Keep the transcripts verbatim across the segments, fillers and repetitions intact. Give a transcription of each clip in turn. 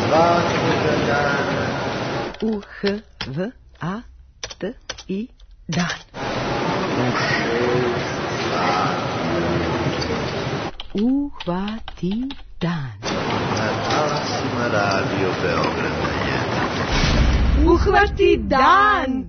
svakoga dana. U H V A T I dan. U šest sati. Uhvati dan. Na talasima Radio Beograda jedan. Uhvati dan!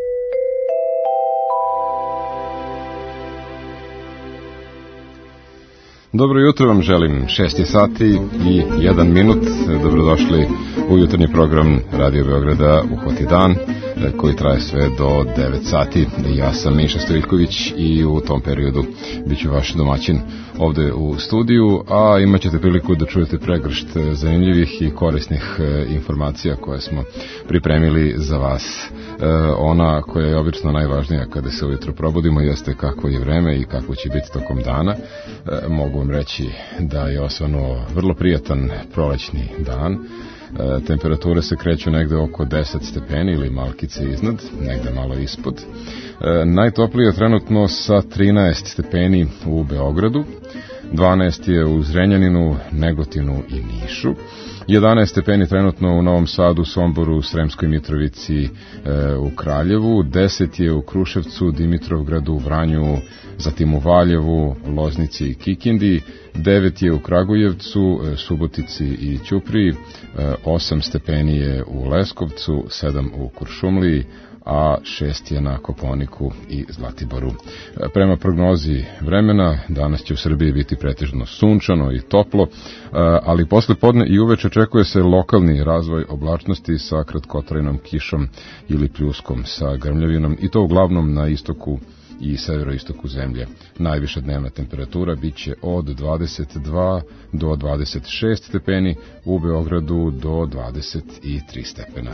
Dobro jutro vam želim, šest je sati i jedan minut. Dobrodošli u jutarnji program Radio Beograda Uhvati dan, koji traje sve do devet sati. Ja sam Miša Stojiljković i u tom periodu bit ću vaš domaćin ovde u studiju, a imat ćete priliku da čujete pregršt zanimljivih i korisnih informacija koje smo pripremili za vas. Ona koja je obično najvažnija kada se ujutro probudimo jeste kakvo je vreme i kako će biti tokom dana. Mogu vam reći da je osvanuo vrlo prijatan prolećni dan. E, temperature se kreću negde oko deset stepeni ili malkice iznad, negde malo ispod. E, najtoplije je trenutno sa trinaest stepeni u Beogradu, dvanaest je u Zrenjaninu, Negotinu i Nišu, jedanaest stepeni trenutno u Novom Sadu, Somboru, Sremskoj Mitrovici, e, u Kraljevu, deset je u Kruševcu, Dimitrovgradu, Vranju, zatim u Valjevu, Loznici i Kikindi, devet je u Kragujevcu, Subotici i Ćupriji, osam stepeni je u Leskovcu, sedam u Kuršumliji, a šest je na Kopaoniku i Zlatiboru. Prema prognozi vremena, danas će u Srbiji biti pretežno sunčano i toplo, ali posle podne i uveče očekuje se lokalni razvoj oblačnosti sa kratkotrajnom kišom ili pljuskom sa grmljavinom, i to uglavnom na istoku i severoistoku zemlje. Najviša dnevna temperatura bit će od dvadeset dva do dvadeset šest stepeni, u Beogradu do dvadeset tri stepena.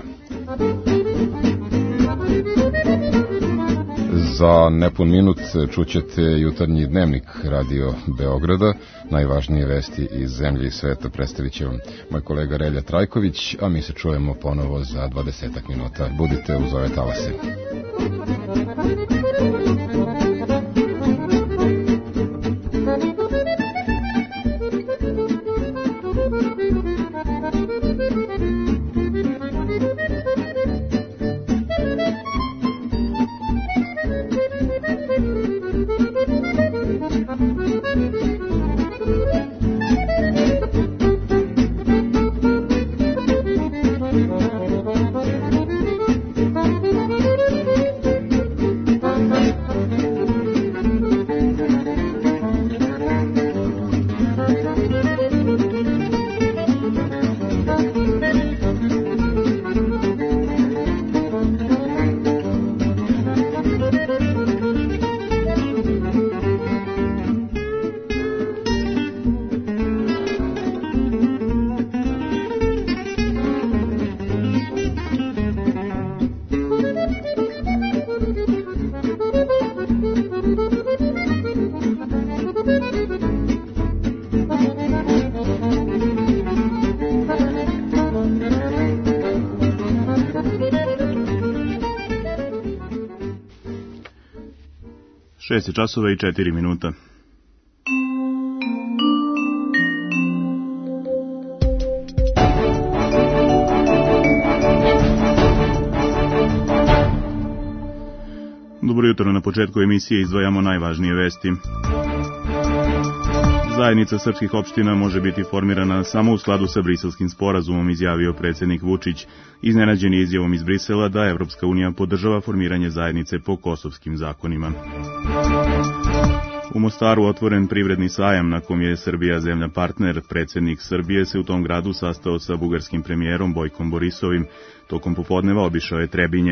Za nepun minut čućete jutarnji dnevnik Radio Beograda. Najvažnije vesti iz zemlje i sveta predstavit će vam moj kolega Relja Trajković, a mi se čujemo ponovo za dvadesetak minuta. Budite uz ove talase. šest časova i četiri minuta. Dobro jutro, na početku emisije izdvajamo najvažnije vesti. Zajednica srpskih opština može biti formirana samo u skladu sa Briselskim sporazumom, izjavio predsjednik Vučić, iznenađen izjavom iz Brisela da Evropska unija podržava formiranje zajednice po kosovskim zakonima. U Mostaru otvoren privredni sajam na kom je Srbija zemlja partner. Predsjednik Srbije se u tom gradu sastao sa bugarskim premijerom Bojkom Borisovim. Tokom popodneva obišao je Trebinje.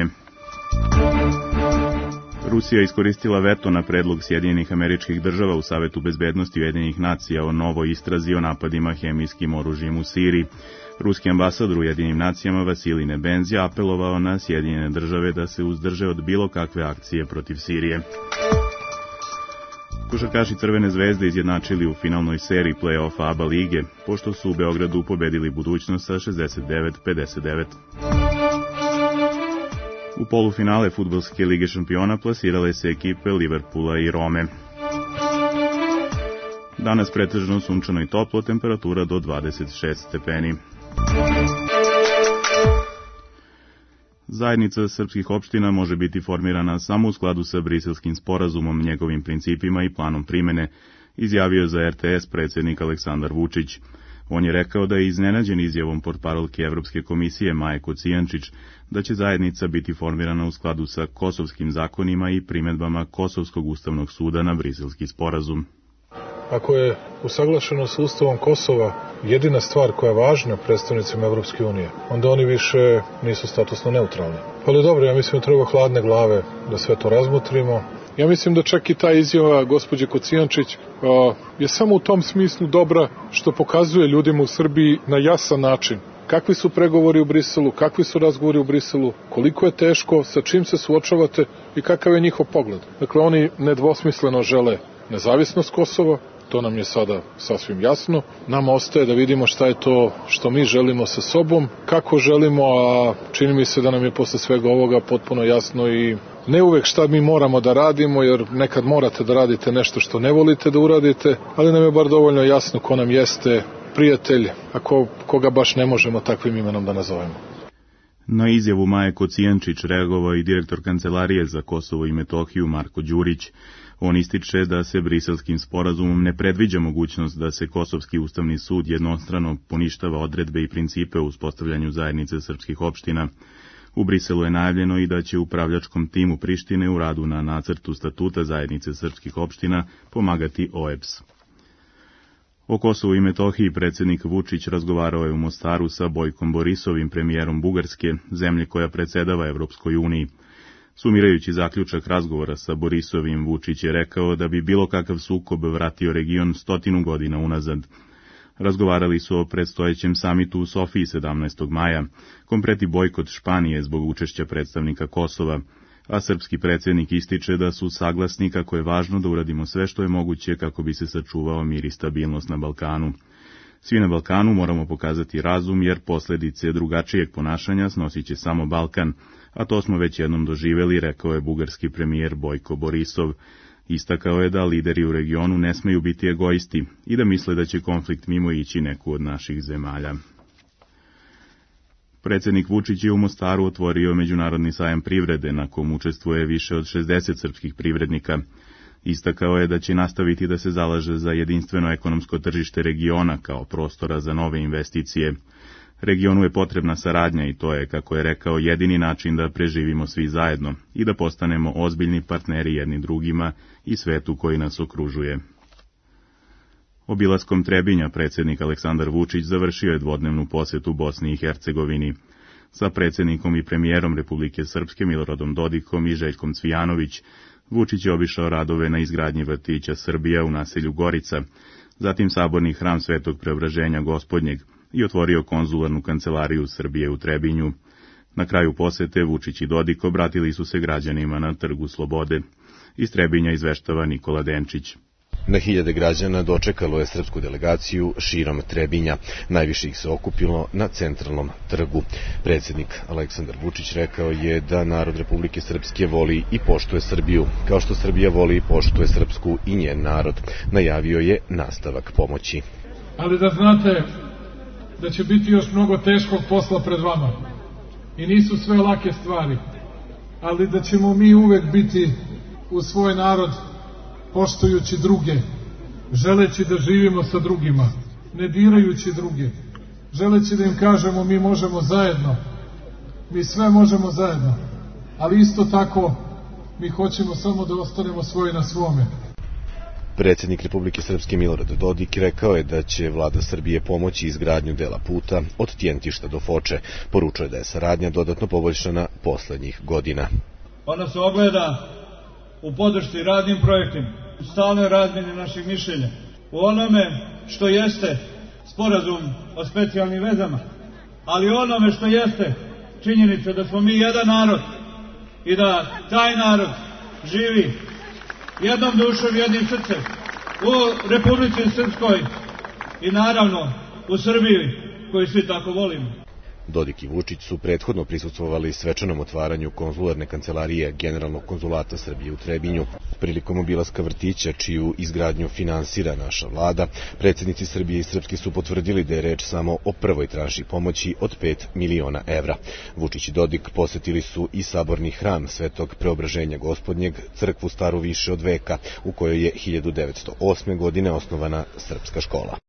Rusija iskoristila veto na predlog Sjedinjenih Američkih Država u Savetu bezbednosti Ujedinjenih nacija o novoj istrazi o napadima hemijskim oružjem u Siriji. Ruski ambasador u Ujedinjenim nacijama Vasilij Nebenzija apelovao na Sjedinjene države da se uzdrže od bilo kakve akcije protiv Sirije. Košarkaši Crvene zvezde izjednačili u finalnoj seriji play-offa A B A lige, pošto su u Beogradu pobedili Budućnost sa šezdeset devet pedeset devet. U polufinale Fudbalske lige šampiona plasirale se ekipe Liverpoola i Rome. Danas pretežno sunčano i toplo, temperatura do dvadeset šest stepeni. Zajednica srpskih opština može biti formirana samo u skladu sa Briselskim sporazumom, njegovim principima i planom primene, izjavio za R T S predsjednik Aleksandar Vučić. On je rekao da je iznenađen izjavom portparolke Evropske komisije Maje Kocijančić da će zajednica biti formirana u skladu sa kosovskim zakonima i primedbama Kosovskog ustavnog suda na Briselski sporazum. Ako je usaglašeno sa Ustavom Kosova jedina stvar koja je važna predstavnicima Evropske unije, onda oni više nisu statusno neutralni. Ali dobro, ja mislim da treba hladne glave da sve to razmotrimo. Ja mislim da čak i ta izjava gospođe Kocijančić a, je samo u tom smislu dobra što pokazuje ljudima u Srbiji na jasan način kakvi su pregovori u Briselu, kakvi su razgovori u Briselu, koliko je teško, sa čim se suočavate i kakav je njihov pogled. Dakle, oni nedvosmisleno žele nezavisnost Kosova, to nam je sada sasvim jasno. Nama ostaje da vidimo šta je to što mi želimo sa sobom, kako želimo, a čini mi se da nam je posle svega ovoga potpuno jasno i ne uvek šta mi moramo da radimo, jer nekad morate da radite nešto što ne volite da uradite, ali nam je bar dovoljno jasno ko nam jeste prijatelj, a ko, koga baš ne možemo takvim imenom da nazovemo. Na izjavu Maje Kocijančić reagovao i direktor Kancelarije za Kosovo i Metohiju Marko Đurić. On ističe da se Briselskim sporazumom ne predviđa mogućnost da se Kosovski ustavni sud jednostrano poništava odredbe i principe u uspostavljanju zajednice srpskih opština. U Briselu je najavljeno i da će upravljačkom timu Prištine u radu na nacrtu statuta zajednice srpskih opština pomagati O E B S. O Kosovu i Metohiji predsjednik Vučić razgovarao je u Mostaru sa Bojkom Borisovim, premijerom Bugarske, zemlje koja predsedava Evropskoj uniji. Sumirajući zaključak razgovora sa Borisovim, Vučić je rekao da bi bilo kakav sukob vratio region stotinu godina unazad. Razgovarali su o predstojećem samitu u Sofiji sedamnaestog maja, kompreti bojkot Španije zbog učešća predstavnika Kosova, a srpski predsjednik ističe da su saglasni kako je važno da uradimo sve što je moguće kako bi se sačuvao mir i stabilnost na Balkanu. Svi na Balkanu moramo pokazati razum, jer posljedice drugačijeg ponašanja snosit će samo Balkan, a to smo već jednom doživjeli, rekao je bugarski premijer Bojko Borisov. Istakao je da lideri u regionu ne smeju biti egoisti i da misle da će konflikt mimo ići neku od naših zemalja. Predsjednik Vučić je u Mostaru otvorio Međunarodni sajam privrede, na kom učestvuje više od šezdeset srpskih privrednika. Istakao je da će nastaviti da se zalaže za jedinstveno ekonomsko tržište regiona kao prostora za nove investicije. Regionu je potrebna saradnja i to je, kako je rekao, jedini način da preživimo svi zajedno i da postanemo ozbiljni partneri jedni drugima i svetu koji nas okružuje. Obilaskom Trebinja predsjednik Aleksandar Vučić završio je dvodnevnu posjetu Bosni i Hercegovini. Sa predsjednikom i premijerom Republike Srpske Miloradom Dodikom i Željkom Cvijanović, Vučić je obišao radove na izgradnji vrtića Srbija u naselju Gorica, zatim saborni hram Svetog Preobraženja Gospodnjeg i otvorio konzularnu kancelariju Srbije u Trebinju. Na kraju posete Vučić i Dodik obratili su se građanima na Trgu Slobode. Iz Trebinja izveštava Nikola Denčić. Na hiljade građana dočekalo je srpsku delegaciju širom Trebinja. Najviše ih se okupilo na centralnom trgu. Predsjednik Aleksandar Vučić rekao je da narod Republike Srpske voli i poštuje Srbiju, kao što Srbija voli i poštuje Srpsku i njen narod. Najavio je nastavak pomoći. Ali da znate da će biti još mnogo teškog posla pred vama. I nisu sve lake stvari. Ali da ćemo mi uvek biti u svoj narod poštujući druge, želeći da živimo sa drugima, ne dirajući druge, želeći da im kažemo mi možemo zajedno, mi sve možemo zajedno, ali isto tako mi hoćemo samo da ostanemo svoji na svome. Predsjednik Republike Srpske Milorad Dodik rekao je da će vlada Srbije pomoći izgradnju dela puta od Tjentišta do Foče. Poručuje da je saradnja dodatno poboljšana poslednjih godina. Ona se ogleda u podršci radnim projektima, u stalnoj razmjeni naših mišljenja, u onome što jeste sporazum o specijalnim vezama, ali onome što jeste činjenica da smo mi jedan narod i da taj narod živi jednom dušom, jednim srcem u Republici Srpskoj i naravno u Srbiji koju svi tako volimo. Dodik i Vučić su prethodno prisustvovali svečanom otvaranju konzularne kancelarije Generalnog konzulata Srbije u Trebinju. Prilikom obilaska vrtića, čiju izgradnju finansira naša vlada, predsjednici Srbije i Srpske su potvrdili da je reč samo o prvoj tranši pomoći od pet miliona evra. Vučić i Dodik posetili su i saborni hram Svetog Preobraženja Gospodnjeg, crkvu staru više od veka, u kojoj je hiljadu devetsto osme. godine osnovana srpska škola.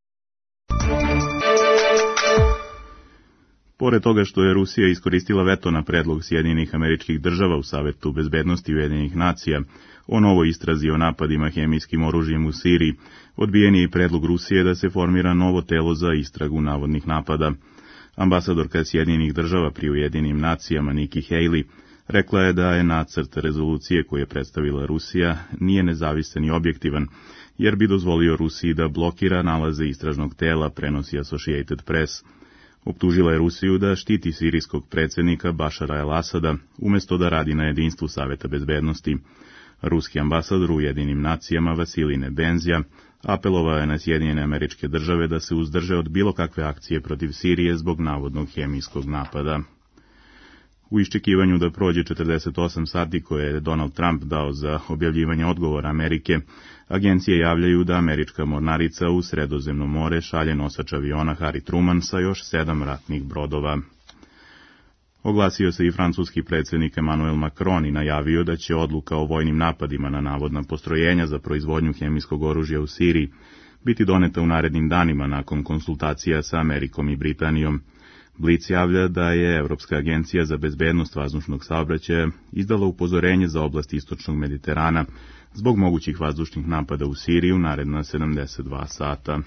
Pored toga što je Rusija iskoristila veto na predlog Sjedinjenih Američkih Država u Savetu bezbednosti Ujedinjenih nacija o novoj istrazi o napadima hemijskim oružjem u Siriji, odbijen je i predlog Rusije da se formira novo telo za istragu navodnih napada. Ambasadorka Sjedinjenih Država pri Ujedinjenim nacijama Nikki Haley rekla je da je nacrt rezolucije koju je predstavila Rusija nije nezavisan i objektivan, jer bi dozvolio Rusiji da blokira nalaze istražnog tela, prenosi Associated Press. Optužila je Rusiju da štiti sirijskog predsjednika Bašara el-Asada, umjesto da radi na jedinstvu Saveta bezbednosti. Ruski ambasador u Ujedinjenim nacijama Vasilij Nebenzija apelovao je na Sjedinjene Američke Države da se uzdrže od bilo kakve akcije protiv Sirije zbog navodnog hemijskog napada. U iščekivanju da prođe četrdeset osam sati koje je Donald Trump dao za objavljivanje odgovora Amerike, agencije javljaju da američka mornarica u Sredozemno more šalje nosač aviona Harry Truman sa još sedam ratnih brodova. Oglasio se i francuski predsjednik Emmanuel Macron i najavio da će odluka o vojnim napadima na navodna postrojenja za proizvodnju hemijskog oružja u Siriji biti doneta u narednim danima nakon konsultacija sa Amerikom i Britanijom. Blic javlja da je Evropska agencija za bezbednost vazdušnog saobraćaja izdala upozorenje za oblast istočnog Mediterana zbog mogućih vazdušnih napada u Siriji u naredna sedamdeset dva sata.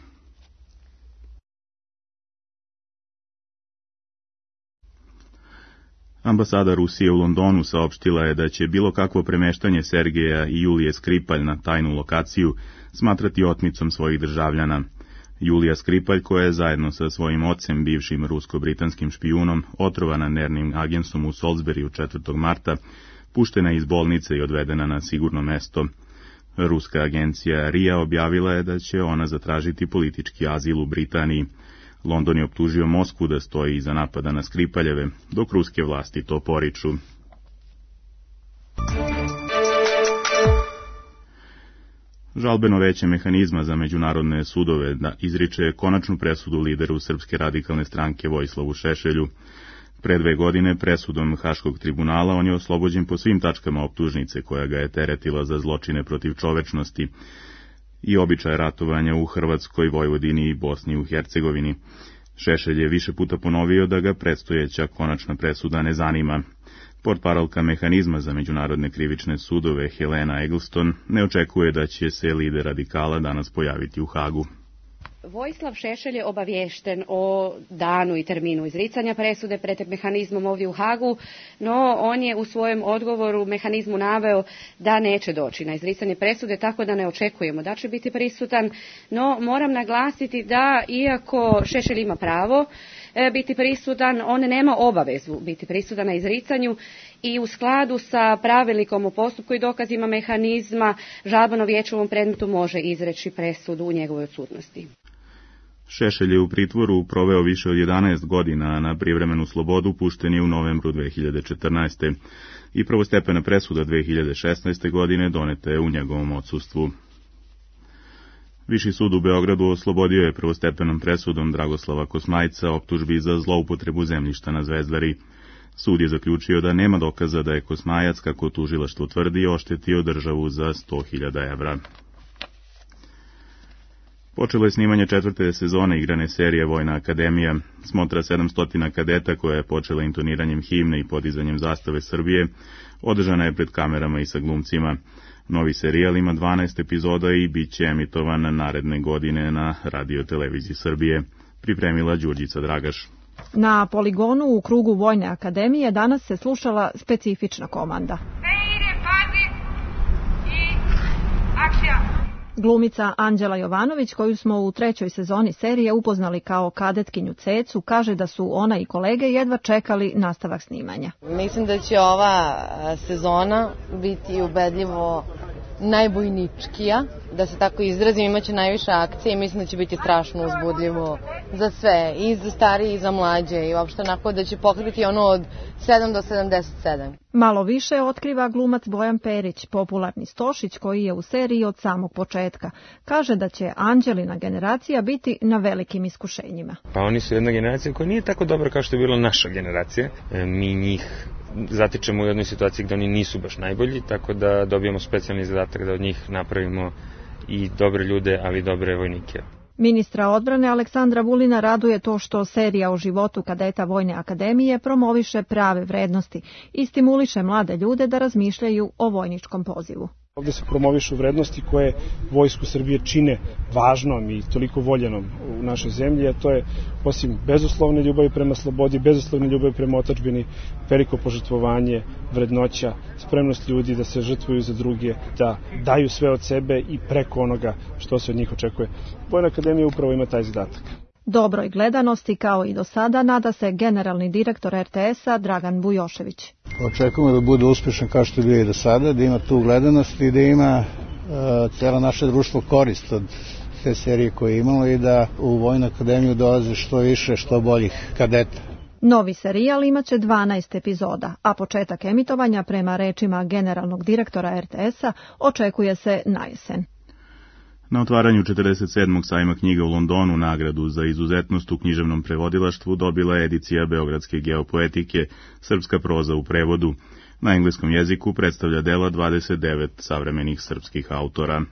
Ambasada Rusije u Londonu saopštila je da će bilo kakvo premeštanje Sergeja i Julije Skripalj na tajnu lokaciju smatrati otmicom svojih državljana. Julija Skripalj, koja je zajedno sa svojim ocem, bivšim rusko-britanskim špijunom, otrovana nervnim agensom u Salisburyu četvrtog marta, puštena iz bolnice i odvedena na sigurno mesto. Ruska agencija R I A objavila je da će ona zatražiti politički azil u Britaniji. London je optužio Moskvu da stoji iza napada na Skripaljeve, dok ruske vlasti to poriču. Žalbeno veće mehanizma za međunarodne sudove da izriče konačnu presudu lideru Srpske radikalne stranke Vojislavu Šešelju. Pre dve godine presudom Haškog tribunala on je oslobođen po svim tačkama optužnice koja ga je teretila za zločine protiv čovečnosti i običaje ratovanja u Hrvatskoj, Vojvodini i Bosni u Hercegovini. Šešelj je više puta ponovio da ga predstojeća konačna presuda ne zanima. Portparolka mehanizma za međunarodne krivične sudove Helena Eggleston ne očekuje da će se lider radikala danas pojaviti u Hagu. Vojislav Šešelj je obaviješten o danu i terminu izricanja presude pred mehanizmom ovdje u Hagu, no on je u svojem odgovoru mehanizmu naveo da neće doći na izricanje presude, tako da ne očekujemo da će biti prisutan, no moram naglasiti da iako Šešelj ima pravo biti prisutan, on nema obavezu biti prisutan na izricanju i u skladu sa pravilnikom o postupku i dokazima mehanizma žalbeno vijeće u ovom predmetu može izreći presudu u njegovoj odsutnosti. Šešelj je u pritvoru proveo više od jedanaest godina, na privremenu slobodu pušten je u novembru dve hiljade četrnaeste. i prvostepena presuda dve hiljade šesnaeste. godine doneta je u njegovom odsustvu. Viši sud u Beogradu oslobodio je prvostepenom presudom Dragoslava Kosmajca optužbi za zloupotrebu zemljišta na Zvezdari. Sud je zaključio da nema dokaza da je Kosmajac, kako tužilaštvo tvrdi, oštetio državu za sto hiljada evra. Počelo je snimanje četvrte sezone igrane serije Vojna akademija. Smotra sedamsto kadeta koja je počela intoniranjem himne i podizanjem zastave Srbije, održana je pred kamerama i sa glumcima. Novi serijal ima dvanaest epizoda i bit će emitovan naredne godine na Radio Televiziji Srbije. Pripremila Đurđica Dragaš. Na poligonu u krugu Vojne akademije danas se slušala specifična komanda. Glumica Anđela Jovanović, koju smo u trećoj sezoni serije upoznali kao kadetkinju Cecu, kaže da su ona i kolege jedva čekali nastavak snimanja. Mislim da će ova sezona biti ubedljivo najbojničkija da se tako izrazim, imaće najviše akcije i mislim da će biti strašno uzbudljivo za sve, i za starije i za mlađe, i uopšte onako da će pokriti ono od sedam do sedamdeset sedam. Malo više otkriva glumac Bojan Perić, popularni Stošić koji je u seriji od samog početka. Kaže da će Anđelina generacija biti na velikim iskušenjima. Pa oni su jedna generacija koja nije tako dobra kao što je bila naša generacija. Mi njih zatičemo u jednoj situaciji gde oni nisu baš najbolji, tako da dobijamo specijalni zadatak da od njih napravimo i dobre ljude, ali i dobre vojnike. Ministra odbrane Aleksandra Vulina raduje to što serija o životu kadeta Vojne akademije promoviše prave vrednosti i stimuliše mlade ljude da razmišljaju o vojničkom pozivu. Ovde se promovišu vrednosti koje vojsku Srbije čine važnom i toliko voljenom u našoj zemlji, a to je osim bezuslovne ljubavi prema slobodi, bezuslovne ljubavi prema otadžbini, veliko požrtvovanje, vrednoća, spremnost ljudi da se žrtvuju za druge, da daju sve od sebe i preko onoga što se od njih očekuje. Vojna akademija upravo ima taj zadatak. Dobroj gledanosti kao i do sada nada se generalni direktor er te esa Dragan Bujošević. Očekujemo da bude uspešan kao što je bio i do sada, da ima tu gledanost i da ima uh, cijelo naše društvo korist od te serije koje je imalo i da u Vojnu akademiju dolaze što više, što boljih kadeta. Novi serijal imaće dvanaest epizoda, a početak emitovanja prema rečima generalnog direktora er te esa očekuje se na jesen. Na otvaranju četrdeset sedmog sajma knjiga u Londonu nagradu za izuzetnost u književnom prevodilaštvu dobila je edicija Beogradske geopoetike Srpska proza u prevodu. Na engleskom jeziku predstavlja dela dvadeset devet savremenih srpskih autora.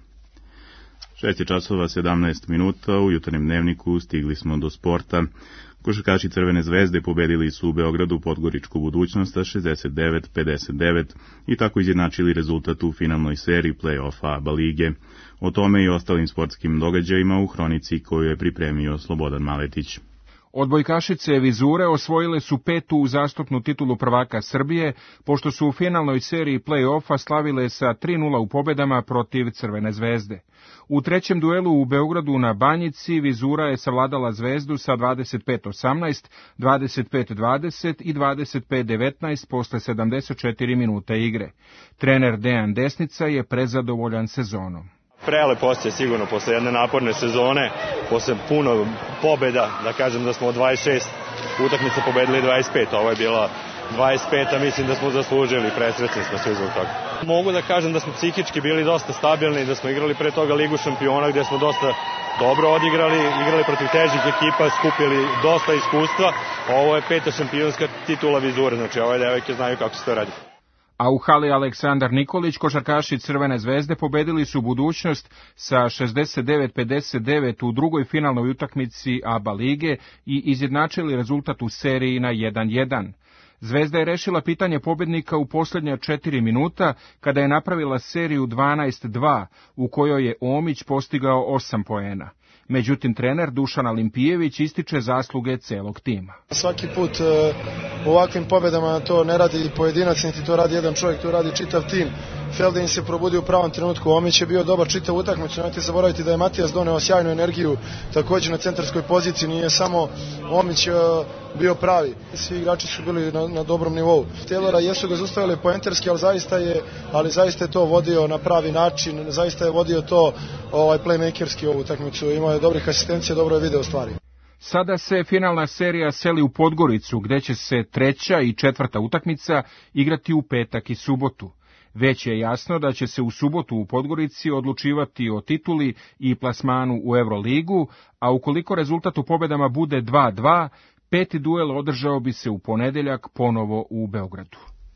šest časova sedamnaest minuta, u jutarnjem dnevniku stigli smo do sporta. Košarkaši Crvene zvezde pobedili su u Beogradu Podgoričku Budućnost sa šezdeset devet pedeset devet i tako izjednačili rezultat u finalnoj seriji play-offa A B A lige. O tome i ostalim sportskim događajima u hronici koju je pripremio Slobodan Maletić. Odbojkašice Vizure osvojile su petu uzastopnu titulu prvaka Srbije, pošto su u finalnoj seriji play-offa slavile sa tri nula u pobedama protiv Crvene zvezde. U trećem duelu u Beogradu na Banjici Vizura je savladala Zvezdu sa dvadeset pet osamnaest, dvadeset pet dvadeset i dvadeset pet devetnaest posle sedamdeset četiri minuta igre. Trener Dejan Desnica je prezadovoljan sezonom. Prelep osjećaj sigurno posle jedne naporne sezone, posle puno pobjeda, da kažem da smo od dvadeset šest utakmica pobedili dvadeset pet, ovo je bila dvadeset peta, mislim da smo zaslužili, presrećni smo svi zbog toga. Mogu da kažem da smo psihički bili dosta stabilni, da smo igrali pre toga Ligu šampiona gdje smo dosta dobro odigrali, igrali protiv težih ekipa, skupili dosta iskustva, ovo je peta šampionska titula Vizure, znači ove devojke znaju kako se to radi. A u hali Aleksandar Nikolić košarkaši Crvene zvezde pobedili su Budućnost sa šezdeset devet pedeset devet u drugoj finalnoj utakmici A B A lige i izjednačili rezultat u seriji na jedan jedan. Zvezda je rešila pitanje pobednika u posljednja četiri minuta kada je napravila seriju dvanaest dva u kojoj je Omić postigao osam poena. Međutim, trener Dušan Alimpijević ističe zasluge celog tima. Svaki put u ovakvim pobedama to ne radi pojedinac, niti to radi jedan čovjek, to radi čitav tim. Feldin se probudio u pravom trenutku, Omić je bio dobar čitav utakmicu, nemojte zaboraviti da je Matijas doneo sjajnu energiju, također na centarskoj poziciji, nije samo Omić bio pravi. Svi igrači su bili na, na dobrom nivou. Taylora jesu ga zaustavili poenterski, ali zaista je, ali zaista je to vodio na pravi način, zaista je vodio to ovaj playmakerski ovu utakmicu, imao je dobrih asistencija, dobro je video stvari. Sada se finalna serija seli u Podgoricu, gde će se treća i četvrta utakmica igrati u petak i subotu. Već je jasno da će se u subotu u Podgorici odlučivati o tituli i plasmanu u Euroligu, a ukoliko rezultat u pobedama bude dva dva, peti duel održao bi se u ponedeljak ponovo u Beogradu.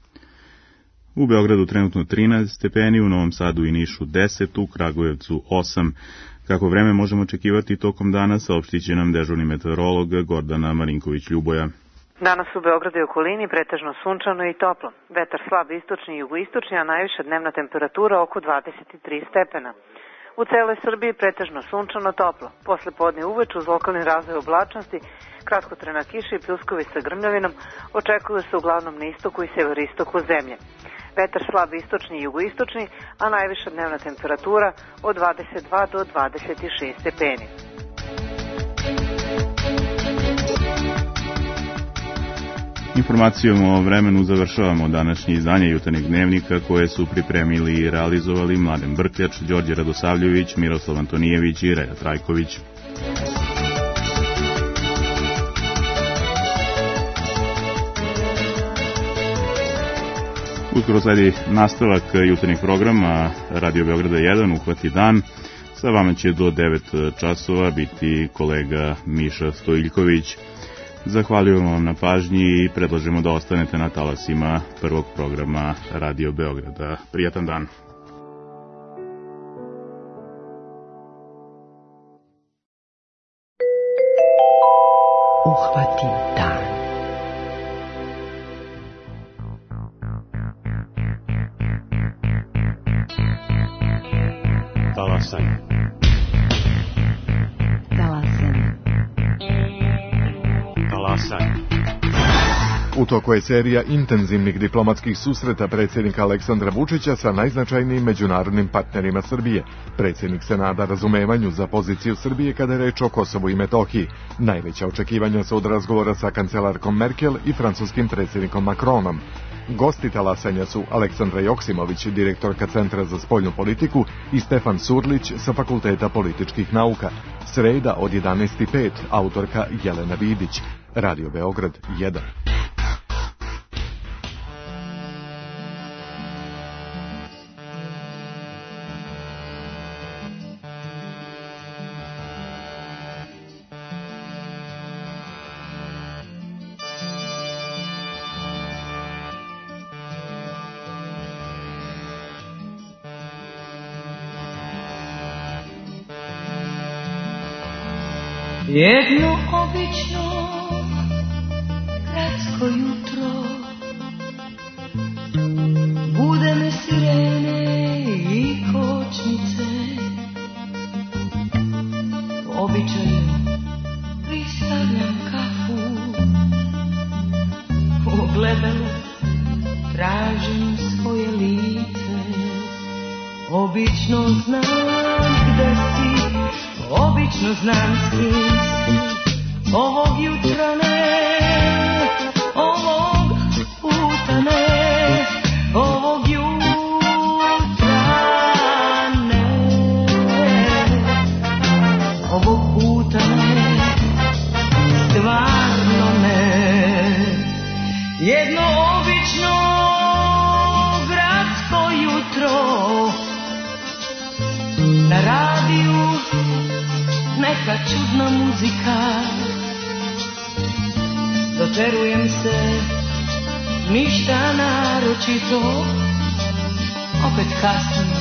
U Beogradu trenutno trinaest stepeni, u Novom Sadu i Nišu deset, u Kragujevcu osam. Kako vreme možemo očekivati tokom dana, saopštit će nam dežurni meteorolog Gordana Marinković-Ljuboja. Danas u Beogradu i okolini pretežno sunčano i toplo. Vetar slab istočni i jugoistočni, a najviša dnevna temperatura oko dvadeset tri stepena. U celoj Srbiji pretežno sunčano toplo. Posle podne uveče uz lokalni razvoj oblačnosti, kratkotrajna kiša i pljuskovi sa grmljavinom očekuju se uglavnom na istoku i severistoku zemlje. Vetar slab istočni i jugoistočni, a najviša dnevna temperatura od dvadeset dva do dvadeset šest stepeni. Informacijom o vremenu završavamo današnje izdanje Jutarnjeg dnevnika koje su pripremili i realizovali Mladen Brkljač, Đorđe Radosavljević, Miroslav Antonijević i Reja Trajković. Uskoro sledi nastavak jutarnjeg programa Radio Beograda jedan, Uhvati dan. Sa vama će do devet časova biti kolega Miša Stojiljković. Zahvaljujemo vam na pažnji i predlažemo da ostanete na talasima prvog programa Radio Beograda. Prijatan dan. Uhvati dan. Talasanje. Talasanje. Talasanje. U toku je serija intenzivnih diplomatskih susreta predsjednika Aleksandra Vučića sa najznačajnijim međunarodnim partnerima Srbije. Predsjednik se nada razumevanju za poziciju Srbije kada je reč o Kosovu i Metohiji. Najveća očekivanja su od razgovora sa kancelarkom Merkel i francuskim predsjednikom Macronom. Gosti talasanja su Aleksandra Joksimović, direktorka Centra za spoljnu politiku, i Stefan Surlić sa Fakulteta političkih nauka. Sreda od jedanaest i pet, autorka Jelena Vidić. Radio Beograd jedan. Jedno obično gradsko jutro, bude me sirene i kočnice. Po običaju pristavljam kafu, u ogledalu tražim svoje lice. Obično znam gde si, obično znam s kim si. Ovog jutra ne, ovog puta ne, ovog jutra ne, ovog puta ne, stvarno ne. Jedno obično gradsko jutro, na radiju neka čudna muzika, dočerujem se, ništa naročito, opet kasno,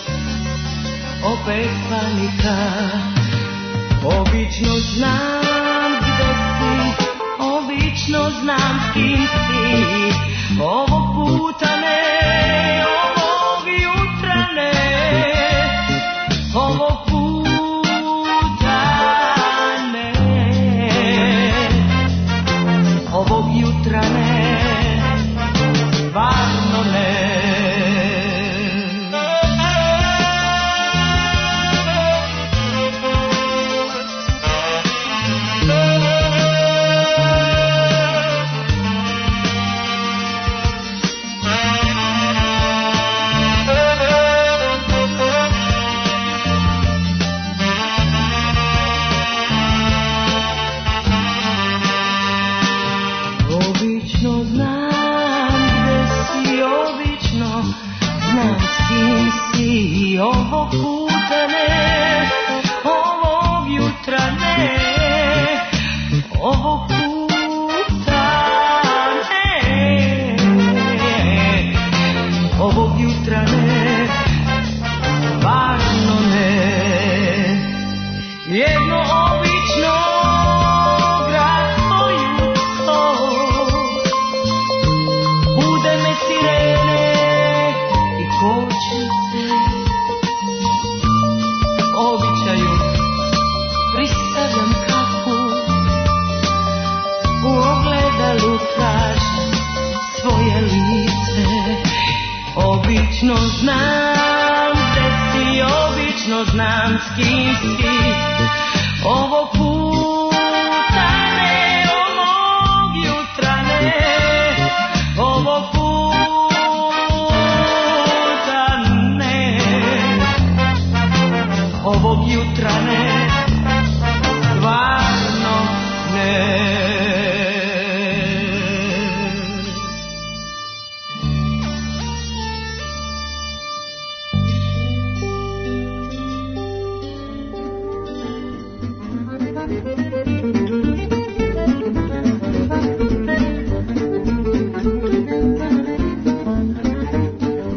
opet panika. Obično znam gde si, obično znam s kim si, ovog puta ne, ovog jutra ne, ovog puta ne, ovog jutra ne, stvarno ne. Ovog puta ne, ovog jutra ne, ovog puta ne, ovog jutra ne, stvarno ne. Jedno obično gradsko jutro, bude me sirene i kočnice. Običaju pristavljam kafu, u ogledalu tražim svoje lice. Obično znam gde si, obično znam s kim si, ovog puta ne, ovog jutra ne.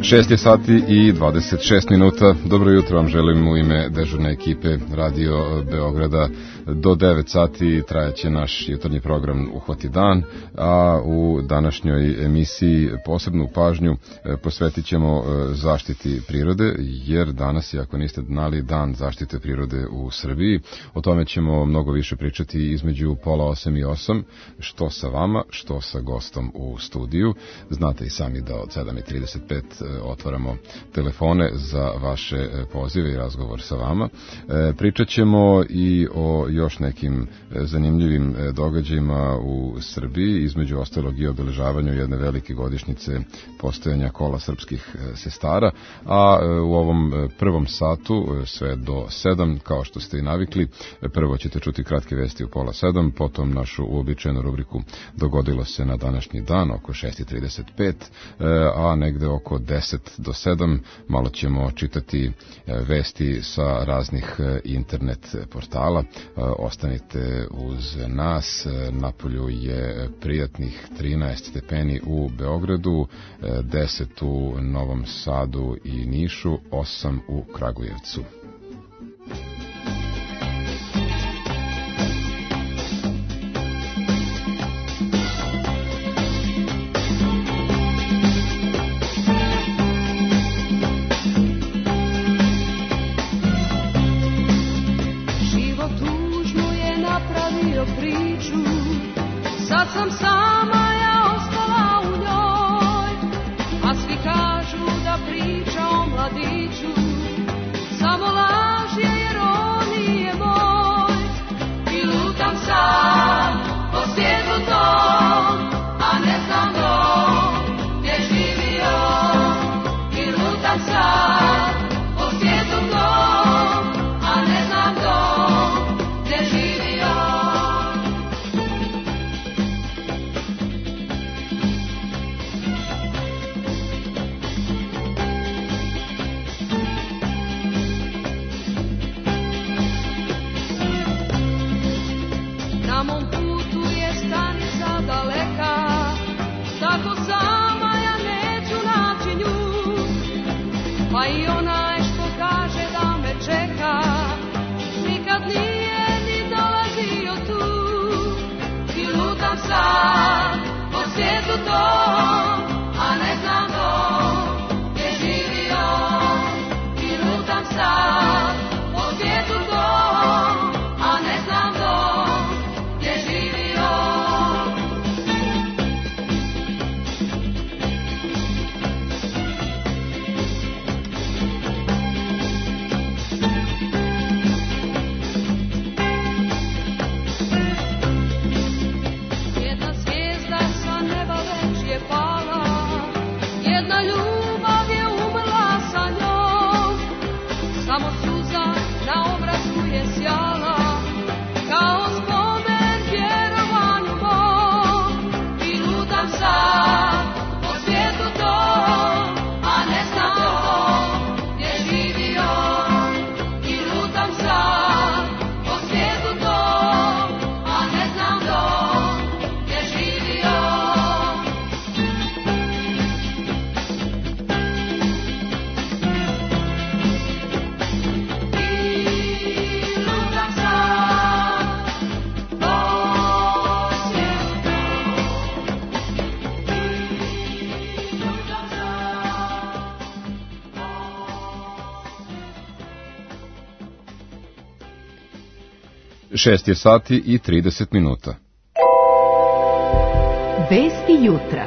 šest je sati i dvadeset šest minuta. Dobro jutro vam želim u ime dežurne ekipe Radio Beograda. Do devet sati trajaće naš jutarnji program Uhvati dan, a u današnjoj emisiji posebnu pažnju posvetit ćemo zaštiti prirode, jer danas je, ako niste znali, dan zaštite prirode u Srbiji. O tome ćemo mnogo više pričati između pola osam i osam, što sa vama, što sa gostom u studiju. Znate i sami da od sedam i trideset pet otvaramo telefone za vaše pozive i razgovor sa vama. Pričat ćemo i o još nekim zanimljivim događajima u Srbiji, između ostalog i obeležavanju jedne velike godišnjice postojanja kola srpskih sestara, a u ovom prvom satu sve do sedam, kao što ste i navikli, prvo ćete čuti kratke vesti u pola sedam, potom našu uobičajenu rubriku Dogodilo se na današnji dan oko šest i trideset pet, a negde oko deset do sedam malo ćemo čitati vesti sa raznih internet portala. Ostanite uz nas. Napolju je prijatnih trinaest stepeni u Beogradu, deset u Novom Sadu i Nišu, osam u Kragujevcu. Sad sam sama ja ostala u njoj, a svi kažu da priča o mladiću samo laž je, jer on nije moj. I lutam sad po svijetu tom, a ne znam dom gdje živi on. I lutam sad po svijetu tom, a ne znam dom gdje živi on. Pa i onaj što kaže da me čeka nikad nije ni dolazio tu. I lutam sad po svijetu tom, a ne znam dom gdje živi on. I lutam sad po svijetu tom, a ne znam dom gdje živi on. Jedna ljubav je umrla sa njom, samo suza na obrazu je sjala, kao spomen vjerovanju mom. I lutam sad po svijetu tom, a ne znam dom gdje živi on. I lutam sad po svijetu tom, a ne znam dom gdje živi on. šest je sati i trideset minuta. Vesti jutra.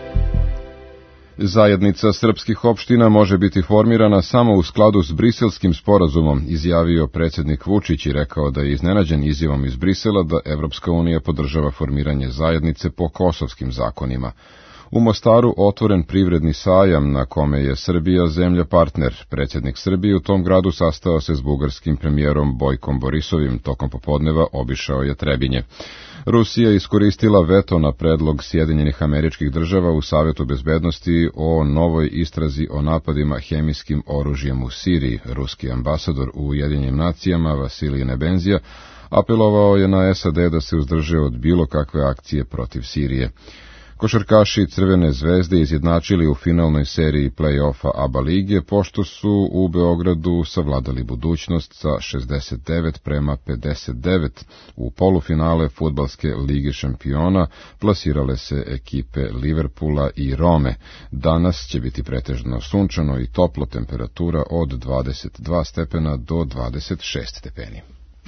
Zajednica srpskih opština može biti formirana samo u skladu s Briselskim sporazumom, izjavio predsjednik Vučić i rekao da je iznenađen izjavom iz Brisela da Evropska unija podržava formiranje zajednice po kosovskim zakonima. U Mostaru otvoren privredni sajam na kome je Srbija zemlja partner. Predsjednik Srbije u tom gradu sastao se s bugarskim premijerom Bojkom Borisovim. Tokom popodneva obišao je Trebinje. Rusija iskoristila veto na predlog Sjedinjenih Američkih Država u Savetu bezbednosti o novoj istrazi o napadima hemijskim oružjem u Siriji. Ruski ambasador u Ujedinjenim nacijama Vasilij Nebenzija apelovao je na S A D da se uzdrže od bilo kakve akcije protiv Sirije. Košarkaši Crvene zvezde izjednačili u finalnoj seriji play-offa ABA lige, pošto su u Beogradu savladali budućnost sa šezdeset devet prema pedeset devet. U polufinale fudbalske lige šampiona plasirale se ekipe Liverpoola i Rome. Danas će biti pretežno sunčano i toplo, temperatura od dvadeset dva stepena do dvadeset šest stepeni.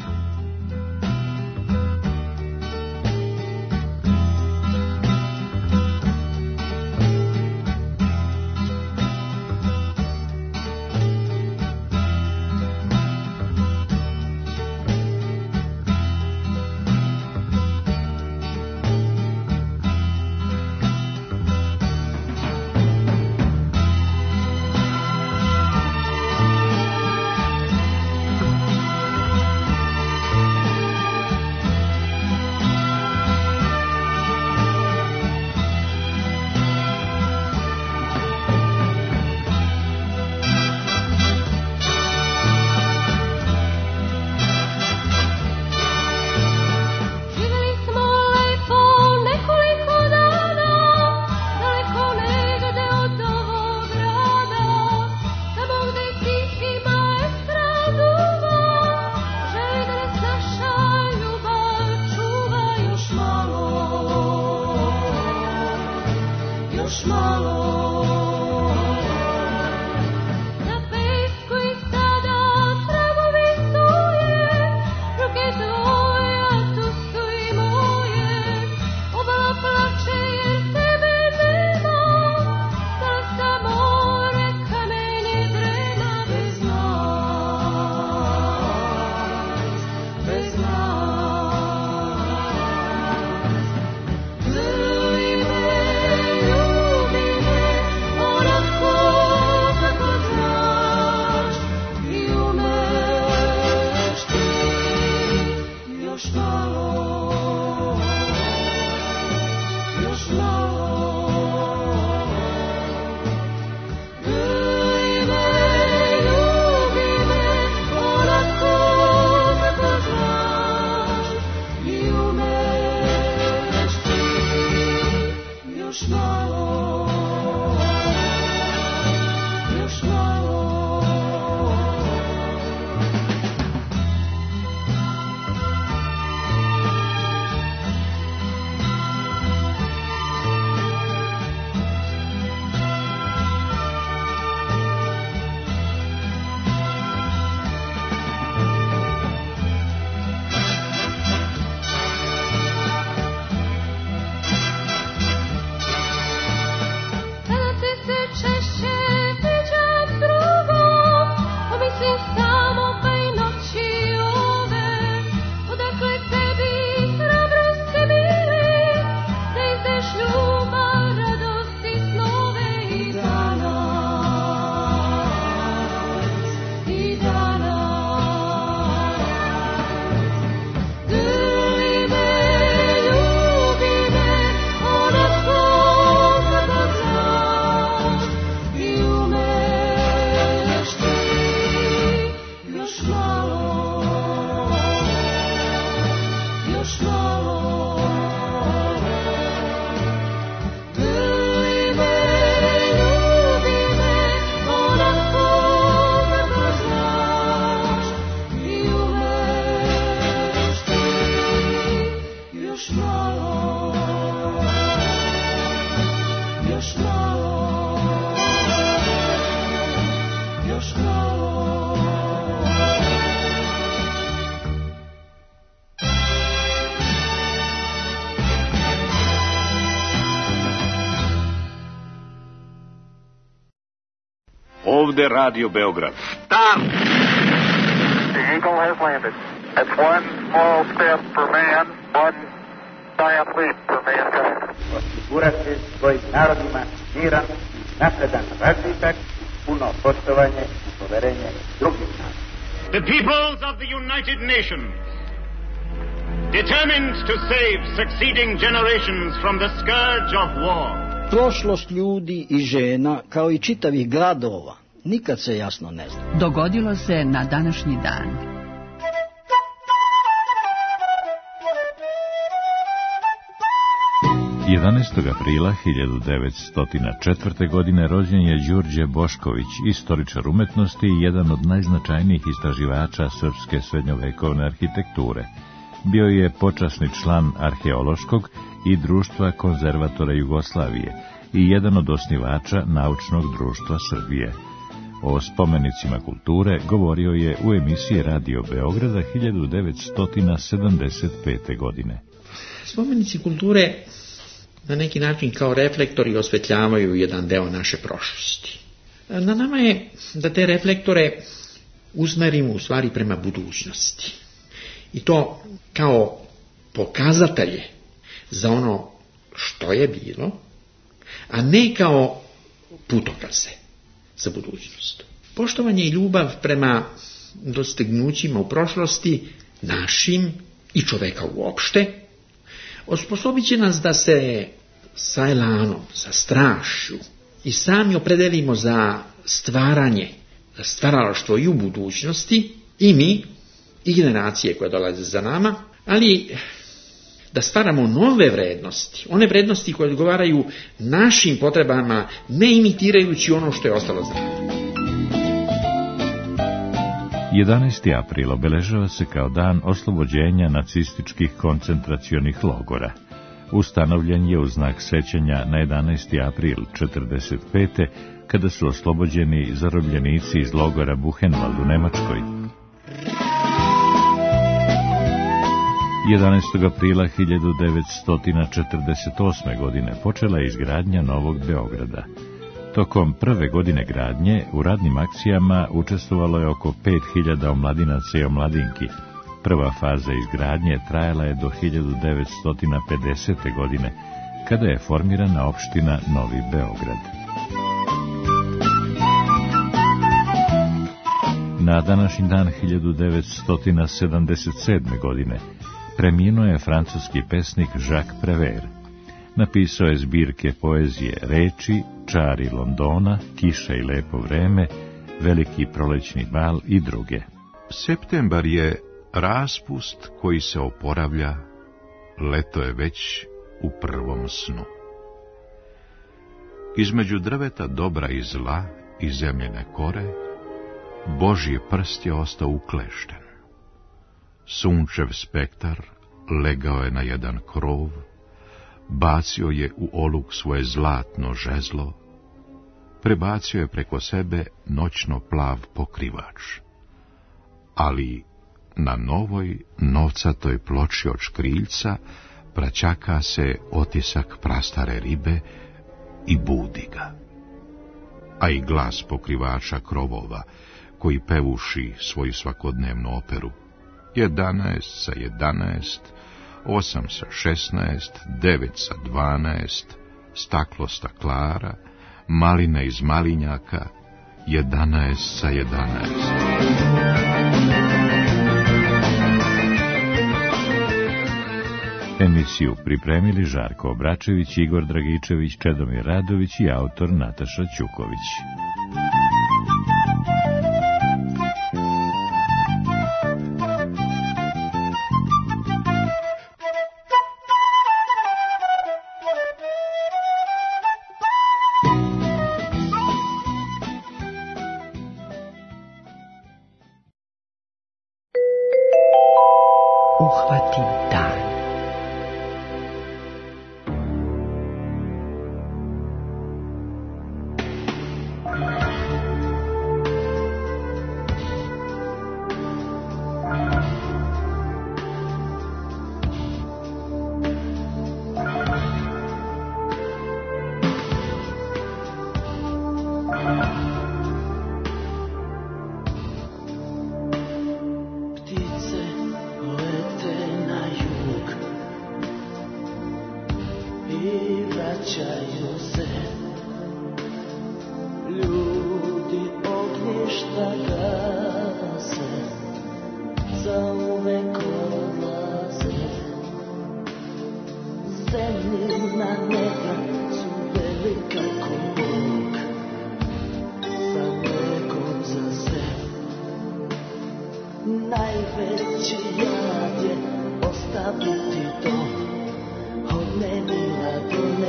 Ovde Radio Beograd. Stop! The Eagle has landed. That's one small step for man, one giant leap for mankind. Osigurati svojim narodima miran, napredan razvitak, puno poštovanje i poverenje drugih naroda. The peoples of the United Nations, determined to save succeeding generations from the scourge of war. Prošlost ljudi i žena, kao i čitavih gradova, nikad se jasno ne zna. Dogodilo se na današnji dan. jedanaestog aprila hiljadu devetsto četvrte. godine rođen je Đurđe Bošković, istoričar umetnosti i jedan od najznačajnijih istraživača srpske srednjovekovne arhitekture. Bio je počasni član Arheološkog i Društva konzervatora Jugoslavije i jedan od osnivača Naučnog društva Srbije. O spomenicima kulture govorio je u emisiji Radio Beograda hiljadu devetsto sedamdeset pete. godine. Spomenici kulture na neki način kao reflektori osvetljavaju jedan deo naše prošlosti. Na nama je da te reflektore usmerimo u stvari prema budućnosti. I to kao pokazatelje za ono što je bilo, a ne kao putokaze za budućnost. Poštovanje i ljubav prema dostignućima u prošlosti, našim i čoveka uopšte, osposobit će nas da se sa elanom, sa strašću i sami opredelimo za stvaranje, za stvaralaštvo i u budućnosti, i mi, i generacije koje dolaze za nama, ali da stvaramo nove vrednosti, one vrednosti koje odgovaraju našim potrebama, ne imitirajući ono što je ostalo za nama. jedanaesti april obeležava se kao dan oslobođenja nacističkih koncentracionih logora. Ustanovljen je u znak sećanja na jedanaesti april četrdeset pete. kada su oslobođeni zarobljenici iz logora Buchenwald u Nemačkoj. jedanaestog aprila hiljadu devetsto četrdeset osme. godine počela je izgradnja Novog Beograda. Tokom prve godine gradnje u radnim akcijama učestvovalo je oko pet hiljada omladinaca i omladinki. Prva faza izgradnje trajala je do hiljadu devetsto pedesete. godine, kada je formirana opština Novi Beograd. Na današnji dan hiljadu devetsto sedamdeset sedme. godine preminuo je francuski pesnik Jacques Prévert. Napisao je zbirke poezije Reči, Čari Londona, Kiša i lepo vreme, Veliki prolećni bal i druge. Septembar je raspust koji se oporavlja, leto je već u prvom snu. Između drveta dobra i zla i zemljene kore, Božji prst je ostao uklešten. Sunčev spektar legao je na jedan krov, bacio je u oluk svoje zlatno žezlo, prebacio je preko sebe noćno plav pokrivač. Ali na novoj novcatoj ploči od škriljca praćaka se otisak prastare ribe i budi ga. A i glas pokrivača krovova, koji pevuši svoju svakodnevnu operu, jedanaest sa jedanaest, osam sa šesnaest, devet sa dvanaest, staklo staklara, maline iz malinjaka, jedanaest sa jedanaest. Emisiju pripremili Žarko Obračević, Igor Dragičević, Čedomir Radović i autor Nataša Ćuković. Uhvati dan. Najveći jad je ostaviti dom, od nemila do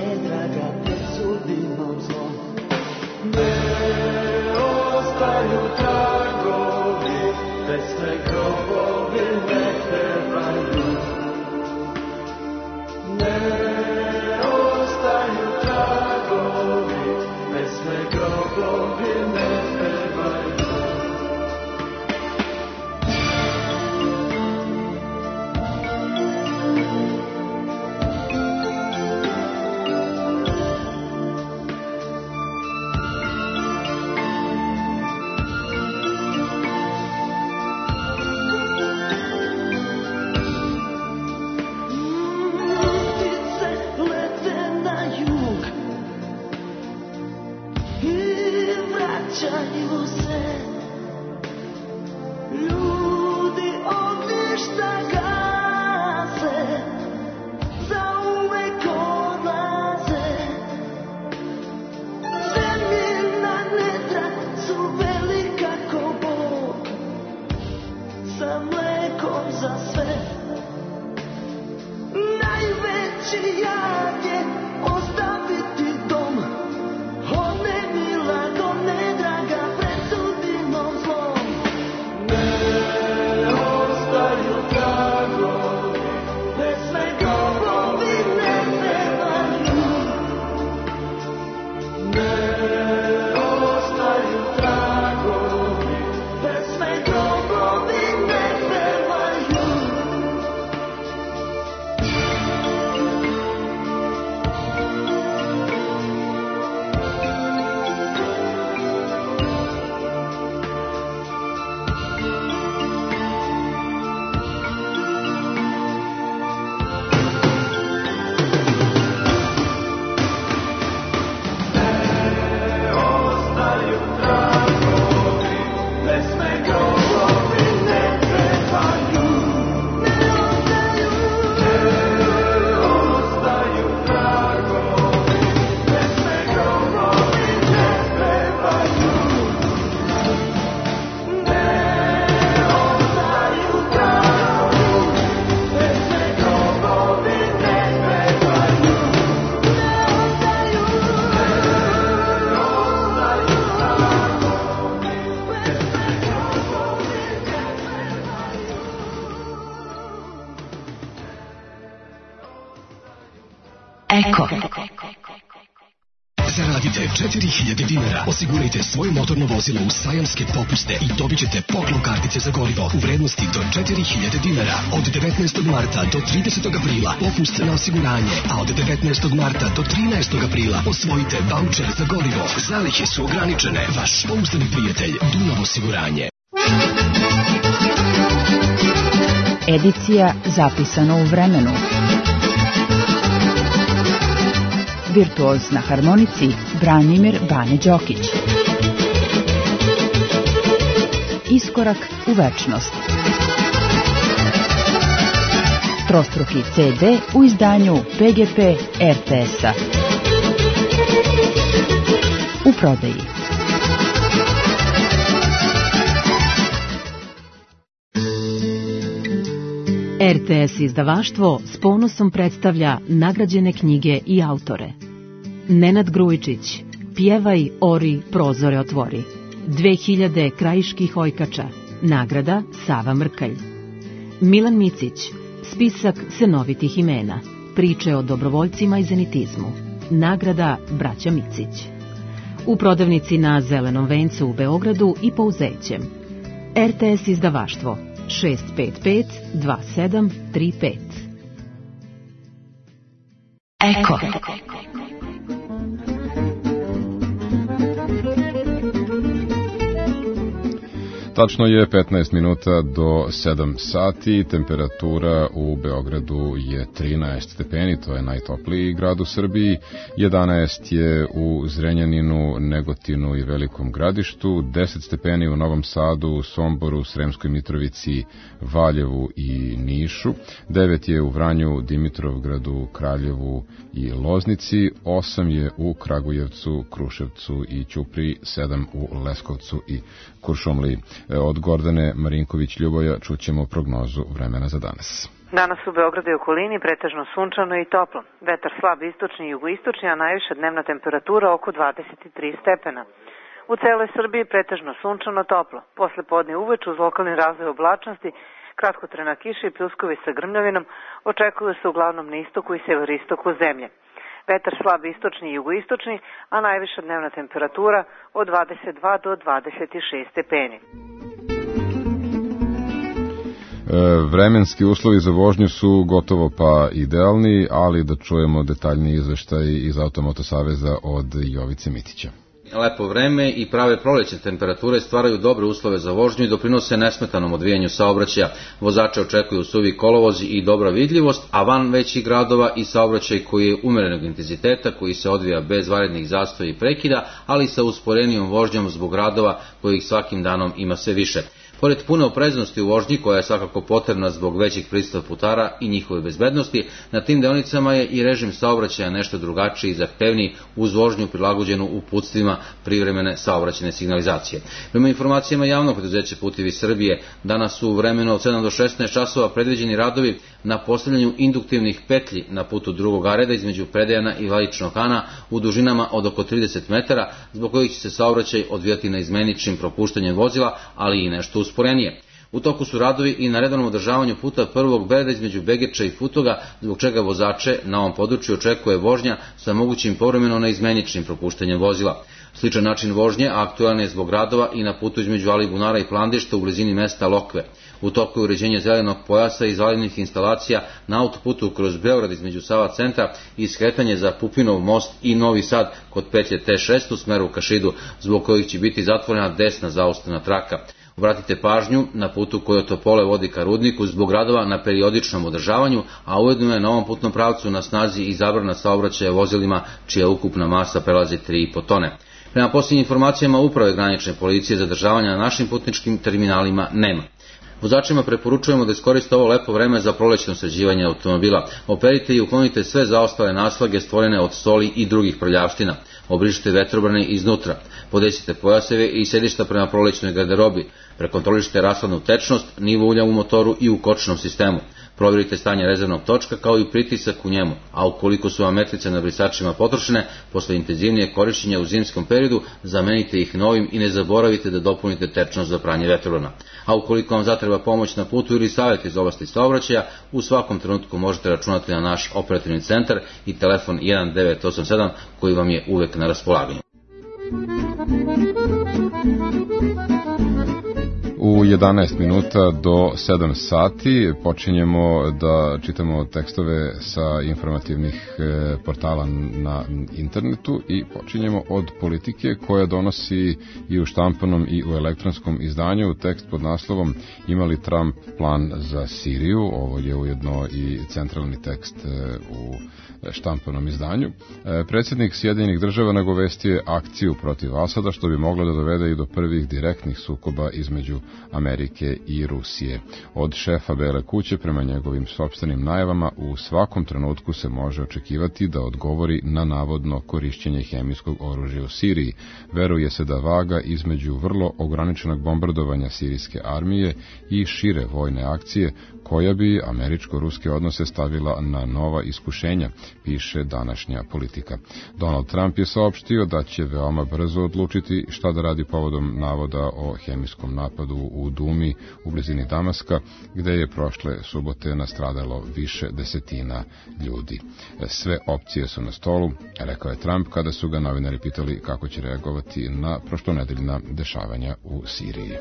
Eko. Zaradite četiri hiljade dinara, osigurajte svoje motorno vozilo u sajamske popuste i dobit ćete poklon kartice za gorivo u vrednosti do četiri hiljade dinara. Od devetnaestog marta do tridesetog aprila popust na osiguranje, a od devetnaestog marta do trinaestog aprila osvojite vaučer za gorivo. Zalihe su ograničene. Vaš pouzdani prijatelj Dunav osiguranje. Edicija zapisana u vremenu. Virtuoz na harmonici Branimir Bane Đokić. Iskorak u večnost. Trostruki ce de u izdanju pe ge pe er te es-a. U prodaji. er te es izdavaštvo s ponosom predstavlja nagrađene knjige i autore. Nenad Grujičić, Pjevaj, ori, prozore otvori. dve hiljade krajiških ojkača, nagrada Sava Mrkalj. Milan Micić, spisak senovitih imena, priče o dobrovoljcima i zenitizmu, nagrada Braća Micić. U prodavnici na Zelenom vencu u Beogradu i Pouzećem. er te es izdavaštvo šest pet pet dva sedam tri pet. Eko. Tačno je petnaest minuta do sedam sati, temperatura u Beogradu je trinaest stepeni, to je najtopliji grad u Srbiji, jedanaest je u Zrenjaninu, Negotinu i Velikom Gradištu, deset stepeni u Novom Sadu, Somboru, Sremskoj Mitrovici, Valjevu i Nišu, devet je u Vranju, Dimitrovgradu, Kraljevu i Loznici, osam je u Kragujevcu, Kruševcu i Ćupriji, sedam u Leskovcu i Kuršumliji. Od Gordane Marinković-Ljuboja čućemo prognozu vremena za danas. Danas u Beogradu i okolini pretežno sunčano i toplo. Vetar slab istočni i jugoistočni, a najviša dnevna temperatura oko dvadeset tri stepena. U celoj Srbiji pretežno sunčano toplo. Posle podne uveče uz lokalni razvoj oblačnosti, kratkotrajna kiša i pljuskovi sa grmljavinom očekuju se uglavnom na istoku i severistoku zemlje. Vetar slab istočni i jugoistočni, a najviša dnevna temperatura od dvadeset dva do dvadeset šest stepeni. Vremenski uslovi za vožnju su gotovo pa idealni, ali da čujemo detaljni izveštaj iz Automoto saveza od Jovice Mitića. Lepo vreme i prave prolećne temperature stvaraju dobre uslove za vožnju i doprinose nesmetanom odvijanju saobraćaja. Vozače očekuju suvi kolovozi i dobra vidljivost, a van većih gradova i saobraćaj koji je umerenog intenziteta, koji se odvija bez vanrednih zastoja i prekida, ali sa usporenijom vožnjom zbog radova kojih svakim danom ima sve više. Pored pune opreznosti u vožnji, koja je svakako potrebna zbog većih prisustva putara i njihove bezbednosti, na tim deonicama je i režim saobraćaja nešto drugačiji i zahtevniji uz vožnju prilagođenu uputstvima privremene saobraćajne signalizacije. Prema informacijama javnog preduzeća Putevi Srbije, danas su u vremenu od sedam do šesnaest časova predviđeni radovi na postavljanju induktivnih petlji na putu drugog reda između Predejana i Vladičinog Hana u dužinama od oko trideset metara, zbog kojih će se saobraćaj odvijati na izmeničnim propuštanjem vozila, ali i nešto usporenije. U toku su radovi i na redovnom održavanju puta prvog breda između Begeča i Futoga, zbog čega vozače na ovom području očekuje vožnja sa mogućim povremeno neizmeničnim propuštanjem vozila. Sličan način vožnje aktualan je zbog radova i na putu između Alibunara i Plandišta u blizini mesta Lokve. U toku je uređenje zelenog pojasa i zelenih instalacija na autoputu kroz Beograd između Sava centra i skretanje za Pupinov most i Novi Sad kod petlje T šest u smeru ka Šidu, zbog kojih će biti zatvorena desna zaustavna traka. Obratite pažnju na putu koji od Topole vodi ka Rudniku zbog radova na periodičnom održavanju, a ujedno je na ovom putnom pravcu na snazi i zabrana saobraćaja vozilima čija ukupna masa prelazi tri i po tone. Prema posljednjim informacijama Uprave granične policije zadržavanja na našim putničkim terminalima nema. Vozačima preporučujemo da iskoriste ovo lepo vreme za prolećno sređivanje automobila. Operite i uklonite sve zaostale naslage stvorene od soli i drugih prljavština. Obrišite vetrobrane iznutra. Podesite pojaseve i sedišta prema prolećnoj garderobi. Prekontrolišite rashladnu tečnost, nivo ulja u motoru i u kočnom sistemu. Provjerite stanje rezervnog točka kao i pritisak u njemu, a ukoliko su vam metlice na brisačima potrošene, posle intenzivnije korišćenja u zimskom periodu, zamenite ih novim i ne zaboravite da dopunite tečnost za pranje vetrobrana. A ukoliko vam zatreba pomoć na putu ili savjet iz oblasti saobraćaja, u svakom trenutku možete računati na naš operativni centar i telefon jedan devet osam sedam koji vam je uvek na raspolaganju. U jedanaest minuta do sedam sati počinjemo da čitamo tekstove sa informativnih portala na internetu i počinjemo od politike koja donosi i u štampanom i u elektronskom izdanju tekst pod naslovom Ima li Trump plan za Siriju? Ovo je ujedno i centralni tekst u štampanom izdanju. Predsjednik Sjedinjenih država nagovestio je akciju protiv Asada, što bi moglo da dovede i do prvih direktnih sukoba između Amerike i Rusije. Od šefa Bele kuće prema njegovim sopstvenim najavama u svakom trenutku se može očekivati da odgovori na navodno korišćenje hemijskog oružja u Siriji. Veruje se da vaga između vrlo ograničenog bombardovanja sirijske armije i šire vojne akcije koja bi američko-ruske odnose stavila na nova iskušenja, piše današnja Politika. Donald Trump je saopštio da će veoma brzo odlučiti šta da radi povodom navoda o hemijskom napadu u Dumi u blizini Damaska, gde je prošle subote nastradalo više desetina ljudi. Sve opcije su na stolu, rekao je Trump kada su ga novinari pitali kako će reagovati na prošlonedeljna dešavanja u Siriji.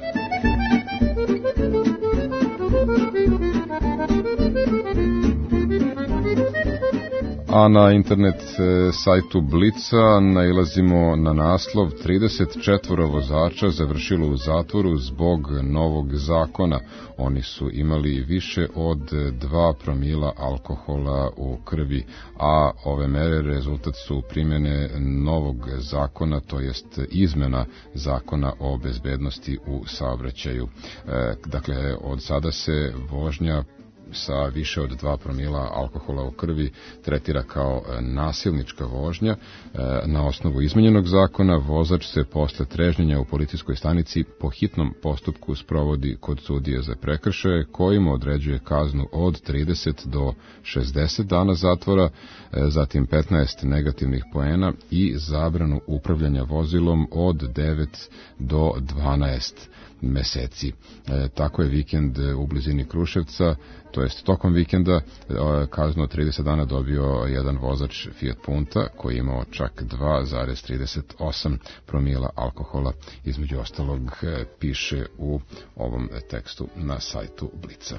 A na internet sajtu Blica nailazimo na naslov trideset četvoro vozača završilo u zatvoru zbog novog zakona. Oni su imali više od dva promila alkohola u krvi, a ove mere rezultat su primjene novog zakona, to jest izmena zakona o bezbednosti u saobraćaju. Dakle, od sada se vožnja sa više od dva promila alkohola u krvi tretira kao nasilnička vožnja. Na osnovu izmenjenog zakona vozač se posle trežnjenja u policijskoj stanici po hitnom postupku sprovodi kod sudije za prekršaje koji mu određuje kaznu od trideset do šezdeset dana zatvora, zatim petnaest negativnih poena i zabranu upravljanja vozilom od devet do dvanaest meseci. E, tako je vikend u blizini Kruševca, to jest tokom vikenda, e, kaznu od trideset dana dobio jedan vozač Fiat Punta koji je imao čak dva zarez trideset osam promila alkohola, između ostalog e, piše u ovom tekstu na sajtu Blica.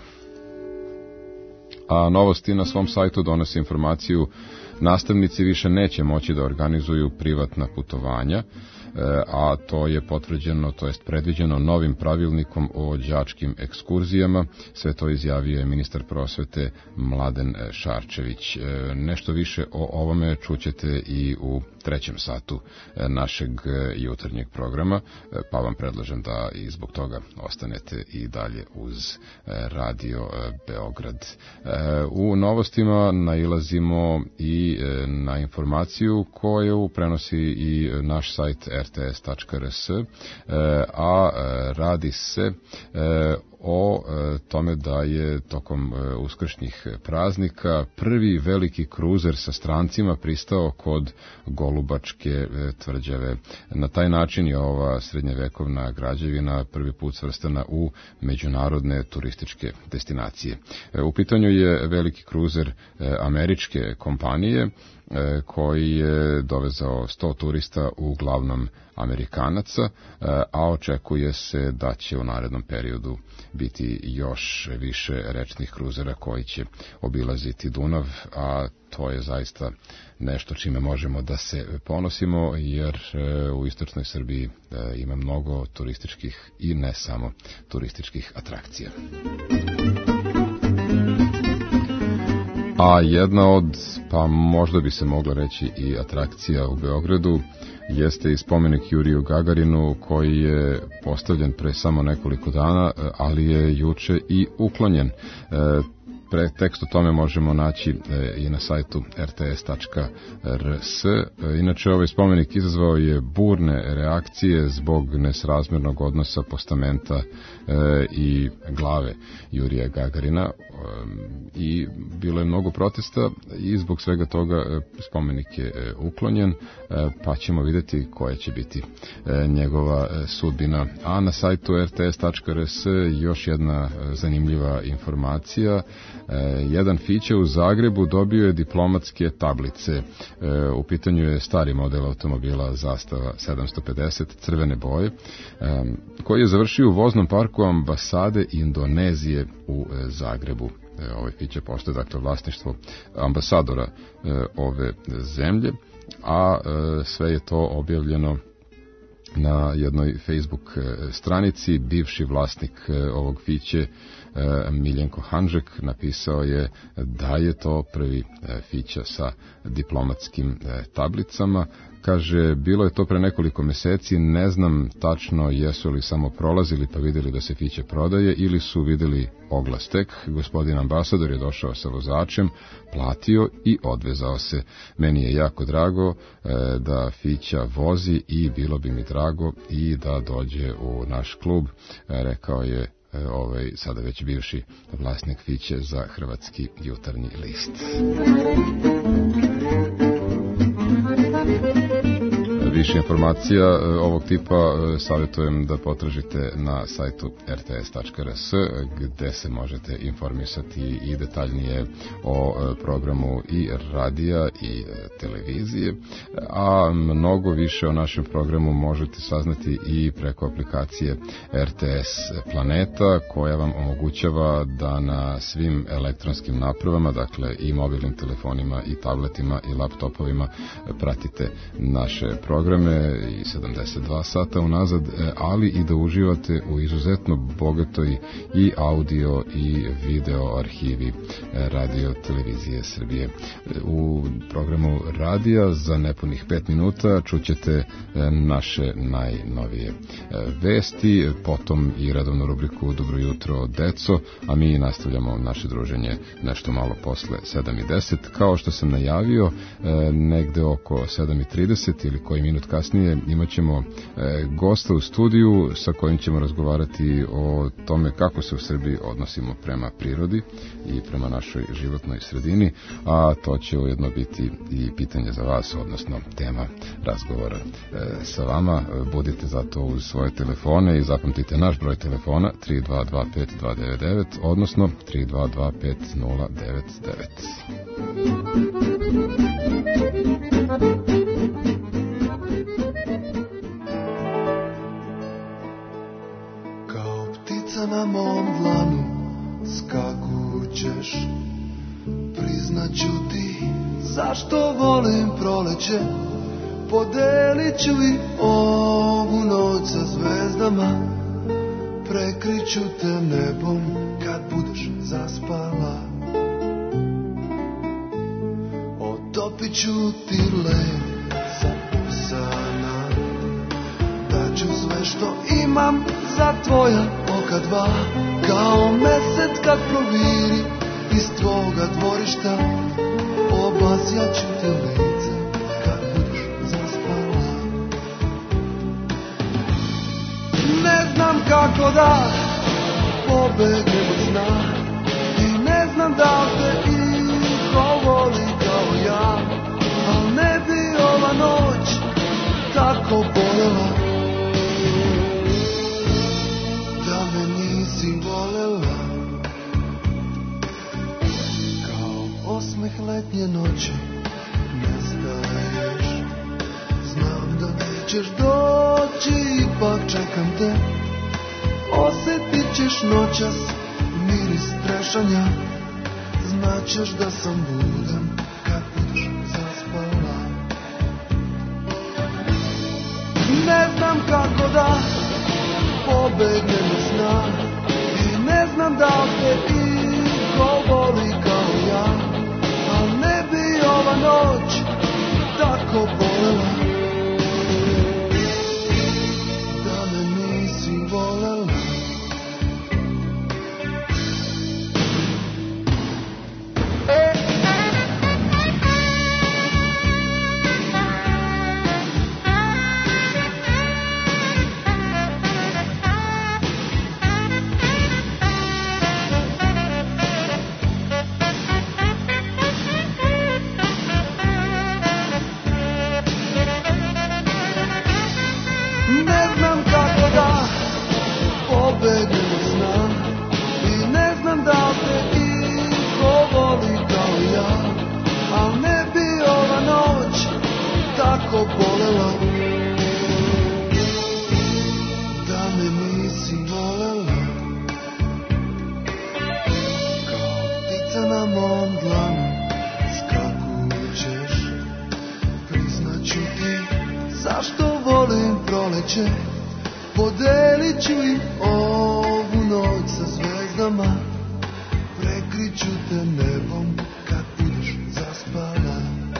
A Novosti na svom sajtu donose informaciju: nastavnici više neće moći da organizuju privatna putovanja, a to je potvrđeno, to jest predviđeno novim pravilnikom o đačkim ekskurzijama. Sve to izjavio je ministar prosvete Mladen Šarčević. Nešto više o ovome čućete i u trećem satu našeg jutarnjeg programa, pa vam predlažem da i zbog toga ostanete i dalje uz Radio Beograd. U Novostima nailazimo i na informaciju koju prenosi i naš sajt r t s tačka r s, a radi se o tome da je tokom uskršnjih praznika prvi veliki kruzer sa strancima pristao kod Golubačke tvrđave. Na taj način je ova srednjevekovna građevina prvi put svrstana u međunarodne turističke destinacije. U pitanju je veliki kruzer američke kompanije koji je dovezao sto turista, uglavnom Amerikanaca, a očekuje se da će u narednom periodu biti još više rečnih kruzera koji će obilaziti Dunav, a to je zaista nešto čime možemo da se ponosimo, jer u istočnoj Srbiji ima mnogo turističkih i ne samo turističkih atrakcija. A jedna od, pa možda bi se mogla reći i atrakcija u Beogradu, jeste i spomenik Juriju Gagarinu koji je postavljen pre samo nekoliko dana, ali je juče i uklonjen. Pre tekst o tome možemo naći e, i na sajtu r t s tačka r s. E, inače, ovaj spomenik izazvao je burne reakcije zbog nesrazmjernog odnosa postamenta e, i glave Jurija Gagarina e, i bilo je mnogo protesta i zbog svega toga e, spomenik je e, uklonjen, e, pa ćemo vidjeti koja će biti e, njegova e, sudbina. A na sajtu r t s tačka r s još jedna e, zanimljiva informacija. E, jedan Fiće u Zagrebu dobio je diplomatske tablice. E, u pitanju je stari model automobila Zastava sedamsto pedeset crvene boje, e, koji je završio u voznom parku ambasade Indonezije u e, Zagrebu. E, ovaj Fiće postaje dakle vlasništvo ambasadora e, ove zemlje, a e, sve je to objavljeno na jednoj Facebook stranici. Bivši vlasnik ovog Fiće, Miljenko Hanžek, napisao je da je to prvi Fića sa diplomatskim tablicama. Kaže, bilo je to pre nekoliko meseci, ne znam tačno jesu li samo prolazili pa vidjeli da se Fiće prodaje ili su vidjeli oglas tek. Gospodin ambasador je došao sa vozačem, platio i odvezao se. Meni je jako drago e, da Fića vozi i bilo bi mi drago i da dođe u naš klub, e, rekao je e, ovaj sada već bivši vlasnik Fiće za Hrvatski jutarnji list. Više informacija ovog tipa savjetujem da potražite na sajtu r t s tačka r s, gde se možete informisati i detaljnije o programu i radija i televizije, a mnogo više o našem programu možete saznati i preko aplikacije R T S Planeta, koja vam omogućava da na svim elektronskim napravama, dakle i mobilnim telefonima i tabletima i laptopovima, pratite naše programe programe i sedamdeset dva sata unazad, ali i da uživate u izuzetno bogatoj i audio i video arhivi Radio Televizije Srbije. U programu radija za nepunih pet minuta čućete naše najnovije vesti, potom i redovnu rubriku Dobro jutro, deco, a mi nastavljamo naše druženje nešto malo posle sedam i deset. Kao što sam najavio, negde oko sedam i trideset ili koji minut kasnije imat ćemo gosta u studiju sa kojim ćemo razgovarati o tome kako se u Srbiji odnosimo prema prirodi i prema našoj životnoj sredini, a to će ujedno biti i pitanje za vas, odnosno tema razgovora sa vama. Budite zato uz svoje telefone i zapamtite naš broj telefona tri dva dva pet dva devet devet, odnosno tri dva dva pet nula devet devet. Kao ptica na mom dlanu skakućeš, priznaću ti zašto volim proleće, podelit ću i ovu noć sa zvezdama, prekriću te nebom kad budeš zaspala, otopit ću ti led sa usana, daću sve što imam za tvoja oka dva, kao mesec kad proviri iz tvoga dvorišta, obasjaću te lice kad budeš zaspala. Ne znam kako da pobegnem od sna i ne znam da te iko voli kao ja, al ne bi ova noć tako bolela da me nisi volela. Kao osmeh letnje noći nestaješ, znam da nećeš doći, ipak čekam te, osjetit ćeš noćas miris trešanja, znaćeš da sam budan kad budeš zaspala. Ne znam kako da pobegnem od sna i ne znam da te iko voli kao ja, al ne bi ova noć tako bolela da me nisi volela. Podelit ću i ovu noć sa zvezdama, prekriću te nebom kad budeš zaspala,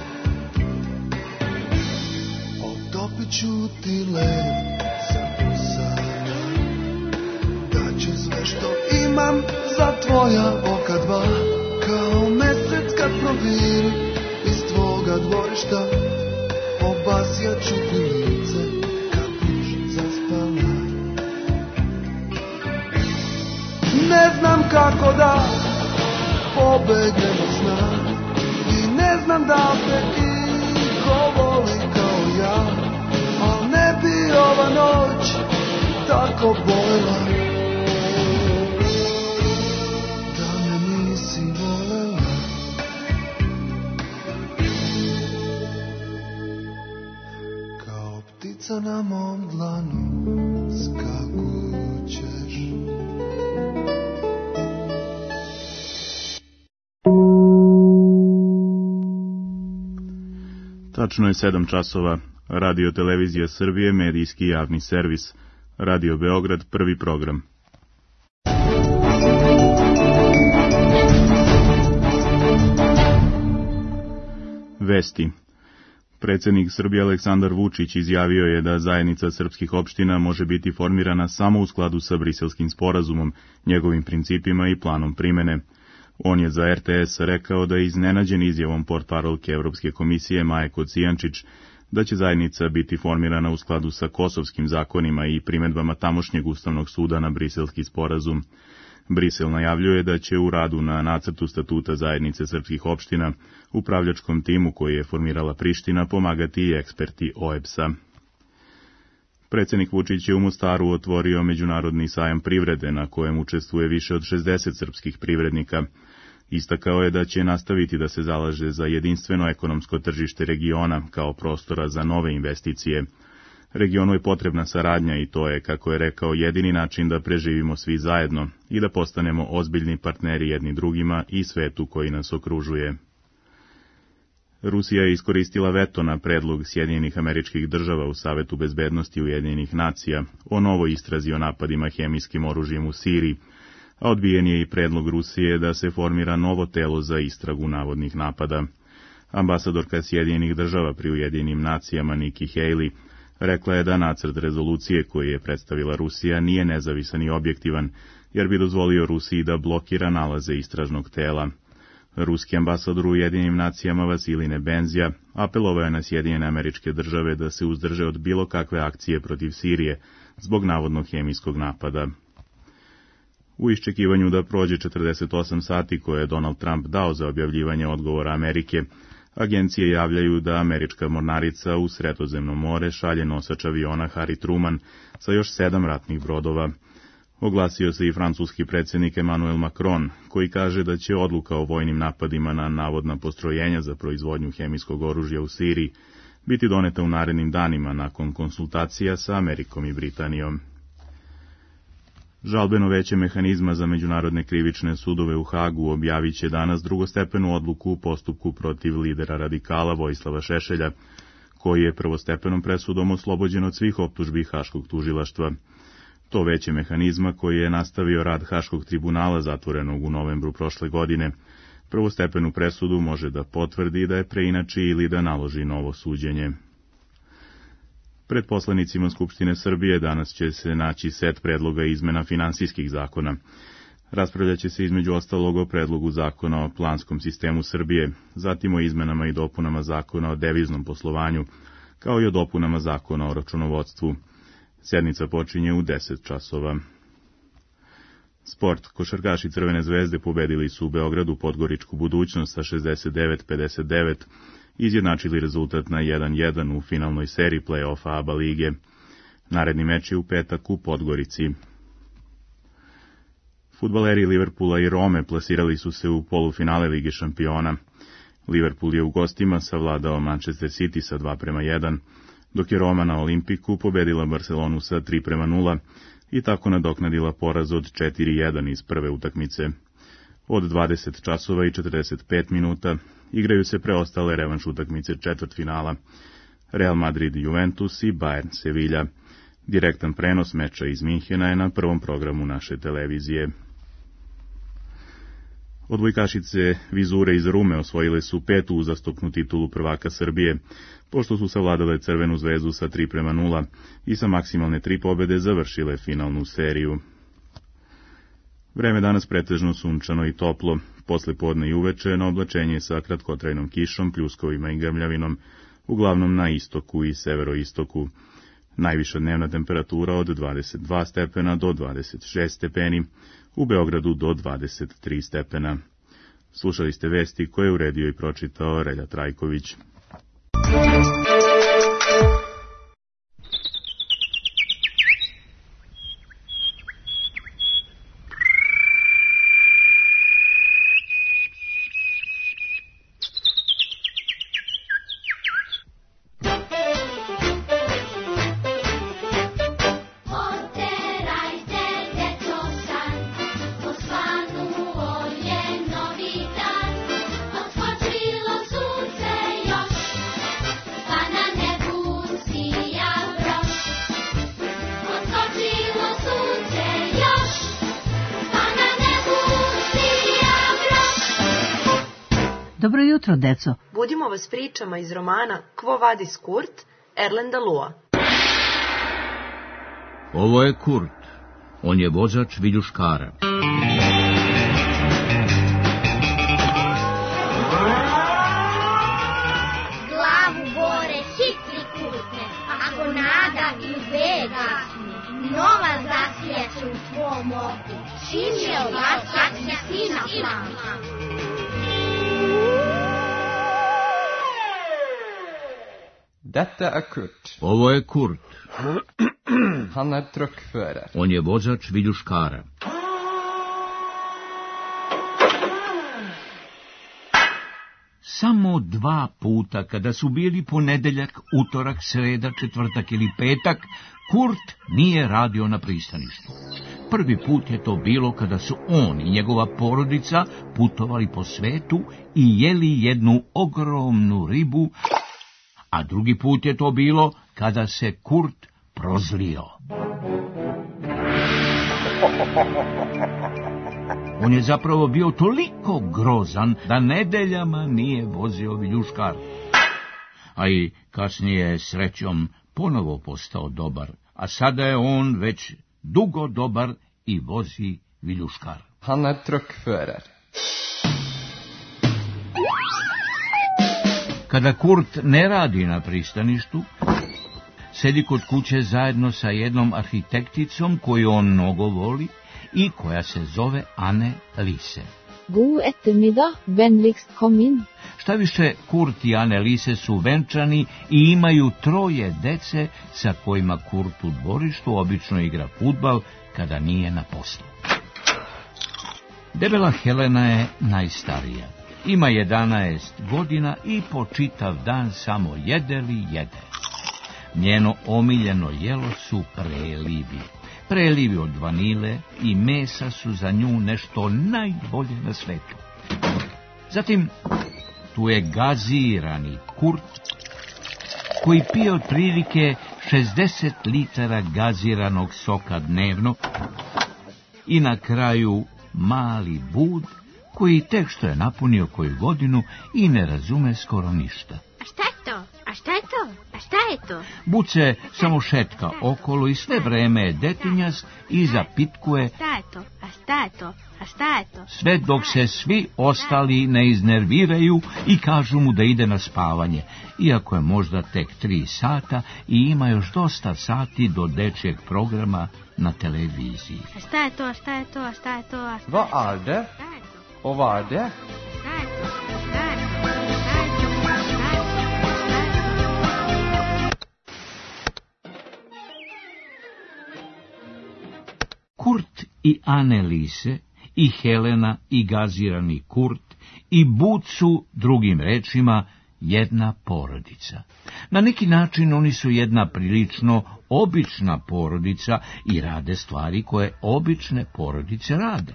otopit ću ti led sa usana, daću sve što imam za tvoja oka dva, kao mesec kad proviri iz tvoga dvorišta, obasjaću ti lice. Ne znam kako da pobegnem od sna i ne znam da te iko voli kao ja, al ne bi ova noć tako bolela da me nisi volela. Kao ptica na mom dlanu skakućeš. Tačno je sedam časova. Radio Televizija Srbije, medijski javni servis. Radio Beograd, prvi program. Vesti. Predsjednik Srbije Aleksandar Vučić izjavio je da zajednica srpskih opština može biti formirana samo u skladu sa Briselskim sporazumom, njegovim principima i planom primene. On je za R T S rekao da je iznenađen izjavom portparolke Evropske komisije Maje Kocijančić da će zajednica biti formirana u skladu sa kosovskim zakonima i primedbama tamošnjeg Ustavnog suda na Briselski sporazum. Brisel najavljuje da će u radu na nacrtu statuta zajednice srpskih opština upravljačkom timu koji je formirala Priština pomagati i eksperti O E B S-a. Predsjednik Vučić je u Mostaru otvorio međunarodni sajam privrede na kojem učestvuje više od šezdeset srpskih privrednika. Istakao je da će nastaviti da se zalaže za jedinstveno ekonomsko tržište regiona kao prostora za nove investicije. Regionu je potrebna saradnja i to je, kako je rekao, jedini način da preživimo svi zajedno i da postanemo ozbiljni partneri jedni drugima i svetu koji nas okružuje. Rusija je iskoristila veto na predlog Sjedinjenih Američkih Država u Savetu bezbednosti Ujedinjenih nacija o novoj istrazi o napadima hemijskim oružjem u Siriji, a odbijen je i predlog Rusije da se formira novo telo za istragu navodnih napada. Ambasadorka Sjedinjenih Država pri Ujedinjenim nacijama Nikki Haley rekla je da nacrt rezolucije koji je predstavila Rusija nije nezavisan i objektivan, jer bi dozvolio Rusiji da blokira nalaze istražnog tela. Ruski ambasador u Ujedinjenim nacijama Vasilij Nebenzija apelovao je na Sjedinjene Američke Države da se uzdrže od bilo kakve akcije protiv Sirije zbog navodnog hemijskog napada. U iščekivanju da prođe četrdeset osam sati koje je Donald Trump dao za objavljivanje odgovora Amerike, agencije javljaju da američka mornarica u Sredozemno more šalje nosač aviona Harry Truman sa još sedam ratnih brodova. Oglasio se i francuski predsjednik Emmanuel Macron, koji kaže da će odluka o vojnim napadima na navodna postrojenja za proizvodnju hemijskog oružja u Siriji biti doneta u narednim danima nakon konsultacija sa Amerikom i Britanijom. Žalbeno veće mehanizma za međunarodne krivične sudove u Hagu objavit će danas drugostepenu odluku u postupku protiv lidera radikala Vojislava Šešelja, koji je prvostepenom presudom oslobođen od svih optužbi Haškog tužilaštva. To veće mehanizma, koji je nastavio rad Haškog tribunala zatvorenog u novembru prošle godine, prvostepenu presudu može da potvrdi, da je preinači ili da naloži novo suđenje. Pred poslanicima Skupštine Srbije danas će se naći set predloga izmena finansijskih zakona. Raspravljaće se između ostalog o predlogu zakona o planskom sistemu Srbije, zatim o izmenama i dopunama zakona o deviznom poslovanju, kao i o dopunama zakona o računovodstvu. Sjednica počinje u deset časova. Sport. Košarkaši Crvene zvezde pobedili su u Beogradu Podgoričku Budućnost sa šezdeset devet pedeset devet, izjednačili rezultat na jedan jedan u finalnoj seriji play-offa A B A lige. Naredni meč je u petak u Podgorici. Fudbaleri Liverpoola i Rome plasirali su se u polufinale Lige šampiona. Liverpool je u gostima savladao Manchester City sa dva prema jedan, dok je Roma na Olimpiku pobedila Barcelonu sa tri prema nula i tako nadoknadila poraz od četiri jedan iz prve utakmice. Od dvadeset časova i četrdeset pet minuta igraju se preostale revanš utakmice četvrtfinala. Real Madrid Juventus i Bayern Sevilla. Direktan prenos meča iz Minhena je na prvom programu naše televizije. Odbojkašice Vizure iz Rume osvojile su petu uzastopnu titulu prvaka Srbije, pošto su savladale Crvenu zvezdu sa tri prema nula i sa maksimalne tri pobede završile finalnu seriju. Vreme danas pretežno sunčano i toplo, posle podne i uveče na oblačenje sa kratkotrajnom kišom, pljuskovima i grmljavinom, uglavnom na istoku i severoistoku. Najviša dnevna temperatura od dvadeset dva stepena do dvadeset šest stepeni, u Beogradu do dvadeset tri stepena. Slušali ste vesti koje je uredio i pročitao Relja Trajković. Otvočilo sunce još Dobro jutro, deco. Budimo vas pričama iz romana Quo vadis Kurt, Erlenda Lua. Ovo je Kurt. On je vozač viljuškara. Glavu gore, hitri Kurte, ako nada i bega, nova zasija će u tvom oku, čim je ovakva sina plava. Detta är Kurt. Ovo je Kurt. Han är truckförare. On je vozač viljuškara. Samo dva puta, kada su bili ponedeljak, utorak, sreda, četvrtak ili petak, Kurt nije radio na pristaništu. Prvi put je to bilo kada su on i njegova porodica putovali po svetu i jeli jednu ogromnu ribu, a drugi put je to bilo kada se Kurt prozlio. On je zapravo bio toliko grozan da nedeljama nije vozio viljuškar. A i kasnije je srećom ponovo postao dobar, a sada je on već dugo dobar i vozi viljuškar. Han är truckförare. Kada Kurt ne radi na pristaništu, sedi kod kuće zajedno sa jednom arhitekticom koju on mnogo voli i koja se zove Anne Lise. God ettermiddag, vänligst kom in. Šta više, Kurt i Anne Lise su venčani i imaju troje dece sa kojima Kurt u dvorištu obično igra fudbal kada nije na poslu. Debela Helena je najstarija. Ima jedanaest godina i po čitav dan samo jede li jede. Njeno omiljeno jelo su prelivi. Prelivi od vanile i mesa su za nju nešto najbolje na svetu. Zatim, tu je gazirani Kurt, koji pije otprilike šezdeset litara gaziranog soka dnevno, i na kraju mali Bud, koji tek što je napunio koju godinu i ne razume skoro ništa. A šta je to? A šta je to? A šta je to? Bud se samo šetka okolo i sve vreme je detinjas i zapitkuje šta je to? A šta je to? A šta je to? Sve dok se svi ostali ne iznerviraju i kažu mu da ide na spavanje, iako je možda tek tri sata i ima još dosta sati do dečjeg programa na televiziji. A šta je to? A šta je to? A šta je to? A šta je to? Vad är det? Och vad är det? Kurt i Anne Lise, i Helena, i gazirani Kurt, i Bud su, drugim rečima, jedna porodica. Na neki način oni su jedna prilično obična porodica i rade stvari koje obične porodice rade.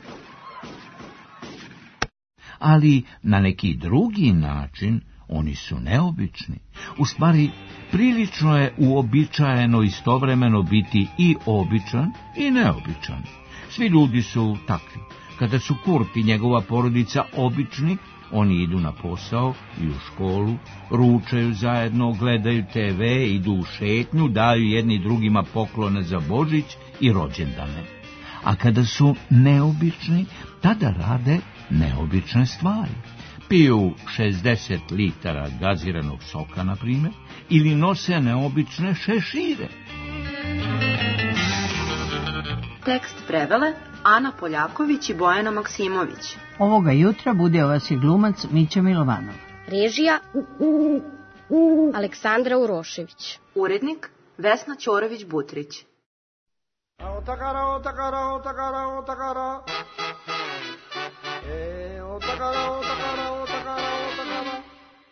Ali na neki drugi način oni su neobični. U stvari, prilično je uobičajeno istovremeno biti i običan i neobičan. Svi ljudi su takvi. Kada su Kurt i njegova porodica obični, oni idu na posao i u školu, ručaju zajedno, gledaju te ve, idu u šetnju, daju jedni drugima poklone za Božić i rođendane. A kada su neobični, tada rade neobične stvari. Piju šezdeset litara gaziranog soka, na primjer, ili nose neobične šešire. Tekst prevele Ana Poljaković i Bojana Maksimović. Ovoga jutra budeo vas je glumac Mića Milovanov. Režija Aleksandra Urošević. Urednik Vesna Ćorović-Butrić. Otakara, otakara, otakara, otakara. E, otakara, otakara, otakara, otakara.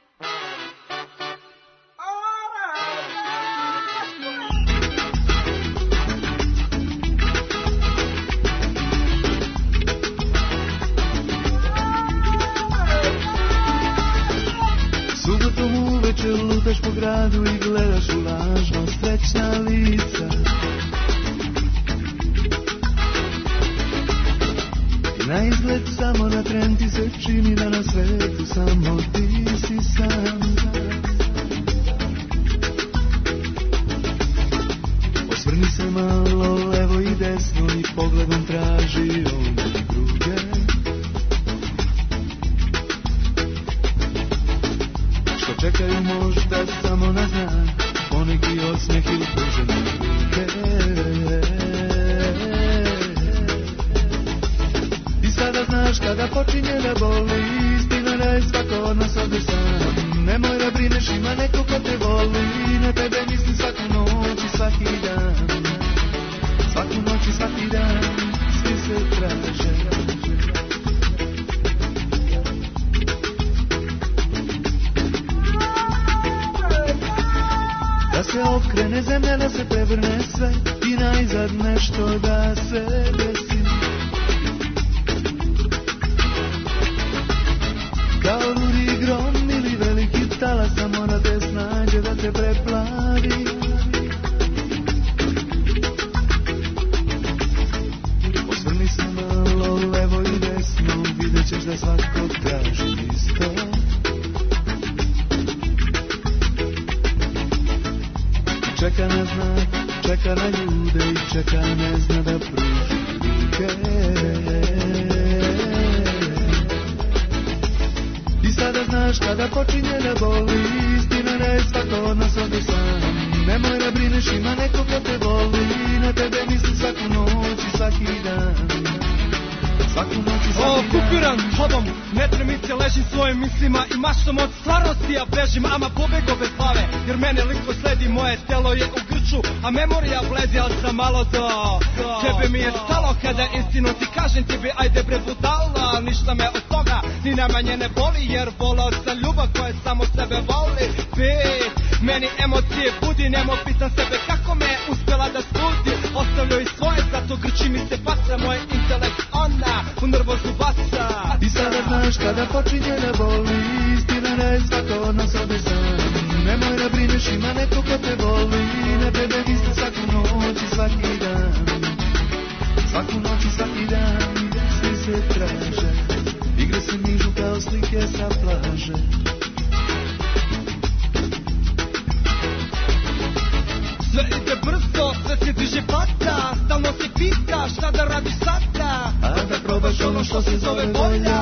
Subotom uveče lutaš po gradu i gledaš u lažno srećna lica. Na izgled samo na tren ti se čini da na svetu samo pogledom traži on druge. Što čekaju možda samo na znak, poneki osmeh ili pružene ruke. I sada znaš kada počinje da boli, istina da je svako od nas ovdje sam. Nemoj da brineš, ima neko ko te voli, na tebe misli svaku noć i svaki dan. Svaku noć i svaki dan, svi se traže. Da se okrene zemlja, da se prevrne sve i najzad nešto da se desi. Kao ludi grom ili veliki talas, samo da te snađe, da te preplavi. Osvrni se malo levo i desno, vidjet ćeš da svako traži isto. Čeka na znak, čeka na ljude i čeka ne zna da pruži ruke. I sada znaš kada počinje da boli, istina da je svako od nas ovdje sam. Nemoj da brineš, ima neko ko te voli, na tebe misli svaku noć i svaki dan. Svaku noć i svaki dan. O, kupiran tobom, ne tremice, ležim svojim mislima i maštom od stvarnosti ja bežim, ama pobego bez glave, jer mene liko sledi, moje telo je u grču, a memorija bledi, ali sam malo do, do. Tebe mi je stalo kada istinu ti kažem tebi, ajde bre budala, ništa me od toga ni najmanje ne boli, jer volao sam ljubav koja samo sebe voli. Bit, meni emocije budi, nemo pitam sebe kako me je uspjela da studi, ostavljaju svoje, zato grči mi se paca, moj intelekt ona u nervozu baca. I sada znaš kada počinje da boli, istina da je svako od nas ovdje sam. Nemoj da brineš, ima neko ko te voli, na tebe misli svaku noć i svaki dan. Svaku noć i svaki dan, svi se traže, igre se nižu kao slike sa plaže. Sve ide brzo, sve se diže plata, stalno se pita šta da radiš sada, a da probaš ono što se zove volja.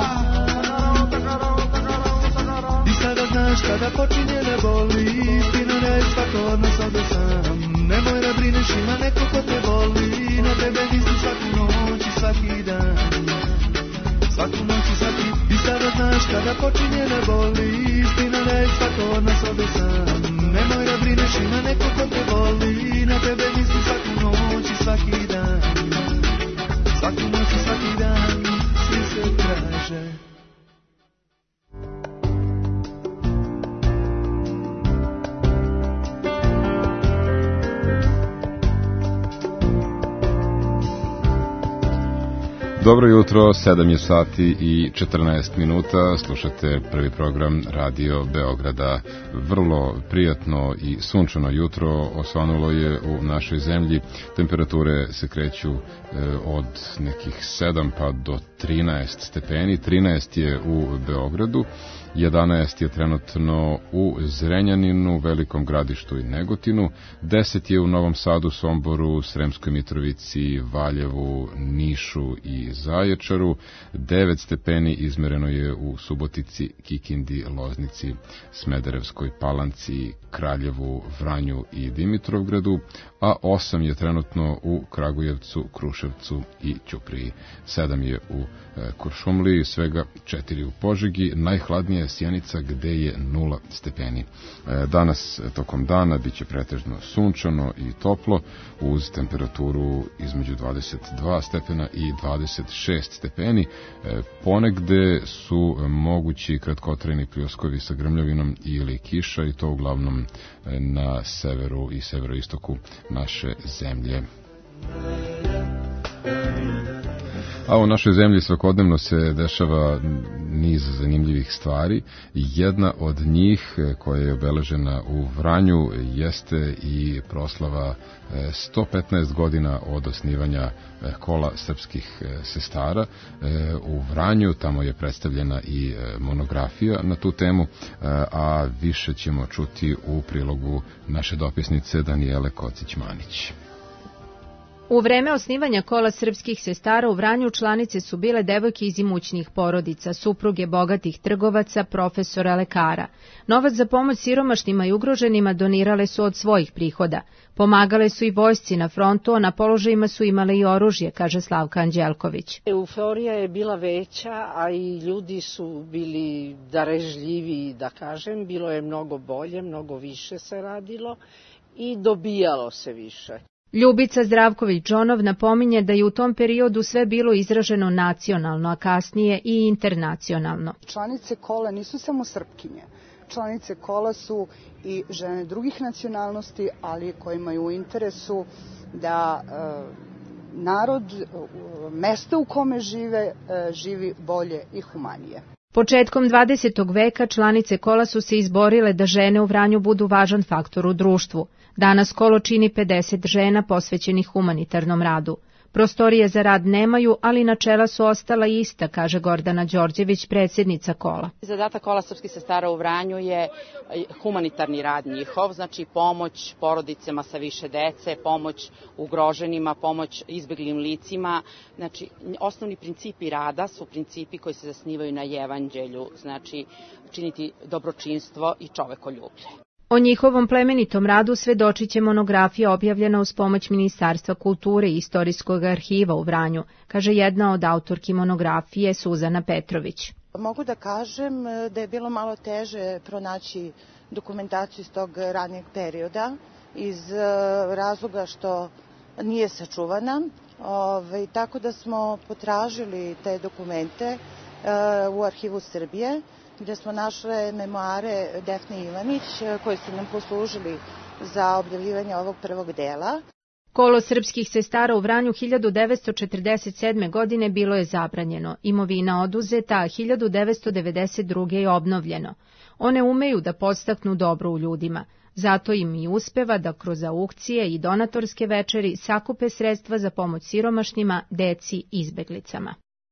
I sada znaš kada počinje da boli, istina da je svako od nas ovdje sam. Nemoj da brineš, ima neko ko te voli, na tebe misli svaku noć i svaki dan. Svaku noć i svaki. I sada znaš kada počinje da boli, istina da je svako od nas ovdje sam. Nemoj da brineš, ima neko ko te voli, na tebe misli svaku noć i svaki dan. Svaku noć i svaki dan, svi se traže. Dobro jutro, sedam je sati i četrnaest minuta, slušate prvi program Radio Beograda. Vrlo prijatno i sunčano jutro osvanulo je u našoj zemlji. Temperature se kreću e, od nekih sedam pa do trinaest stepeni. trinaest je u Beogradu, jedanaest je trenutno u Zrenjaninu, Velikom Gradištu i Negotinu, deset je u Novom Sadu, Somboru, Sremskoj Mitrovici, Valjevu, Nišu i Zaječaru, devet stepeni izmereno je u Subotici, Kikindi, Loznici, Smederevskoj Palanci, Kraljevu, Vranju i Dimitrovgradu, a osam je trenutno u Kragujevcu, Kruševcu i Ćupriji. sedam je u e, Kuršumliji, svega četiri u Požegi, najhladnija je Sjenica gde je nula stepeni. E, danas tokom dana biće pretežno sunčano i toplo uz temperaturu između dvadeset dva stepena i dvadeset šest stepeni. E, ponegde su mogući kratkotrajni pljuskovi sa grmljavinom ili kiša i to uglavnom na severu i severoistoku naše zemlje. A u našoj zemlji svakodnevno se dešava niz zanimljivih stvari. Jedna od njih koja je obeležena u Vranju jeste i proslava sto petnaest godina od osnivanja kola srpskih sestara u Vranju. Tamo je predstavljena i monografija na tu temu, a više ćemo čuti u prilogu naše dopisnice Danijele Kocić-Manić. U vreme osnivanja kola srpskih sestara u Vranju članice su bile devojke iz imućnih porodica, supruge bogatih trgovaca, profesora, lekara. Novac za pomoć siromašnima i ugroženima donirale su od svojih prihoda. Pomagale su i vojsci na frontu, a na položajima su imale i oružje, kaže Slavka Anđelković. Euforija je bila veća, a i ljudi su bili darežljivi, da kažem. Bilo je mnogo bolje, mnogo više se radilo i dobijalo se više. Ljubica Zdravković-Džonov napominje da je u tom periodu sve bilo izraženo nacionalno, a kasnije i internacionalno. Članice kola nisu samo Srpkinje. Članice kola su i žene drugih nacionalnosti, ali koje imaju u interesu da e, narod, mesto u kome žive, e, živi bolje i humanije. Početkom dvadesetog veka članice kola su se izborile da žene u Vranju budu važan faktor u društvu. Danas kolo čini pedeset žena posvećenih humanitarnom radu. Prostorije za rad nemaju, ali načela su ostala ista, kaže Gordana Đorđević, predsjednica kola. Zadatak kola srpskih sestara u Vranju je humanitarni rad njihov, znači pomoć porodicama sa više dece, pomoć ugroženima, pomoć izbjeglim licima. Znači, osnovni principi rada su principi koji se zasnivaju na evanđelju, znači činiti dobročinstvo i čovekoljublje. O njihovom plemenitom radu svedočit će monografija objavljena uz pomoć Ministarstva kulture i Istorijskog arhiva u Vranju, kaže jedna od autorki monografije Suzana Petrović. Mogu da kažem da je bilo malo teže pronaći dokumentaciju iz tog ranijeg perioda, iz razloga što nije sačuvana, Ove, tako da smo potražili te dokumente u Arhivu Srbije, gde smo našle memoare Defne Ivanić, koje su nam poslužili za objavljivanje ovog prvog dela. Kolo srpskih sestara u Vranju hiljadu devetsto četrdeset sedme. godine bilo je zabranjeno, imovina oduzeta, a hiljadu devetsto devedeset druge. je obnovljeno. One umeju da podstaknu dobro u ljudima, zato im i uspeva da kroz aukcije i donatorske večeri sakupe sredstva za pomoć siromašnima, deci i izbeglicama.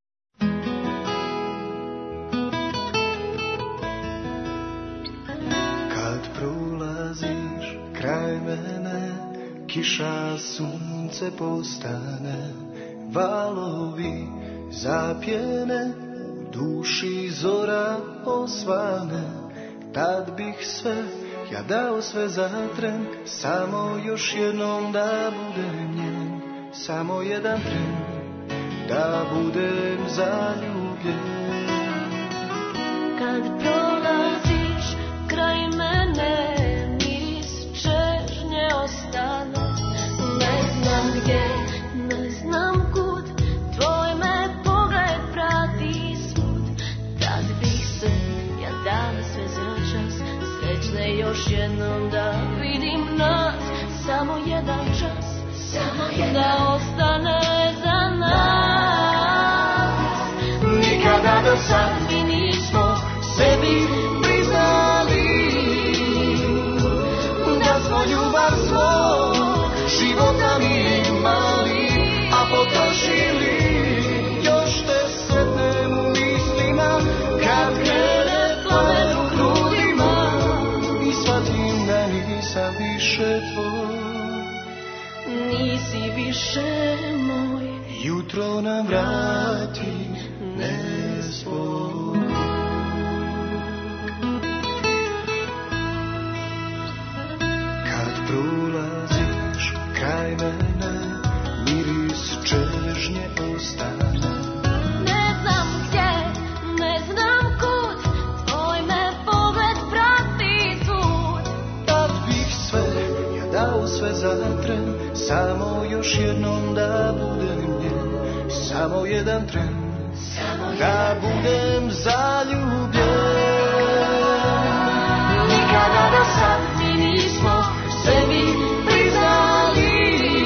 Prolaziš kraj mene, kiša, sunce postane, valovi zapjene, duši zora osvane, tad bih sve, ja dao sve za tren, samo još jednom da budem njen, samo jedan tren, da budem zaljubljen. Kad prolaziš kraj mene, miris čežnje ostane, ne znam gdje, ne znam kud, tvoj me pogled prati svud, tad bih se ja dala sve za čas, srećne još jednom da vidim nas, samo jedan čas, samo jedan, da ostane za nas. Nikada do sad mi nismo sebi priznali da smo ljubav svog života mi imali, a potrošili. Još te sretnem u mislima kad krene plamen u grudima i shvatim da nisam više tvoj, nisi više moj. Jutro nam vrati nespokoj. Prolaziš kraj mene, miris čežnje ostane. Ne znam gdje, ne znam kud, tvoj me pogled prati svud. Tad bih sve, ja dao sve za tren, samo još jednom da budem njen, samo jedan tren, samo da budem zaljubljen. Nikada do sad mi nismo sebi priznali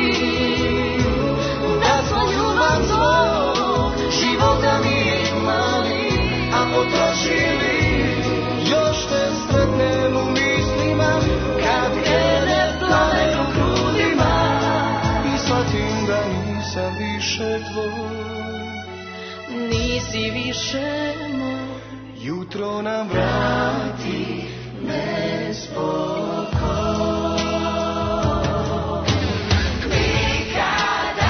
da smo ljubav svog života mi imali, a potrošili. Još te sretnem u mislima kad krene plamen u grudima i shvatim da nisam više tvoj, nisi više moj. Jutro nam vrati nespokoj. Nikada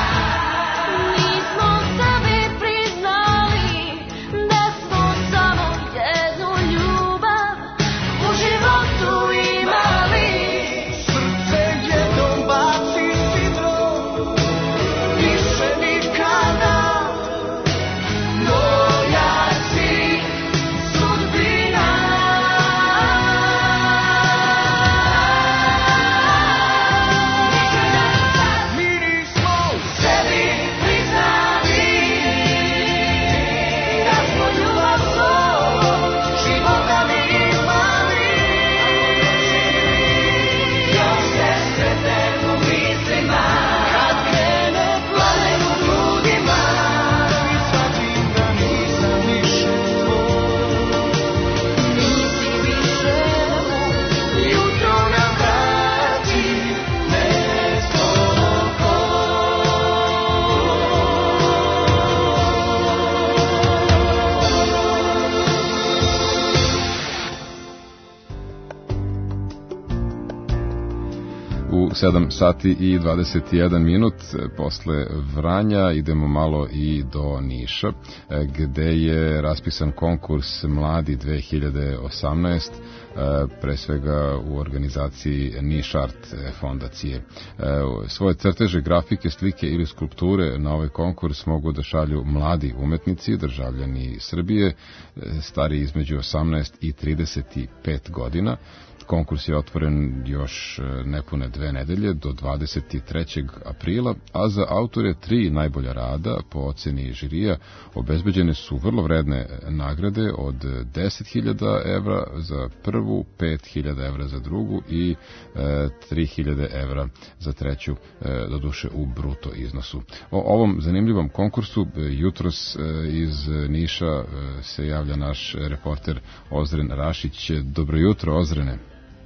U sedam sati i dvadeset jedan minut posle Vranja idemo malo i do Niša, gde je raspisan konkurs Mladi dve hiljade osamnaest, pre svega u organizaciji Niš Art fondacije. Svoje crteže, grafike, slike ili skulpture na ovaj konkurs mogu da šalju mladi umetnici, državljani Srbije, stari između osamnaest i trideset pet godina. Konkurs je otvoren još nepune dve nedelje do dvadeset trećeg aprila, a za autore tri najbolja rada po oceni žirija obezbeđene su vrlo vredne nagrade od deset hiljada evra za prvu, pet hiljada evra za drugu i e, tri hiljade evra za treću, e, doduše u bruto iznosu. O ovom zanimljivom konkursu e, jutros e, iz Niša e, se javlja naš reporter Ozren Rašić. Dobro jutro, Ozrene.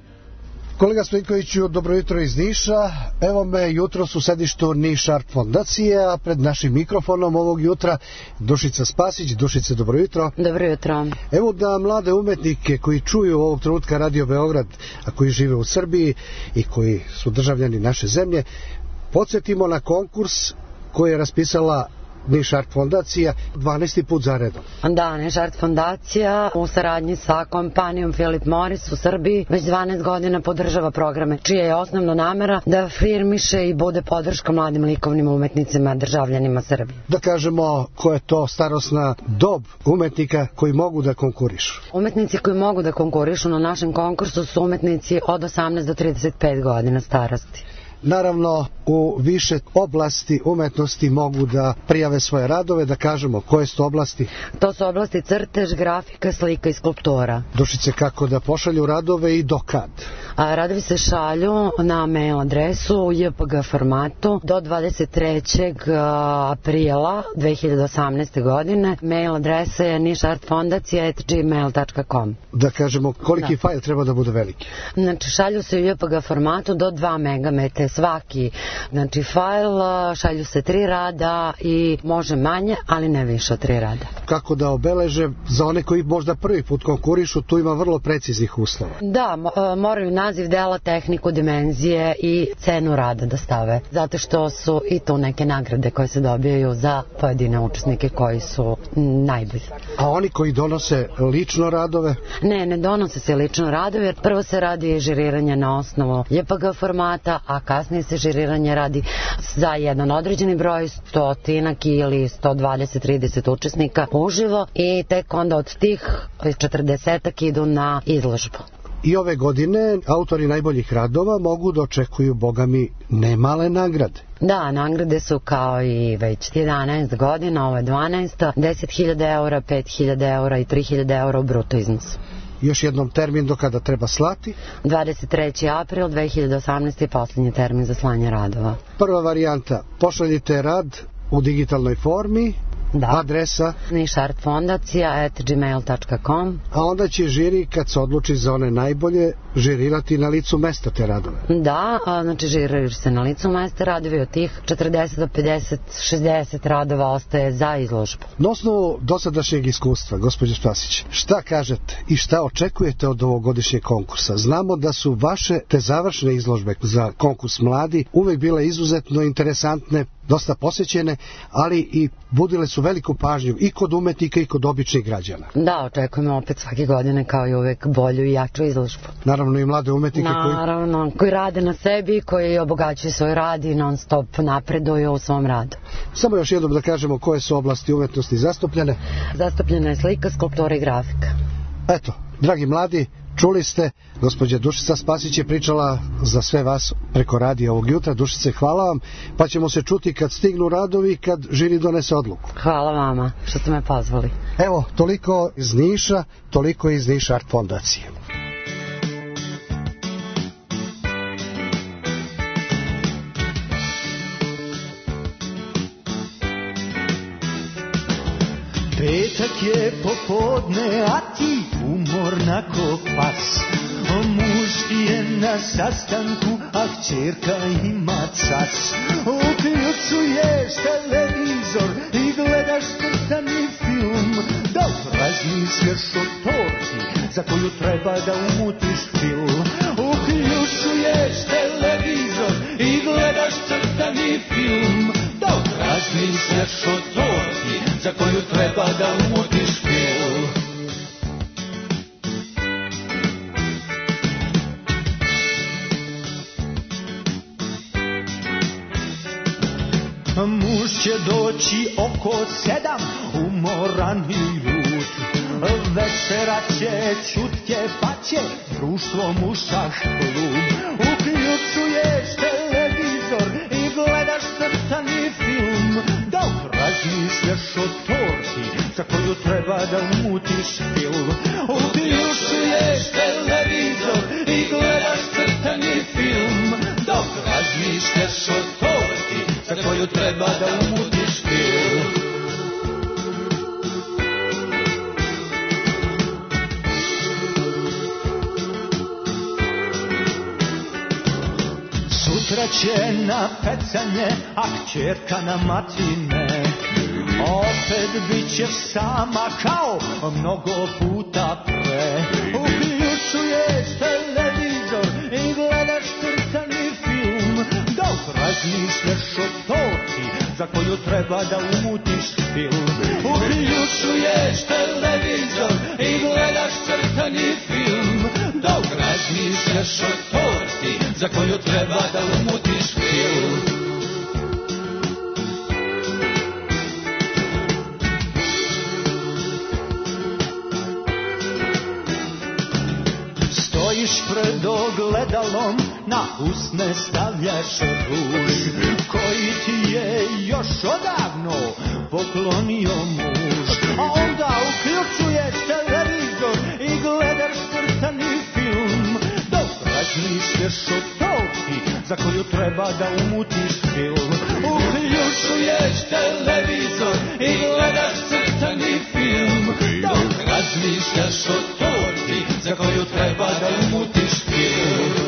Kolega Stojkoviću, dobro jutro iz Niša. Evo me jutros u sedištu Niš Art fondacije, a pred našim mikrofonom ovog jutra Dušica Spasić. Dušice, dobro jutro. Dobro jutro. Evo da mlade umetnike koji čuju ovog trenutka Radio Beograd, a koji žive u Srbiji i koji su državljani naše zemlje, podsjetimo na konkurs koji je raspisala Niš Art fondacija dvanaesti put za redom. Da, Niš Art fondacija u saradnji sa kompanijom Philip Morris u Srbiji već dvanaest godina podržava programe, čija je osnovna namera da firmiše i bude podrška mladim likovnim umetnicima, državljanima Srbije. Da kažemo koja je to starosna dob umetnika koji mogu da konkurišu. Umetnici koji mogu da konkurišu na našem konkursu su umetnici od osamnaest do trideset pet godina starosti. Naravno, u više oblasti umetnosti mogu da prijave svoje radove, da kažemo koje su oblasti. To su oblasti crtež, grafika, slika i skulptura. Dušice, kako da pošalju radove i do kad? A, radovi se šalju na mail adresu u J P G formatu do dvadeset trećeg aprila dve hiljade osamnaeste. godine. Mail adresa je nišartfondacija at gmail dot com. Da kažemo koliki da. Fajl treba da bude veliki? Znači, šalju se u J P G formatu do dva megabajta svaki. Znači, fajl, šalju se tri rada i može manje, ali ne više od tri rada. Kako da obeleže za one koji možda prvi put konkurišu, tu ima vrlo preciznih uslova. Da, moraju naziv dela, tehniku, dimenzije i cenu rada da stave. Zato što su i tu neke nagrade koje se dobijaju za pojedine učesnike koji su najbolji. A oni koji donose lično radove? Ne, ne donose se lično radove, jer prvo se radi žiriranje na osnovu J P G formata, a kasnije se žiriranje radi za jedan određeni broj, stotinak ili sto dvadeset trideset učesnika uživo i tek onda od tih četrdesetak idu na izložbu. I ove godine autori najboljih radova mogu da očekuju, boga mi, nemale nagrade. Da, nagrade su kao i već jedanaest godina, ovo je dvanaest, deset hiljada eura, pet hiljada eura i tri hiljade eura u bruto iznosu. Još jednom termin do kada treba slati? dvadeset treći april dve hiljade osamnaeste. je posljednji termin za slanje radova. Prva varijanta, pošaljite rad u digitalnoj formi. Da. Adresa? nišartfondacija at gmail dot com. A onda će žiri, kad se odluči za one najbolje, žirirati na licu mesta te radove? Da, a, znači žiriraju se na licu mesta radovi, od tih četrdeset do pedeset, šezdeset radova ostaje za izložbu. Na osnovu dosadašnjeg iskustva, gospođo Spasić, šta kažete i šta očekujete od ovogodišnjeg konkursa? Znamo da su vaše te završne izložbe za konkurs mladi uvek bile izuzetno interesantne, dosta posjećene, ali i budile su veliku pažnju i kod umetnika i kod običnih građana. Da, očekujemo opet svake godine kao i uvek bolju i jaču izložbu. Naravno i mlade umetnike koji... Naravno, koji rade na sebi, koji obogaćuju svoj rad i non stop napreduju u svom radu. Samo još jednom da kažemo koje su oblasti umetnosti zastupljene. Zastupljena je slika, skulptura i grafika. Eto, dragi mladi, čuli ste, gospođa Dušica Spasić je pričala za sve vas preko radija ovog jutra. Dušice, hvala vam, pa ćemo se čuti kad stignu radovi, kad žiri donese odluku. Hvala vama što ste me pozvali. Evo, toliko iz Niša, toliko iz Niš Art fondacije. Petak je popodne, a ti umorna ko pas. Muž ti je na sastanku, a kćerka ima cas. Uključuješ televizor i gledaš crtani film. Da razmišljaš o torti za koju treba da umutiš film. Uključuješ televizor crtani film, dok razmišljaš o torti za koju treba da umutiš pil. Muž će doći oko sedam, umoran i ljut. Večera će, čutke pa će, društvo mu šašklub. Uključuješ televizor i gledaš crtani film, dok razmišljaš o torti za koju treba da umutiš pil. Uključuješ televizor i gledaš crtani film, dok razmišljaš o torti za koju treba da umutiš pil. Sutra će na pecanje, a kćerka na matine. Opet bit ćeš sama kao mnogo puta pre. Uključuješ televizor i gledaš crtani film, dok razmišljaš o torti za koju treba da umutiš pil. Uključuješ televizor i gledaš crtani film, dok razmišljaš o torti za koju treba da umutiš pil. Stojiš pred ogledalom, na usne stavljaš ruž koji ti je još odavno poklonio muž. A onda uključuješ televizor i gledaš crtani film, dok razmišljaš o torti za koju treba da umutiš pil. Uključuješ televizor i gledaš crtani film, dok razmišljaš o torti za koju treba da umutiš pil.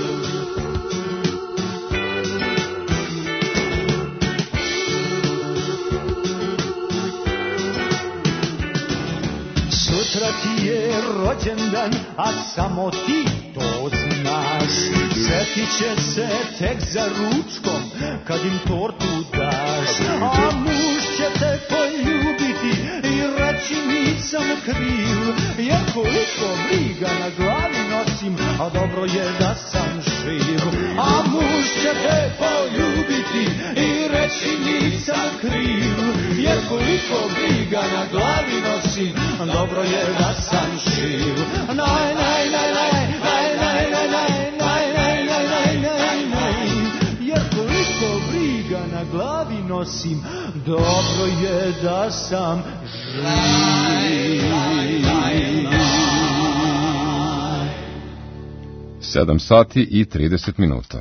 Sutra ti je rođendan, a samo ti to znaš. Sjetit će se tek za ručkom kad im tortu daš. A muž će te poljubiti i reći nisam kriv, jer koliko briga na glavi nosim, a dobro je da sam živ. A muž će te poljubiti i reći nisam kriv, jer koliko briga na glavi nosim, dobro je da sam živ. Naj, naj, naj, naj, naj, naj, naj, naj, naj, naj, naj, naj, naj, jer koliko briga na glavi nosim, dobro je da sam živ. sedam sati i trideset minuta.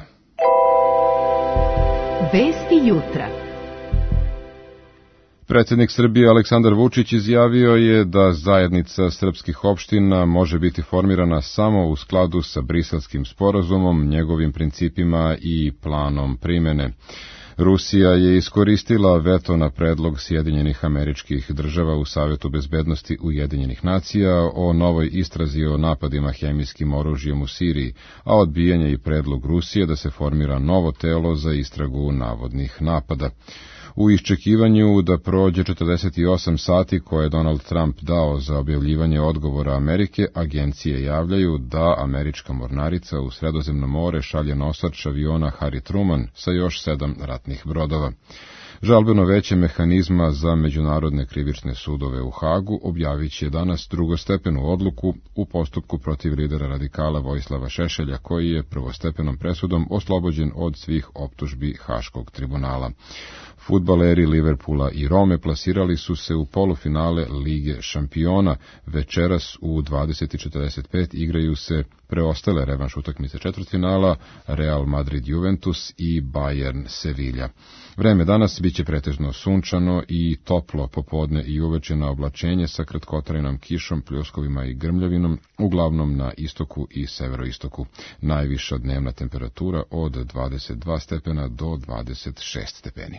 Vesti jutra. Predsjednik Srbije Aleksandar Vučić izjavio je da zajednica srpskih opština može biti formirana samo u skladu sa Briselskim sporazumom, njegovim principima i planom primene. Rusija je iskoristila veto na predlog Sjedinjenih Američkih Država u Savetu bezbednosti Ujedinjenih nacija o novoj istrazi o napadima hemijskim oružjem u Siriji, a odbijen je i predlog Rusije da se formira novo telo za istragu navodnih napada. U iščekivanju da prođe četrdeset osam sati koje je Donald Trump dao za objavljivanje odgovora Amerike, agencije javljaju da američka mornarica u Sredozemno more šalje nosač aviona Harry Truman sa još sedam ratnih brodova. Žalbeno veće mehanizma za međunarodne krivične sudove u Hagu objavit će danas drugostepenu odluku u postupku protiv lidera radikala Vojislava Šešelja, koji je prvostepenom presudom oslobođen od svih optužbi Haškog tribunala. Fudbaleri Liverpoola i Rome plasirali su se u polufinale Lige šampiona. Večeras u dvadeset četrdeset pet igraju se preostale revanš utakmice četvrtfinala Real Madrid Juventus i Bayern Sevilla. Vreme danas biće pretežno sunčano i toplo popodne i uveče na oblačenje sa kratkotrajnom kišom, pljuskovima i grmljavinom, uglavnom na istoku i severoistoku. Najviša dnevna temperatura od dvadeset dva stepena do dvadeset šest stepeni.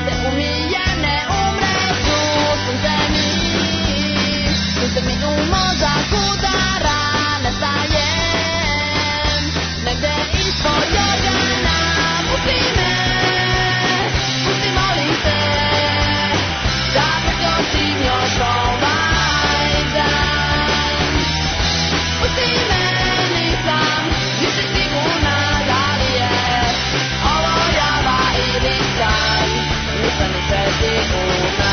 se umije, ne umreću. Sunce mi, sunce mi u mozak udara, nestajem negde ispod Jorgana. Pusti me, pusti molim te, da preskočim još ovaj dan. Pusti me, nisam više sigurna da li je ovo java ili san, nisam više sigurna.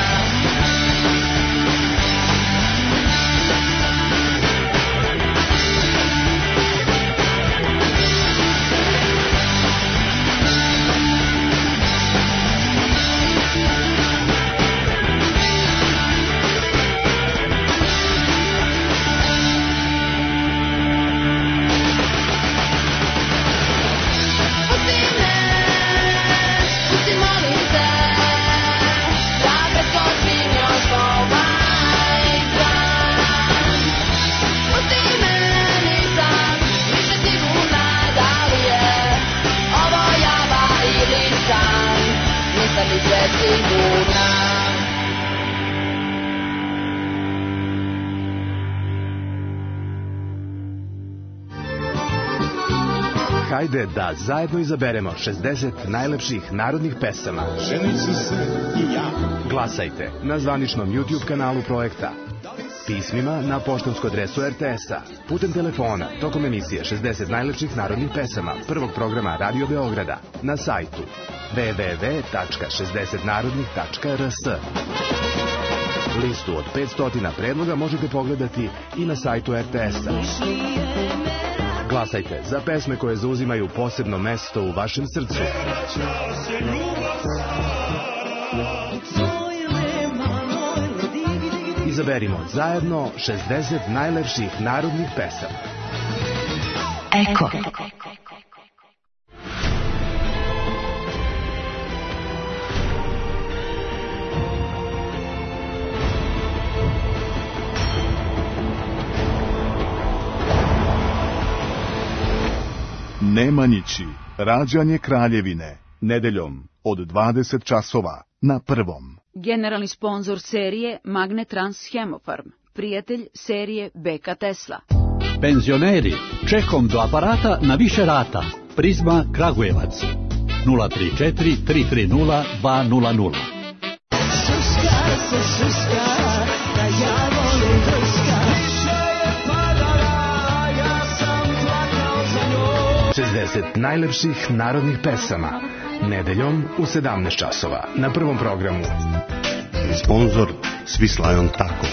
Hajde da zajedno izaberemo šezdeset najlepših narodnih pesama. Ženit ću se i ja. Glasajte na zvaničnom YouTube kanalu projekta, pismima na poštansku adresu er te es a, putem telefona tokom emisije šezdeset najlepših narodnih pesama prvog programa Radio Beograda, na sajtu w w w tačka šezdeset narodnih tačka r s. Listu od petsto predloga možete pogledati i na sajtu er te es a. Glasajte za pesme koje zauzimaju posebno mesto u vašem srcu. Izaberimo zajedno šezdeset najlepših narodnih pesama. Eko. Nemanjići, rađanje kraljevine, nedeljom od dvadeset časova na prvom. Generalni sponzor serije Magnetrans Hemofarm, prijatelj serije Beka Tesla. Penzioneri, čekom do aparata na više rata. Prizma Kragujevac, nula tri četiri tri tri nula dva nula nula. Šuška se šuška, da ja volim drska. Više je padala, ja sam plakao za njom. šezdeset najlepših narodnih pesama, nedeljom u sedamnaest časova na prvom programu. Sponzor Swiss Tako.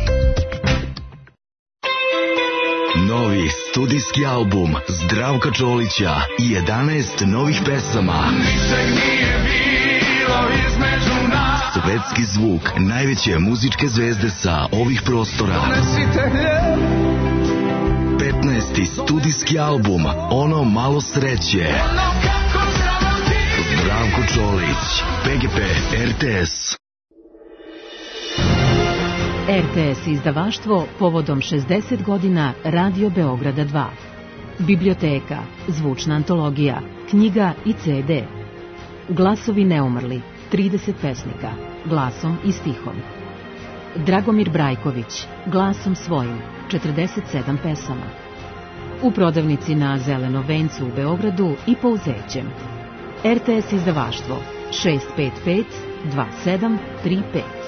Novi studijski album Zdravka Čolića i jedanaest novih pesama. Ničeg nije bilo između nas. Svetski zvuk najveće muzičke zvezde sa ovih prostora. Donesite hljeb. petnaesti studijski album Ono malo sreće. Ono kako zavati. Zdravko Čolić, pe ge pe, er te es. er te es izdavaštvo povodom šezdeset godina Radio Beograda dva. Biblioteka, zvučna antologija, knjiga i ce de. Glasovi neumrli, trideset pesnika, glasom i stihom. Dragomir Brajković, glasom svojim, četrdeset sedam pesama. U prodavnici na Zelenom vencu u Beogradu i Pouzećem. er te es izdavaštvo šest pet pet dva sedam tri pet.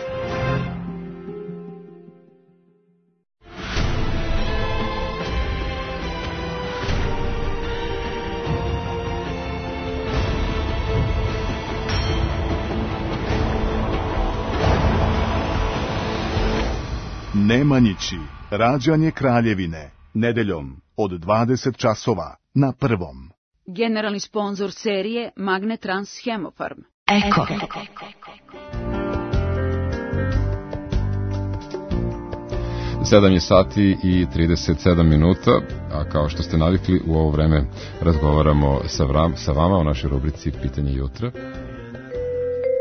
Nemanjići, rađanje kraljevine, nedeljom od dvadeset časova na prvom. Generalni sponzor serije Magnetrans Hemofarm. Eko. sedam je sati i trideset sedam minuta, a kao što ste navikli u ovo vreme razgovaramo sa, vram, sa vama o našoj rubrici Pitanje jutra.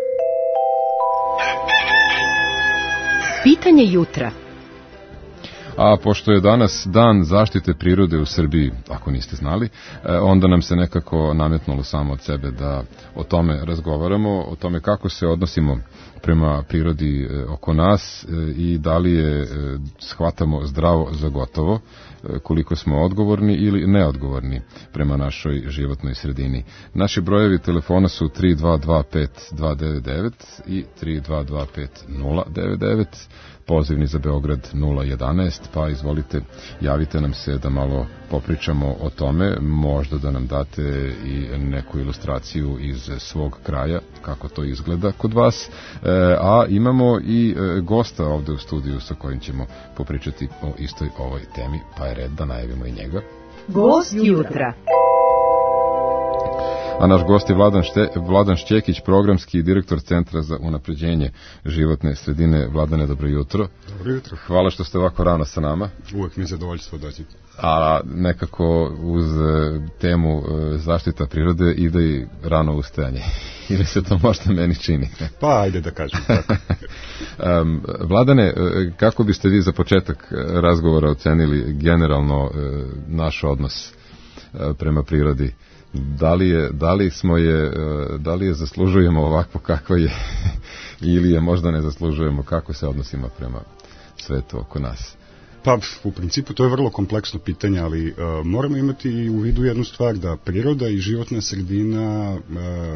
Pitanje jutra. a pošto je danas dan zaštite prirode u Srbiji, ako niste znali, onda nam se nekako nametnulo samo od sebe da o tome razgovaramo, o tome kako se odnosimo prema prirodi oko nas i da li je shvatamo zdravo za gotovo, koliko smo odgovorni ili neodgovorni prema našoj životnoj sredini. Naši brojevi telefona su tri dva dva pet dva devet devet i tri dva dva pet nula devet devet, pozivni za Beograd nula jedanaest, pa izvolite, javite nam se da malo popričamo o tome, možda da nam date i neku ilustraciju iz svog kraja, kako to izgleda kod vas, a imamo i gosta ovde u studiju sa kojim ćemo popričati o istoj ovoj temi, pa je red da najavimo i njega. Gost jutra. A naš gost je Vladan, Šte, Vladan Šćekić, programski direktor Centra za unapređenje životne sredine. Vladane, dobro jutro. Dobro jutro. Hvala što ste ovako rano sa nama. Uvek mi je zadovoljstvo doći. A nekako uz temu zaštita prirode ide i rano ustajanje. Ili se to možda meni čini? Pa, ajde da kažem tako. um, Vladane, kako biste vi za početak razgovora ocenili generalno naš odnos prema prirodi? Da li je, da li smo je, da li je zaslužujemo ovako kako je ili je možda ne zaslužujemo, kako se odnosimo prema svetu oko nas? Pa, u principu to je vrlo kompleksno pitanje, ali uh, moramo imati u vidu jednu stvar, da priroda i životna sredina uh,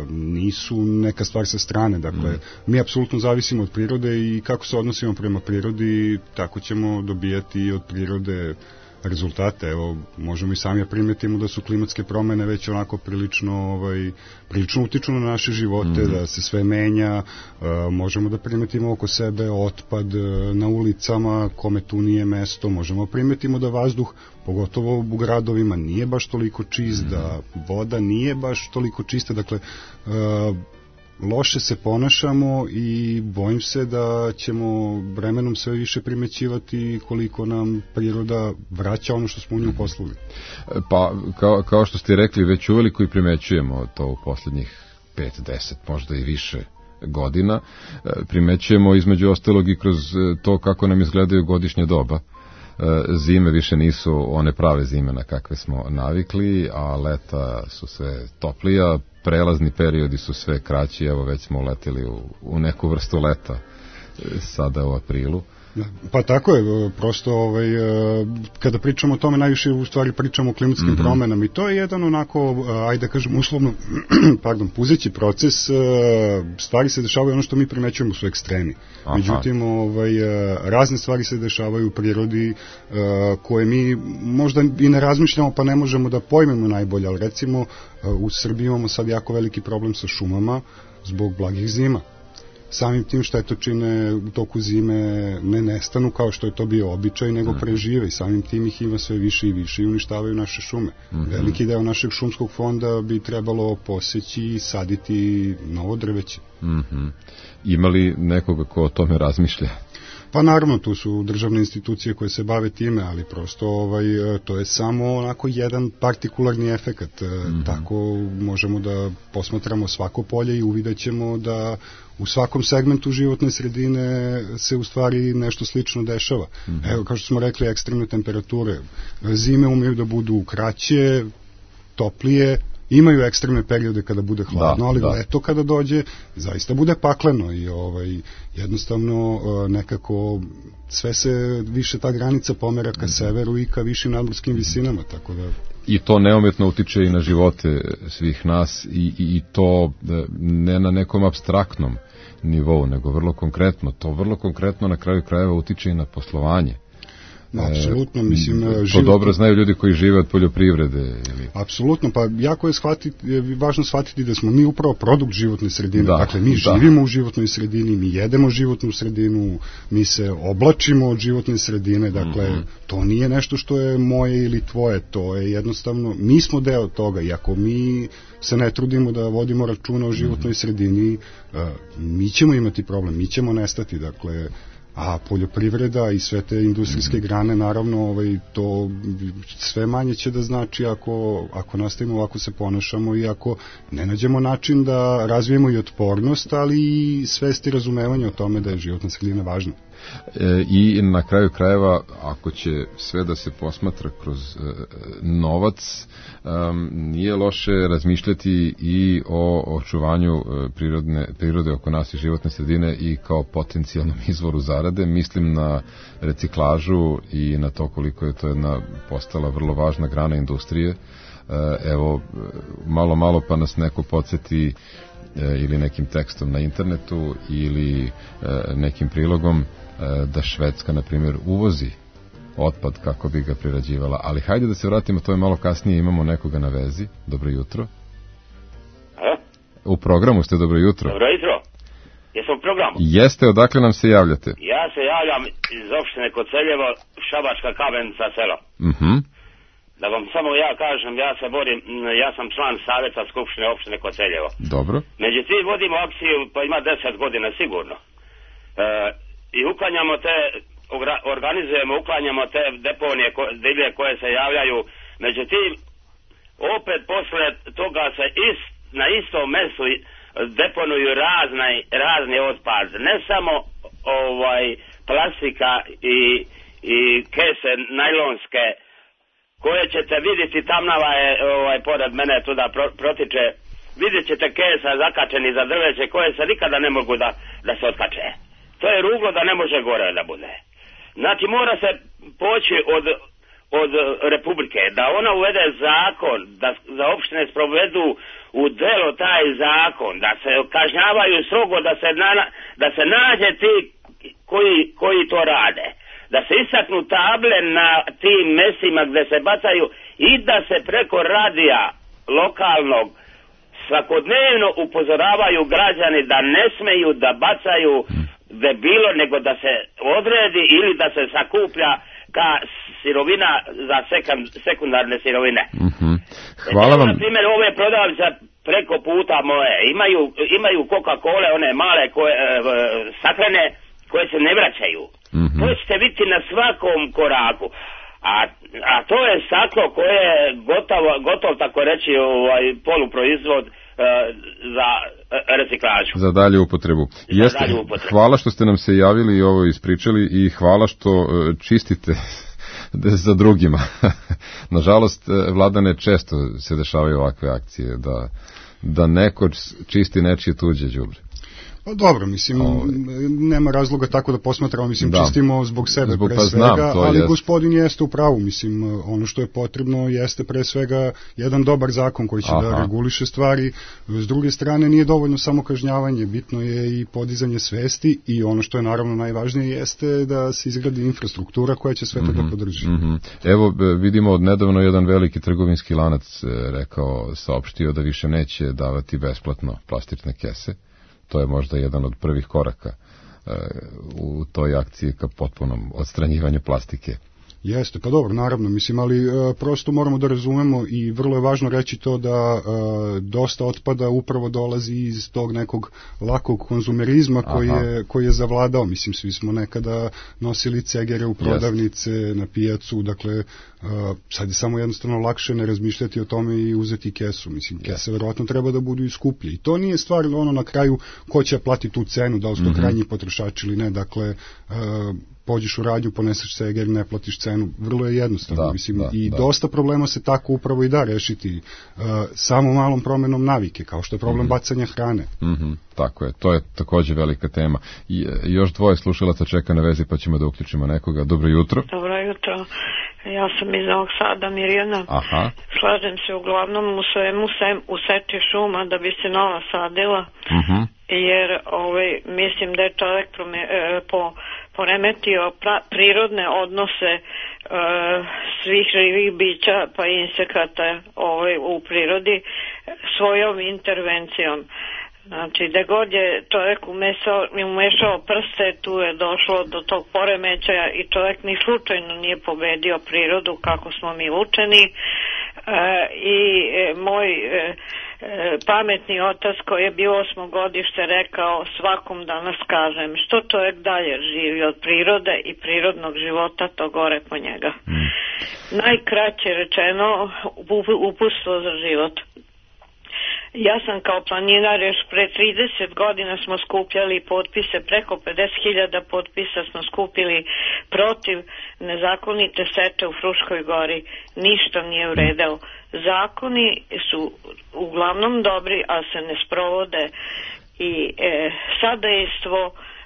nisu neka stvar sa strane. Dakle, mm. mi apsolutno zavisimo od prirode i kako se odnosimo prema prirodi, tako ćemo dobijati od prirode rezultate. Evo, možemo i sami primetimo da su klimatske promene već onako prilično, ovaj, prilično utiču na naše živote, mm. da se sve menja, uh, možemo da primetimo oko sebe otpad uh, na ulicama, kome tu nije mesto, možemo primetimo da vazduh, pogotovo u gradovima, nije baš toliko čist, mm. da voda nije baš toliko čista, dakle, uh, loše se ponašamo i bojim se da ćemo vremenom sve više primećivati koliko nam priroda vraća ono što smo u nju poslali. Pa, kao, kao što ste rekli, već uveliko i primećujemo to u posljednjih pet, deset, možda i više godina. Primećujemo između ostalog i kroz to kako nam izgledaju godišnje doba. Zime više nisu one prave zime na kakve smo navikli, a leta su sve toplija, prelazni periodi su sve kraći, evo već smo uleteli u, u neku vrstu leta sada u aprilu. Pa tako je, prosto ovaj, kada pričamo o tome najviše u stvari pričamo o klimatskim mm-hmm. promenama i to je jedan onako, ajde da kažem uslovno, pardon, puzeći proces, stvari se dešavaju, ono što mi primećujemo su ekstremi. Aha. Međutim, ovaj, razne stvari se dešavaju u prirodi koje mi možda i ne razmišljamo pa ne možemo da pojmemo najbolje, ali recimo u Srbiji imamo sad jako veliki problem sa šumama zbog blagih zima. Samim tim štetočine u toku zime ne nestanu kao što je to bio običaj, nego mm-hmm. prežive i samim tim ih ima sve više i više i uništavaju naše šume. Mm-hmm. Veliki deo našeg šumskog fonda bi trebalo poseći i saditi novo drveće. Mm-hmm. Ima li nekoga ko o tome razmišlja? Pa naravno, tu su državne institucije koje se bave time, ali prosto ovaj, to je samo onako jedan partikularni efekat. Mm-hmm. Tako možemo da posmatramo svako polje i uvidjet ćemo da u svakom segmentu životne sredine se u stvari nešto slično dešava. Mm-hmm. Evo, kao što smo rekli, ekstremne temperature. Zime umeju da budu kraće, toplije, imaju ekstremne periode kada bude hladno, da, ali da. leto kada dođe zaista bude pakleno i ovaj, jednostavno nekako sve se više ta granica pomera ka severu i ka višim nadmorskim visinama, tako da... I to neometno utiče i na živote svih nas i, i to ne na nekom apstraktnom nivou, nego vrlo konkretno. To vrlo konkretno na kraju krajeva utiče i na poslovanje. Apsolutno, mislim... To život... dobro znaju ljudi koji žive od poljoprivrede. Ili... Apsolutno, pa jako je, shvatiti, je važno shvatiti da smo mi upravo produkt životne sredine. Da, dakle, mi da. živimo u životnoj sredini, mi jedemo životnu sredinu, mi se oblačimo od životne sredine, dakle, mm-hmm. to nije nešto što je moje ili tvoje, to je jednostavno, mi smo deo toga i ako mi se ne trudimo da vodimo računa o životnoj mm-hmm. sredini, uh, mi ćemo imati problem, mi ćemo nestati, dakle, a poljoprivreda i sve te industrijske grane, naravno, ovaj, to sve manje će da znači ako, ako nastavimo ovako se ponašamo i ako ne nađemo način da razvijemo i otpornost, ali i svest i razumevanje o tome da je životna sredina važna. E, I na kraju krajeva, ako će sve da se posmatra kroz e, novac, um, nije loše razmišljati i o očuvanju e, prirodne, prirode oko nas i životne sredine i kao potencijalnom izvoru zarade. Mislim na reciklažu i na to koliko je to jedna postala vrlo važna grana industrije. E, evo, malo malo pa nas neko podsjeti e, ili nekim tekstom na internetu ili e, nekim prilogom da Švedska, na primjer, uvozi otpad kako bi ga prerađivala. Ali hajde da se vratimo, to je malo kasnije, imamo nekoga na vezi. Dobro jutro. A? U programu ste, dobro jutro. Dobro jutro. Jesam u programu? Jeste, odakle nam se javljate? Ja se javljam iz opštine Koceljevo, Šabačka Kamenica selo. Mhm. Da vam samo ja kažem, ja se borim, ja sam član savjeta Skupštine opštine Koceljevo. Dobro. Međutim, vodimo akciju, pa ima deset godina sigurno. E, I uklanjamo te, organizujemo, uklanjamo te deponije divlje koje se javljaju. Međutim, opet posle toga se ist, na istom mjestu deponuju razne, razni otpad. Ne samo ovaj plastika i, i kese najlonske, koje ćete vidjeti, tamnava je ovaj, pored mene tuda pro, protiče, vidjet ćete kesa zakačeni za drveće koje se nikada ne mogu da, da se otkače. To je ruglo da ne može gore da bude. Znači mora se poći od, od Republike, da ona uvede zakon, da za opštine sprovedu u delo taj zakon, da se kažnjavaju strogo, da se, na, da se nađe ti koji, koji to rade. Da se istaknu table na tim mestima gde se bacaju i da se preko radija lokalnog svakodnevno upozoravaju građani da ne smeju da bacaju gde bilo, nego da se odredi ili da se sakuplja ka sirovina za sekundarne sirovine. Mm-hmm. Hvala vam. Na primjer, ove prodavnice preko puta moje imaju, imaju Coca-Cola, one male koje, e, sakrene koje se ne vraćaju. Mm-hmm. To ćete vidjeti na svakom koraku. A, a to je staklo koje je gotov, gotov tako reći, ovaj, poluproizvod za reciklažu. Za dalje upotrebu. Jeste, dalje upotrebu. Hvala što ste nam se javili i ovo ispričali i hvala što čistite za drugima. Nažalost, Vladane, često se dešavaju ovakve akcije da, da neko čisti nečije tuđe đubre. Pa dobro, mislim, Ove. nema razloga tako da posmatramo, mislim, da. čistimo zbog sebe zbog, pre pa svega, znam, ali jest. Gospodin jeste u pravu, mislim, ono što je potrebno jeste pre svega jedan dobar zakon koji će Aha. da reguliše stvari, s druge strane nije dovoljno samo kažnjavanje, bitno je i podizanje svesti i ono što je naravno najvažnije jeste da se izgradi infrastruktura koja će sve to mm-hmm. da podrži. Mm-hmm. Evo, vidimo od nedavno jedan veliki trgovinski lanac rekao, saopštio da više neće davati besplatno plastične kese. To je možda jedan od prvih koraka uh, u toj akciji ka potpunom odstranjivanju plastike. Jeste, pa dobro, naravno, mislim, ali uh, prosto moramo da razumemo i vrlo je važno reći to da uh, dosta otpada upravo dolazi iz tog nekog lakog konzumerizma koji je, koji je zavladao. Mislim, svi smo nekada nosili cegere u prodavnice, Jest. na pijacu, dakle, uh, sad je samo jednostavno lakše ne razmišljati o tome i uzeti kesu. Mislim, kese verovatno treba da budu i skuplje. I to nije stvar ono na kraju ko će platiti tu cenu, da li su to mm-hmm. krajnji potrošači ili ne, dakle, uh, pođeš u radnju, poneseš ceger, ne platiš cenu. Vrlo je jednostavno. Da, mislim, da, i da. dosta problema se tako upravo i da rešiti uh, samo malom promenom navike, kao što je problem mm-hmm. bacanja hrane. Mm-hmm. Tako je, to je također velika tema. I, još dvoje slušalaca čeka na vezi, pa ćemo da uključimo nekoga. Dobro jutro. Dobro jutro. Ja sam iz Novog Sada, Mirjana. Aha. Slažem se uglavnom u svemu sem u seči šuma da bi se nova sadila. Mhm. Jer ovaj, mislim da je čovjek prome, e, po, poremetio pra, prirodne odnose e, svih živih bića pa i insekata ovaj, u prirodi svojom intervencijom. Znači, da god je čovjek umešao, umešao prste, tu je došlo do tog poremećaja i čovjek ni slučajno nije pobedio prirodu kako smo mi učeni. E, I e, moj... E, pametni otac koji je bio osmogodište rekao svakom danas kažem što čovjek dalje živi od prirode i prirodnog života to gore po njega. Mm. Najkraće rečeno uputstvo za život. Ja sam kao planinar još pre trideset godina smo skupljali potpise, preko pedeset hiljada potpisa smo skupili protiv nezakonite seče u Fruškoj gori. Ništa nije uredilo. Zakoni su uglavnom dobri, a se ne sprovode i e, sadejstvo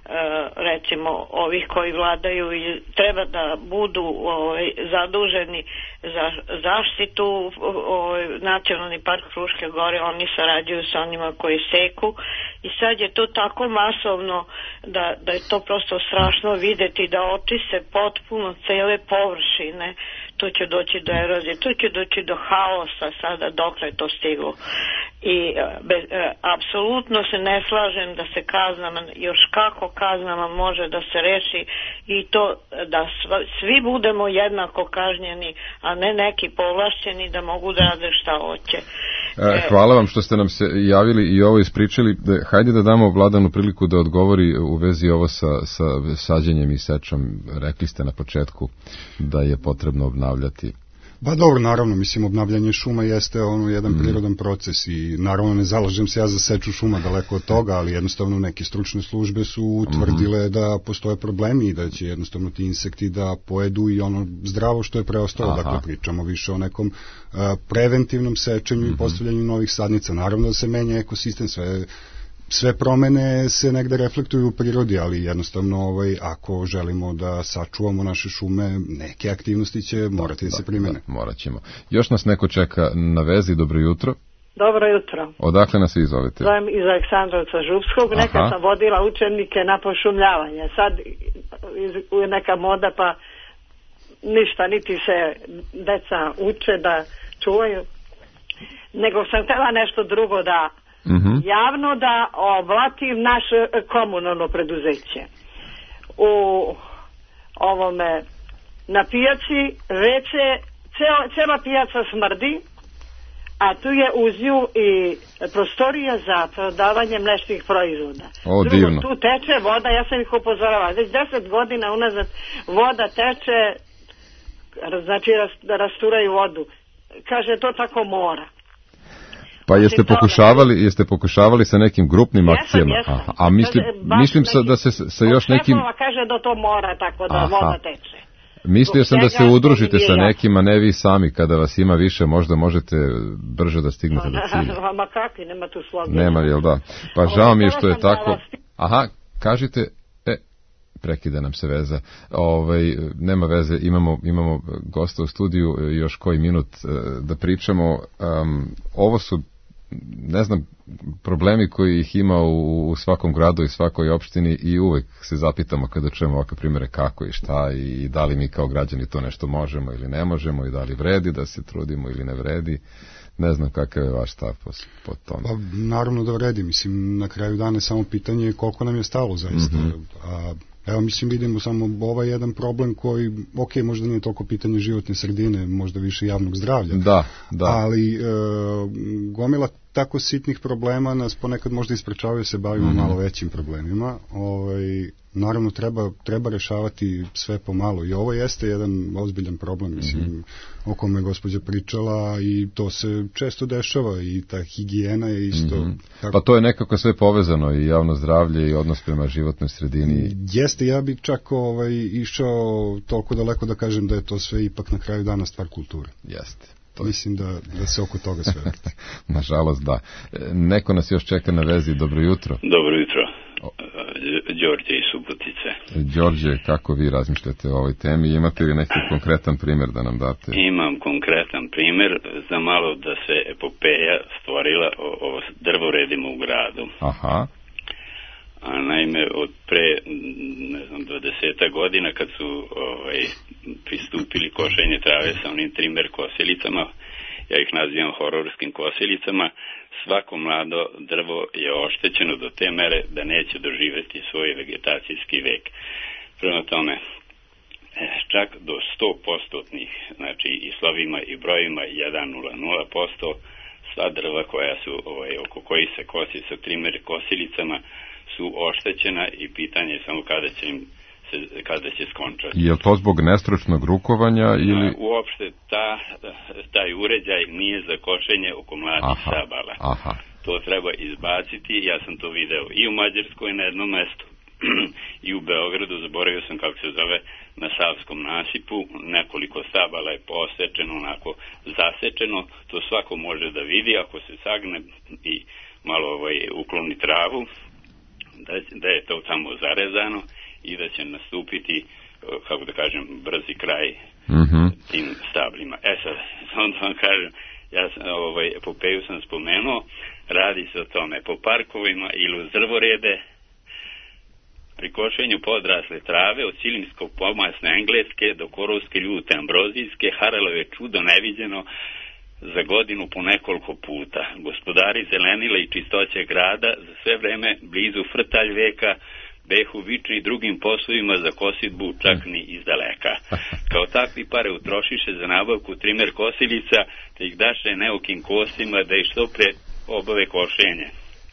recimo ovih koji vladaju i treba da budu ovaj, zaduženi za zaštitu ovaj, nacionalni park Fruške gore, oni sarađuju sa onima koji seku i sad je to tako masovno da, da je to prosto strašno videti da očiste potpuno cele površine. Tu će doći do erozije, tu će doći do haosa sada dokle je to stiglo. I bez, e, apsolutno se ne slažem da se kaznama, još kako kaznama može da se reši i to da sva, svi budemo jednako kažnjeni, a ne neki povlašćeni da mogu da rade šta hoće. E, hvala vam što ste nam se javili i ovo ispričali. Hajde da damo Vladanu priliku da odgovori u vezi ovo sa, sa sađenjem i sečom. Rekli ste na početku da je potrebno obnavljati. Ba dobro, naravno, mislim, obnavljanje šuma jeste ono jedan mm. prirodan proces i naravno ne zalažem se ja za seču šuma daleko od toga, ali jednostavno neke stručne službe su utvrdile mm-hmm. da postoje problemi i da će jednostavno ti insekti da pojedu i ono zdravo što je preostalo. Aha. Dakle, pričamo više o nekom uh, preventivnom sečenju mm-hmm. i postavljanju novih sadnica. Naravno da se menja ekosistem, sve sve promene se negde reflektuju u prirodi, ali jednostavno ovaj, ako želimo da sačuvamo naše šume, neke aktivnosti će morati da, da se primene. Da, morat ćemo. Još nas neko čeka na vezi, dobro jutro. Dobro jutro. Odakle nas vi zovete? Zovem iz Aleksandrovca Župskog, Aha. Nekad sam vodila učenike na pošumljavanje, sad je neka moda pa ništa, niti se deca uče da čuvaju, nego sam htjela nešto drugo da Mm-hmm. javno da oblatim naše komunalno preduzeće. U ovome na pijaci već cela pijaca smrdi, a tu je uz nju i prostorija za prodavanje mlečnih proizvoda. O, Drugo, divno. Tu teče voda, ja sam ih upozorala, već deset godina unazad voda teče, znači rasturaju vodu. Kaže, to tako mora. Pa jeste pokušavali, jeste pokušavali sa nekim grupnim jesam, akcijama? Jesam. Aha. A mislim, mislim sa, da se sa još nekim... kaže da to mora tako da Aha. voda teče. Mislio sam da se udružite sa nekim, a ne vi sami, kada vas ima više, možda možete brže da stignete do cilja. Ma kakvi, nema tu sloga. Nema, jel da? Pa žao mi je što je tako... Aha, kažite... E, prekida nam se veza. Ovaj, nema veze, imamo, imamo gosta u studiju, još koji minut da pričamo. Um, ovo su, ne znam, problemi koji ih ima u, u svakom gradu i svakoj opštini i uvek se zapitamo kada čujemo ovakve primere kako i šta i da li mi kao građani to nešto možemo ili ne možemo i da li vredi da se trudimo ili ne vredi. Ne znam kakav je vaš stav po, po tome. Pa, naravno da vredi, mislim, na kraju dana samo pitanje je koliko nam je stalo zaista. Mm-hmm. A, evo, mislim, vidimo samo ovaj jedan problem koji, ok, možda nije toliko pitanje životne sredine, možda više javnog zdravlja. Da, da. Ali e, gomila tako sitnih problema nas ponekad možda isprečavaju se bavimo mm-hmm. malo većim problemima. Ovaj, naravno, treba, treba rešavati sve pomalo i ovo jeste jedan ozbiljan problem, mislim, mm-hmm. o kome je gospođa pričala i to se često dešava i ta higijena je isto. Mm-hmm. Tako... Pa to je nekako sve povezano i javno zdravlje i odnos prema životnoj sredini. Jeste, ja bih čak ovaj, išao toliko daleko da kažem da je to sve ipak na kraju dana stvar kulture. Jeste. Mislim da, da se oko toga sve vrti. Nažalost, da. Neko nas još čeka na vezi. Dobro jutro. Dobro jutro. Đorđe iz Subotice. Đorđe, kako vi razmišljate o ovoj temi? Imate li neki konkretan primjer da nam date? Imam konkretan primjer. Za malo da se epopeja stvorila o, o drvoredima u gradu. Aha. A naime, od pre, ne znam, dvadeseta godina kad su ovaj, pristupili košenje trave sa onim trimer kosilicama, ja ih nazivam hororskim kosilicama, svako mlado drvo je oštećeno do te mere da neće doživjeti svoj vegetacijski vek. Prema tome, čak do sto posto, znači i slovima i brojima jedan zarez nula posto sva drva koja su, ovaj, oko koji se kosi sa trimer kosilicama su oštećena i pitanje je samo kada će im se, kada će skončati. Je li to zbog nestručnog rukovanja ili... A, uopšte ta, taj uređaj nije za košenje oko mladih aha, stabala. Aha. To treba izbaciti, ja sam to video i u Mađarskoj na jednom mestu i u Beogradu, zaboravio sam kako se zove, na Savskom nasipu, nekoliko stabala je posečeno, onako zasečeno, to svako može da vidi ako se sagne i malo ovaj, ukloni travu, da, da je to tamo zarezano i da će nastupiti, kako da kažem, brzi kraj mm-hmm. tim stablima. E sad, samo da vam kažem, ja sam, ovaj, epopeju sam spomenuo, radi se o tome, po parkovima ili uz drvorede, pri košenju podrasle trave od silimskog pomasne engleske do korovske ljute ambrozijske, Harelove čudo neviđeno za godinu po nekoliko puta. Gospodari zelenila i čistoće grada za sve vreme blizu frtalj veka behu vični drugim poslovima za kosidbu čak ni iz daleka. Kao takvi pare utrošiše za nabavku trimer kosilica, te ih daše neukim kostima da ih što pre obave košenje.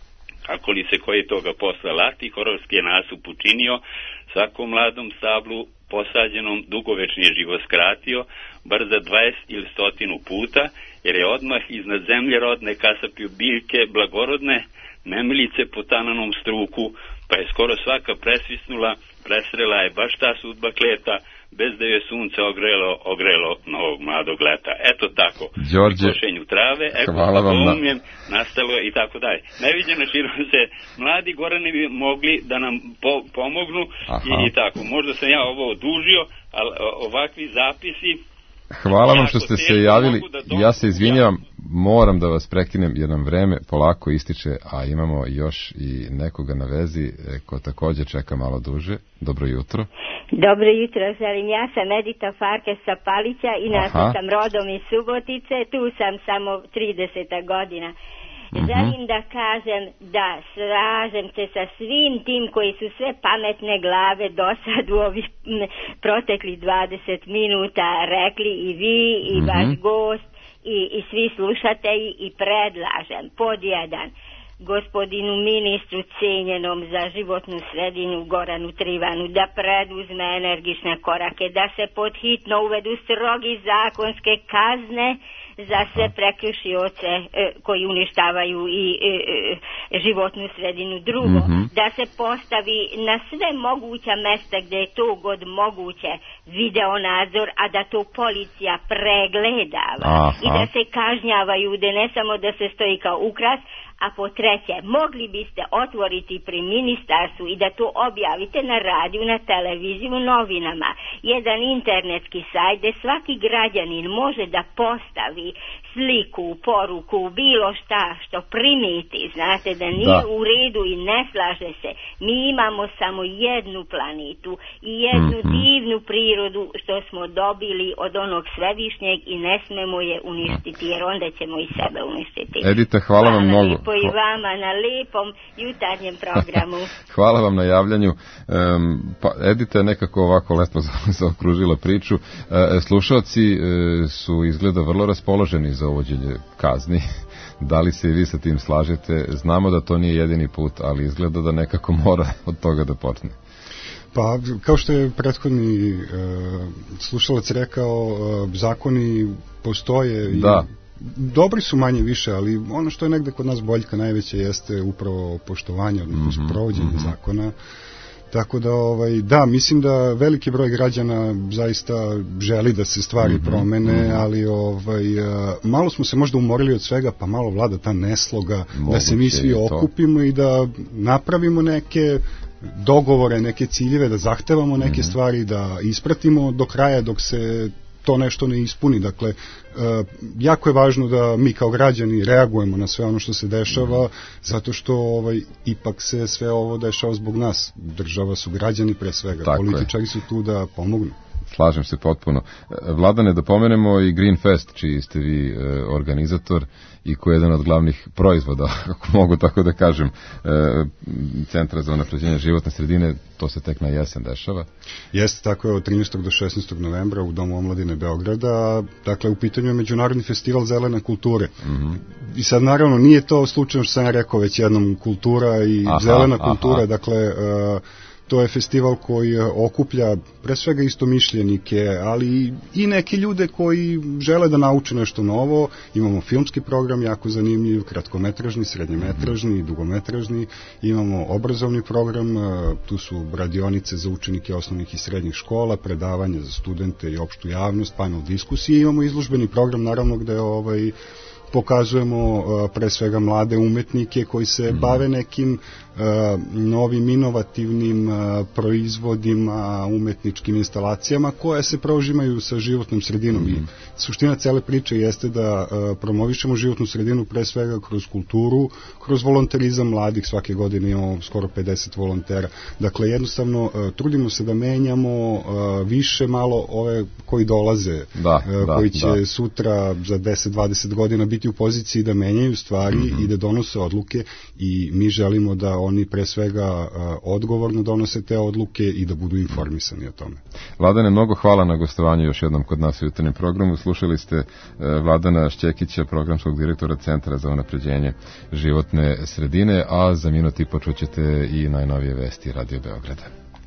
Ako li se koji toga posla lati, horovski je nasup učinio, svakom mladom stablu posađenom dugovečni je život skratio, bar za dvadeset ili stotinu puta, jer je odmah iznad zemlje rodne kasapio biljke blagorodne, nemilice po tananom struku, pa je skoro svaka presvisnula, presrela je baš ta sudba kleta, bez da je sunce ogrelo, ogrelo novog mladog leta. Eto tako, Đorđe, u košenju trave, ekonomijom, na... nastalo i tako dalje. Neviđeno širom se, mladi Gorani bi mogli da nam po, pomognu i, i tako. Možda sam ja ovo odužio, ali ovakvi zapisi... Hvala vam što ste se javili, ja se izvinjavam, moram da vas prekinem jer nam vreme polako ističe, a imamo još i nekoga na vezi ko također čeka malo duže. Dobro jutro. Dobro jutro, želim. Ja sam Edita Farke sa Palića, inače sam rodom iz Subotice, tu sam samo trideset godina. Mm-hmm. Želim da kažem da slažem se sa svim tim koji su sve pametne glave do sad u ovih proteklih dvadeset minuta rekli i vi i mm-hmm. vaš gost i, i svi slušatelji i predlažem pod jedan gospodinu ministru cijenjenom za životnu sredinu Goranu Trivanu da preduzme energične korake, da se podhitno uvedu strogi zakonske kazne za sve prekršioce e, koji uništavaju i e, e, životnu sredinu. Drugo, mm-hmm. da se postavi na sve moguća mesta gdje je to god moguće video nadzor, a da to policija pregledava. Aha. I da se kažnjavaju, da ne samo da se stoji kao ukras. A po treće, mogli biste otvoriti pri ministarstvu i da to objavite na radiju, na televiziju, novinama. Jedan internetski sajt gdje svaki građanin može da postavi sliku, poruku, bilo šta što primiti. Znate da nije da. u redu i ne slaže se. Mi imamo samo jednu planetu i jednu mm-hmm. divnu prirodu što smo dobili od onog svevišnjeg i ne smemo je uništiti jer onda ćemo i sebe uništiti. Edita, hvala, hvala vam mnogo. Lijepo i vama na lijepom jutarnjem programu. Hvala vam na javljanju. Um, pa Edita je nekako ovako lepo zaokružila priču. E, slušalci e, su izgleda vrlo raspoloženi za uvođenje kazni. Da li se i vi sa tim slažete? Znamo da to nije jedini put, ali izgleda da nekako mora od toga da počne. Pa, kao što je prethodni e, slušalac rekao, e, zakoni postoje i da. dobri su manje više, ali ono što je negde kod nas boljka najveće jeste upravo poštovanje, odnosno mm-hmm, provođenje mm-hmm. zakona. Tako da, ovaj, da, mislim da veliki broj građana zaista želi da se stvari mm-hmm, promene, mm-hmm. ali ovaj, malo smo se možda umorili od svega, pa malo vlada ta nesloga, moguće da se mi svi okupimo i da napravimo neke dogovore, neke ciljeve, da zahtevamo neke mm-hmm. stvari, da ispratimo do kraja dok se to nešto ne ispuni. Dakle, uh, jako je važno da mi kao građani reagujemo na sve ono što se dešava, mm. zato što ovaj, ipak se sve ovo dešava zbog nas. Država su građani pre svega, tako političari je. su tu da pomognu. Slažem se potpuno. Vladane, da pomenemo i Green Fest, čiji ste vi e, organizator i koji je jedan od glavnih proizvoda, ako mogu tako da kažem, e, Centra za unapređenje životne sredine, to se tek na jesen dešava. Jeste, tako je, od trinaestog do šesnaestog novembra u Domu omladine Beograda. Dakle, u pitanju je Međunarodni festival zelene kulture. Mm-hmm. I sad, naravno, nije to slučajno što sam ja rekao već jednom kultura i aha, zelena kultura, aha. dakle... Uh, to je festival koji okuplja pre svega istomišljenike, ali i neki ljude koji žele da nauče nešto novo. Imamo filmski program, jako zanimljiv, kratkometražni, srednjemetražni, dugometražni. Imamo obrazovni program, tu su radionice za učenike osnovnih i srednjih škola, predavanja za studente i opštu javnost, panel diskusije. Imamo izložbeni program, naravno, gde ovaj pokazujemo uh, pre svega mlade umetnike koji se mm. bave nekim uh, novim inovativnim uh, proizvodima, umetničkim instalacijama koje se prožimaju sa životnom sredinom. Mm. I suština cele priče jeste da uh, promovišemo životnu sredinu pre svega kroz kulturu, kroz volonterizam mladih. Svake godine imamo skoro pedeset volontera. Dakle, jednostavno uh, trudimo se da menjamo uh, više malo ove koji dolaze, da, uh, da, koji će da. sutra za deset dvadeset godina biti u poziciji da menjaju stvari mm-hmm. i da donose odluke, i mi želimo da oni pre svega uh, odgovorno donose te odluke i da budu informisani o tome. Vladane, mnogo hvala na gostovanju još jednom kod nas u jutarnjem programu. Slušali ste uh, Vladana Šćekića, programskog direktora Centra za unapređenje životne sredine, a za minut i počućete i najnovije vesti Radio Beograda.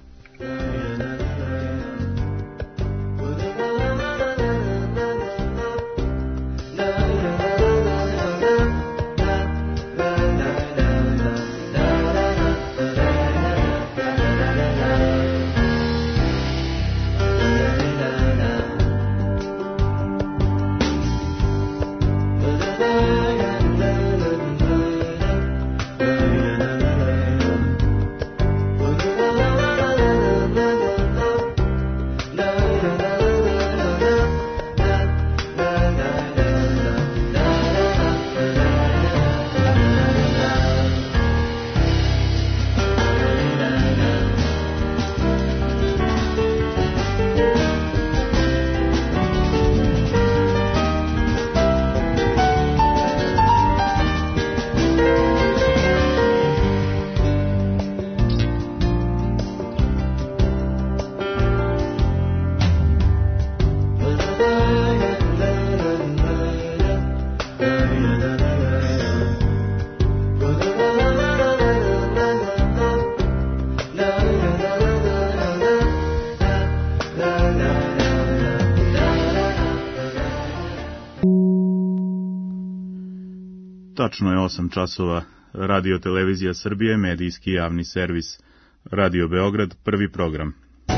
Tačno je osam časova. Radio Televizija Srbije, medijski javni servis. Radio Beograd, prvi program.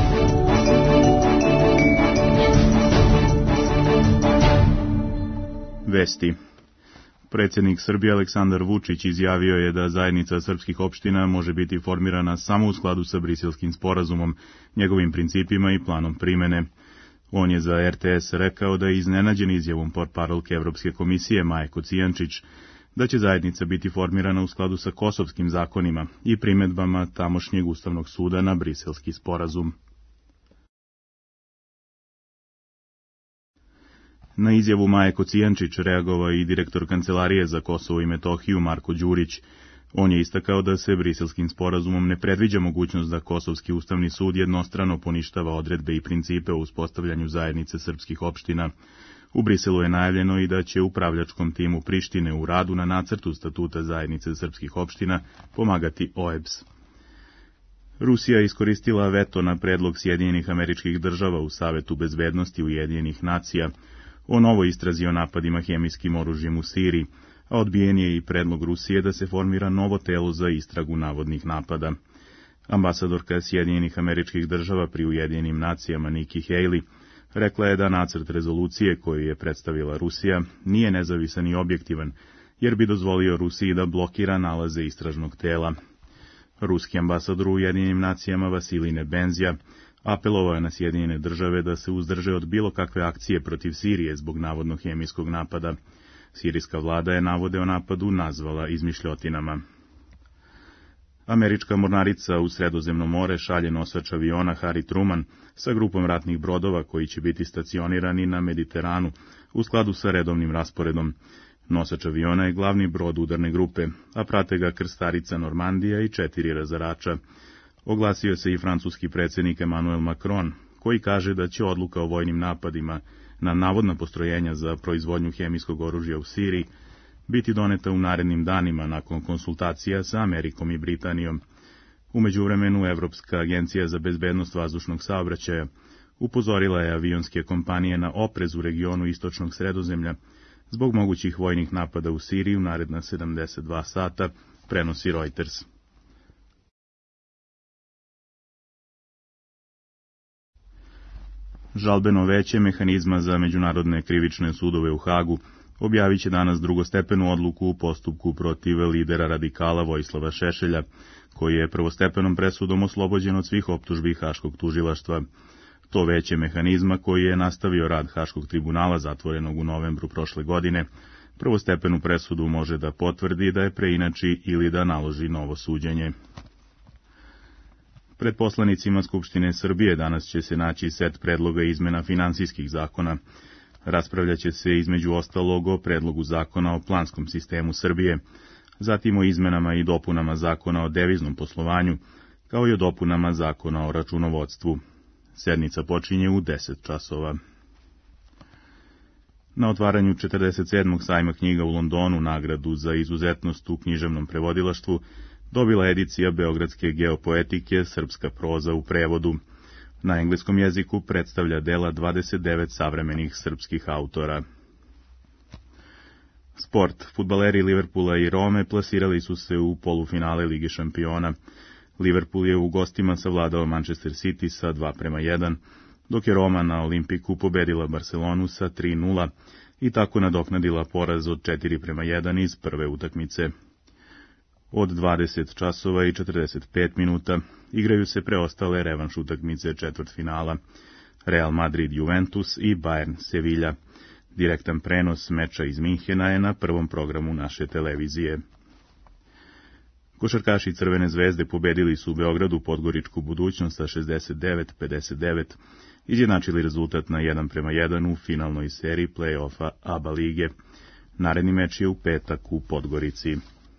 Vesti. Predsjednik Srbije Aleksandar Vučić izjavio je da zajednica srpskih opština može biti formirana samo u skladu sa Briselskim sporazumom, njegovim principima i planom primene. On je za er te es rekao da je iznenađen izjavom portparolke Evropske komisije Maje Kocijančić da će zajednica biti formirana u skladu sa kosovskim zakonima i primedbama tamošnjeg Ustavnog suda na Briselski sporazum. Na izjavu Maje Kocijančić reagovao i direktor Kancelarije za Kosovo i Metohiju Marko Đurić. On je istakao da se Briselskim sporazumom ne predviđa mogućnost da Kosovski ustavni sud jednostrano poništava odredbe i principe o uspostavljanju zajednice srpskih opština. U Briselu je najavljeno i da će upravljačkom timu Prištine u radu na nacrtu statuta zajednice srpskih opština pomagati o e b s. Rusija je iskoristila veto na predlog Sjedinjenih Američkih Država u Savetu bezbednosti Ujedinjenih nacija o novoj istrazi o napadima hemijskim oružjem u Siriji, a odbijen je i predlog Rusije da se formira novo telo za istragu navodnih napada. Ambasadorka Sjedinjenih Američkih Država pri Ujedinjenim nacijama Nikki Haley rekla je da nacrt rezolucije koju je predstavila Rusija nije nezavisan i objektivan, jer bi dozvolio Rusiji da blokira nalaze istražnog tela. Ruski ambasador u Ujedinjenim nacijama Vasilij Nebenzija apelovao je na Sjedinjene Države da se uzdrže od bilo kakve akcije protiv Sirije zbog navodnog hemijskog napada. Sirijska vlada je navode o napadu nazvala izmišljotinama. Američka mornarica u Sredozemno more šalje nosač aviona Harry Truman sa grupom ratnih brodova koji će biti stacionirani na Mediteranu u skladu sa redovnim rasporedom. Nosač aviona je glavni brod udarne grupe, a prate ga krstarica Normandija i četiri razarača. Oglasio se i francuski predsjednik Emmanuel Macron, koji kaže da će odluka o vojnim napadima na navodna postrojenja za proizvodnju hemijskog oružja u Siriji biti doneta u narednim danima nakon konsultacija sa Amerikom i Britanijom. U međuvremenu, Evropska agencija za bezbednost vazdušnog saobraćaja upozorila je avionske kompanije na oprez u regionu istočnog Sredozemlja zbog mogućih vojnih napada u Siriji u naredna sedamdeset dva sata, prenosi Reuters. Žalbeno veće mehanizma za međunarodne krivične sudove u Hagu objavit će danas drugostepenu odluku u postupku protiv lidera radikala Vojislava Šešelja, koji je prvostepenom presudom oslobođen od svih optužbi Haškog tužilaštva. To veće mehanizma, koji je nastavio rad Haškog tribunala zatvorenog u novembru prošle godine, prvostepenu presudu može da potvrdi, da je preinači ili da naloži novo suđenje. Pred poslanicima Skupštine Srbije danas će se naći set predloga izmena finansijskih zakona. Raspravljaće se između ostalog o predlogu zakona o planskom sistemu Srbije, zatim o izmenama i dopunama zakona o deviznom poslovanju, kao i o dopunama zakona o računovodstvu. Sednica počinje u deset časova. Na otvaranju četrdeset sedmog sajma knjiga u Londonu nagradu za izuzetnost u književnom prevodilaštvu dobila edicija Beogradske geopoetike Srpska proza u prevodu. Na engleskom jeziku predstavlja dela dvadeset devet savremenih srpskih autora. Sport. Fudbaleri Liverpoola i Rome plasirali su se u polufinale Lige šampiona. Liverpool je u gostima savladao Manchester City sa dva prema jedan, dok je Roma na Olimpiku pobedila Barcelonu sa tri nula i tako nadoknadila poraz od četiri prema jedan iz prve utakmice. Od dvadeset časova i četrdeset pet minuta igraju se preostale revanš utakmice četvrtfinala Real Madrid Juventus i Bayern Sevilla. Direktan prenos meča iz Minhena je na prvom programu naše televizije. Košarkaši Crvene zvezde pobedili su u Beogradu Podgoričku Budućnost sa šezdeset devet pedeset devet, izjednačili rezultat na jedan prema jedan u finalnoj seriji play-offa A B A lige. Naredni meč je u petak u Podgorici.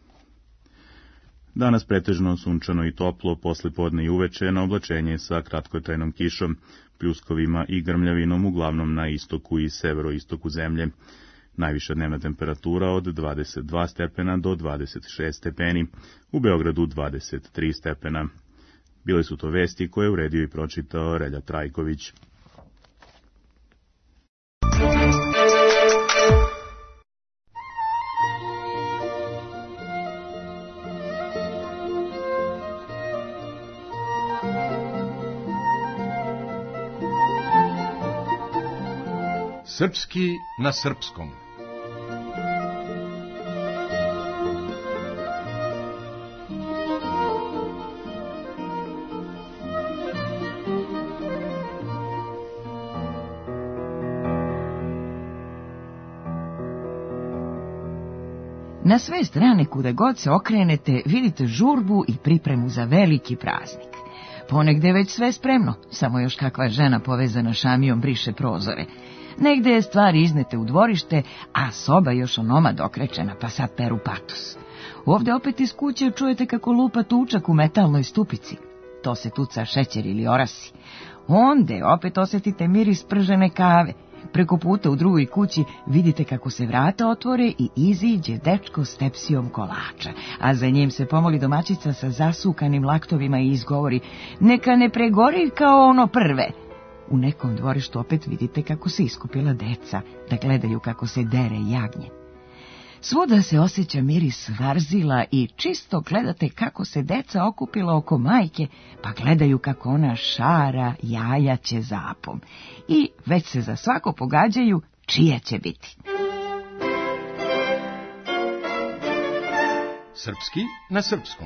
Danas pretežno sunčano i toplo, posle podne i uveče na oblačenje sa kratkotrajnom kišom, pljuskovima i grmljavinom uglavnom na istoku i severoistoku zemlje. Najviša dnevna temperatura od dvadeset dva stepena do dvadeset šest stepeni, u Beogradu dvadeset tri stepena. Bile su to vesti koje je uredio i pročitao Relja Trajković. Srpski na srpskom. Na sve strane kuda god se okrenete vidite žurbu i pripremu za veliki praznik. Ponegde već sve spremno, samo još kakva žena povezana šamijom briše prozore. Negde je stvari iznete u dvorište, a soba još onoma dokrečena, pa sad peru patos. Ovde opet iz kuće čujete kako lupa tučak u metalnoj stupici. To se tuca šećer ili orasi. Onde opet osjetite miris pržene kave. Preko puta u drugoj kući vidite kako se vrata otvore i iziđe dečko s tepsijom kolača, a za njim se pomoli domaćica sa zasukanim laktovima i izgovori: neka ne pregori kao ono prve. U nekom dvorištu opet vidite kako se iskupila deca, da gledaju kako se dere jagnje. Svuda se osjeća miris varzila i čisto gledate kako se deca okupila oko majke, pa gledaju kako ona šara jaja ćezapom. I već se za svako pogađaju čija će biti. Srpski na srpskom.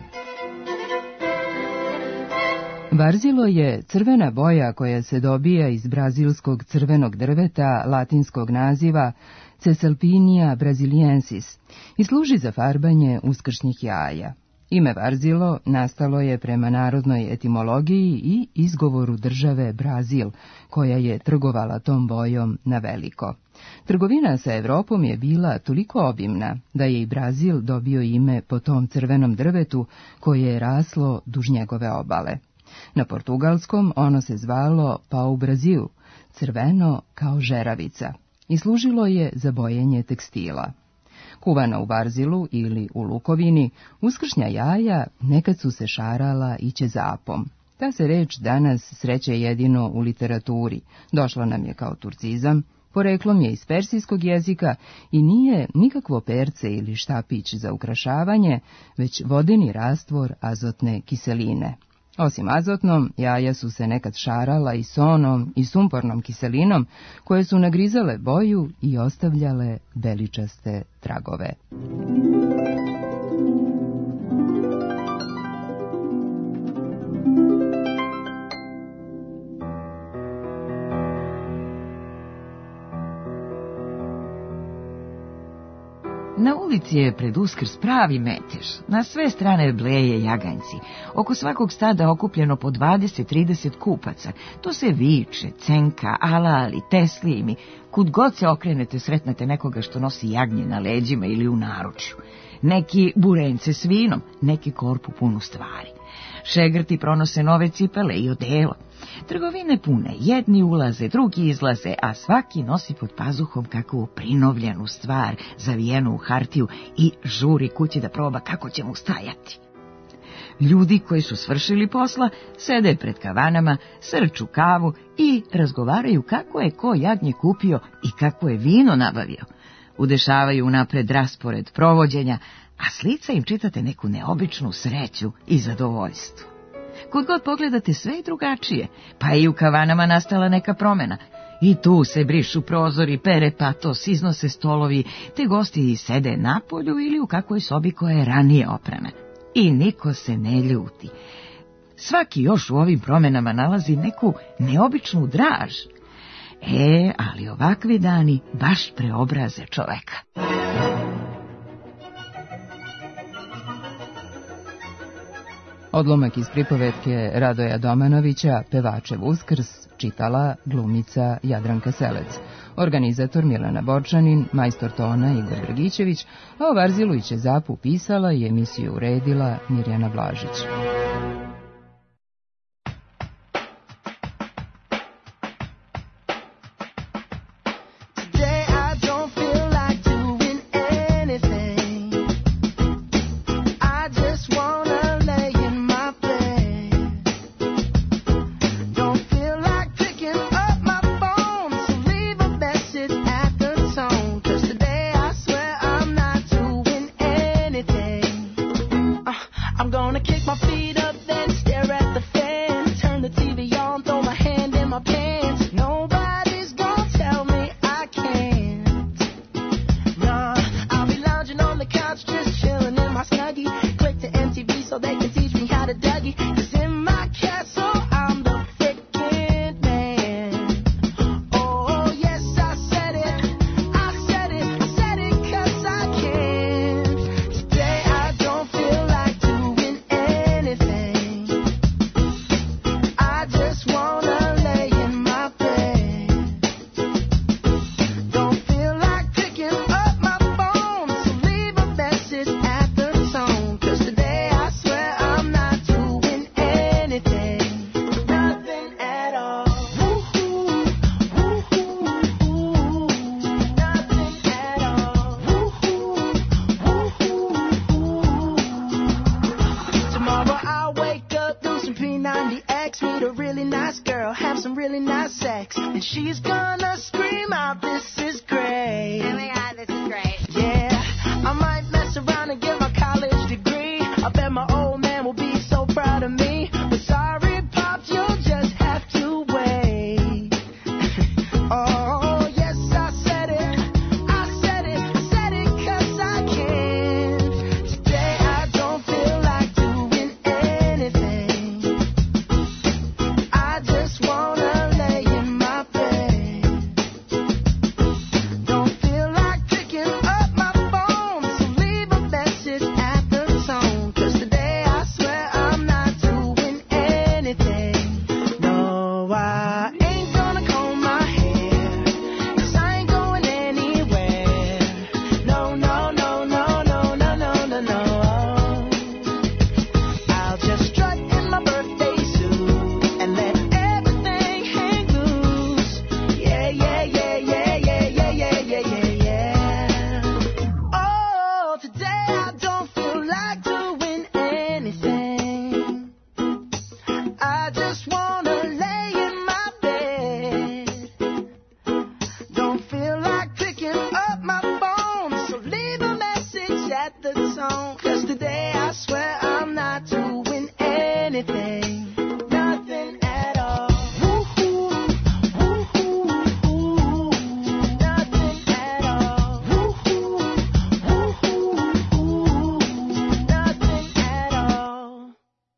Varzilo je crvena boja koja se dobija iz brazilskog crvenog drveta latinskog naziva Caesalpinia brasiliensis i služi za farbanje uskršnjih jaja. Ime Varzilo nastalo je prema narodnoj etimologiji i izgovoru države Brazil, koja je trgovala tom bojom na veliko. Trgovina sa Evropom je bila toliko obimna da je i Brazil dobio ime po tom crvenom drvetu koje je raslo duž njegove obale. Na portugalskom ono se zvalo pau Brasil, crveno kao žeravica, i služilo je za bojenje tekstila. Kuvana u Varzilu ili u lukovini, uskršnja jaja nekad su se šarala i ćezapom. Ta se reč danas sreće jedino u literaturi, došla nam je kao turcizam, poreklom je iz persijskog jezika i nije nikakvo perce ili štapić za ukrašavanje, već vodeni rastvor azotne kiseline. Osim azotnom, jaja su se nekad šarala i sonom i sumpornom kiselinom, koje su nagrizale boju i ostavljale beličaste tragove. Na ulici je pred Uskrs pravi metež. Na sve strane bleje jaganjci. Oko svakog stada okupljeno po dvadeset trideset kupaca. To se viče, cenka, alali, teslimi. Kud god se okrenete sretnete nekoga što nosi jagnje na leđima ili u naručju. Neki burence s vinom, neki korpu punu stvari. Šegrti pronose nove cipele i odelo. Trgovine pune, jedni ulaze, drugi izlaze, a svaki nosi pod pazuhom kakvu prinovljenu stvar, zavijenu u hartiju i žuri kući da proba kako će mu stajati. Ljudi koji su svršili posla sede pred kavanama, srču kavu i razgovaraju kako je ko jagnje kupio i kako je vino nabavio. Udešavaju napred raspored provođenja, a s lica im čitate neku neobičnu sreću i zadovoljstvo. Kud god pogledate sve je drugačije, pa i u kavanama nastala neka promjena. I tu se brišu prozori, pere patos, iznose stolovi, te gosti sede napolju ili u kakvoj sobi koja je ranije oprana. I niko se ne ljuti. Svaki još u ovim promjenama nalazi neku neobičnu draž. E, ali ovakvi dani baš preobraze čoveka. Odlomak iz pripovetke Radoja Domanovića, Pevačev Uskrs, čitala glumica Jadranka Selec. Organizator Milana Borčanin, majstor tona Igor Dragićević, a o Varzilu i Ćezapu pisala i emisiju uredila Mirjana Blažić. I just wanna lay in my bed. Don't feel like picking up my phone, so leave a message at the tone. 'Cause today I swear I'm not doing anything, nothing at all. Woo-hoo, woo-hoo, woo-hoo, nothing at all. Woo-hoo, woo-hoo, woo-hoo, nothing at all.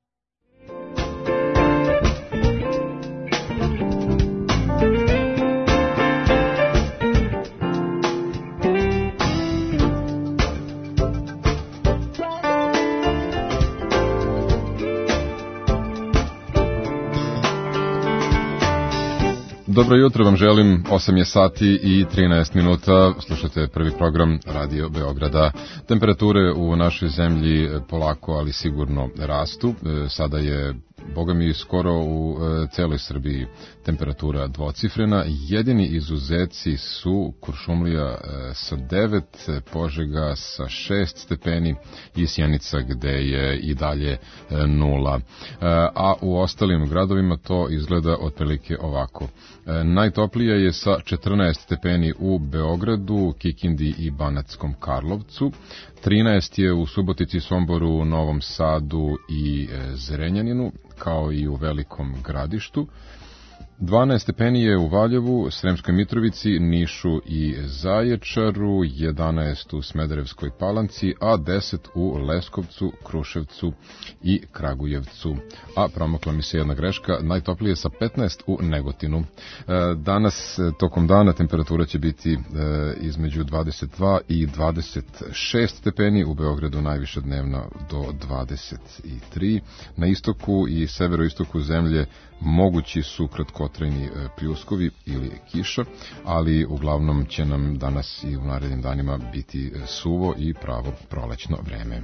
Dobro jutro vam želim, osam je sati i trinaest minuta, slušate prvi program Radio Beograda. Temperature u našoj zemlji polako, ali sigurno rastu. Sada je, boga mi, skoro u celoj Srbiji temperatura dvocifrena. Jedini izuzeci su Kuršumlija sa devet, Požega sa šest stepeni i Sjenica gde je i dalje nula. A u ostalim gradovima to izgleda otprilike ovako. Najtoplije je sa četrnaest stepeni u Beogradu, Kikindi i Banatskom Karlovcu. trinaest je u Subotici, Somboru, Novom Sadu i Zrenjaninu, kao i u Velikom Gradištu. dvanaest stepeni je u Valjevu, Sremskoj Mitrovici, Nišu i Zaječaru, jedanaest u Smederevskoj Palanci, a deset u Leskovcu, Kruševcu i Kragujevcu. A promokla mi se jedna greška, najtoplije sa petnaest u Negotinu. Danas, tokom dana, temperatura će biti između dvadeset dva i dvadeset šest stepeni, u Beogradu najviša dnevna do dvadeset tri. Na istoku i severoistoku zemlje mogući su kratkotrajni pljuskovi ili kiša, ali uglavnom će nam danas i u narednim danima biti suvo i pravo prolećno vreme.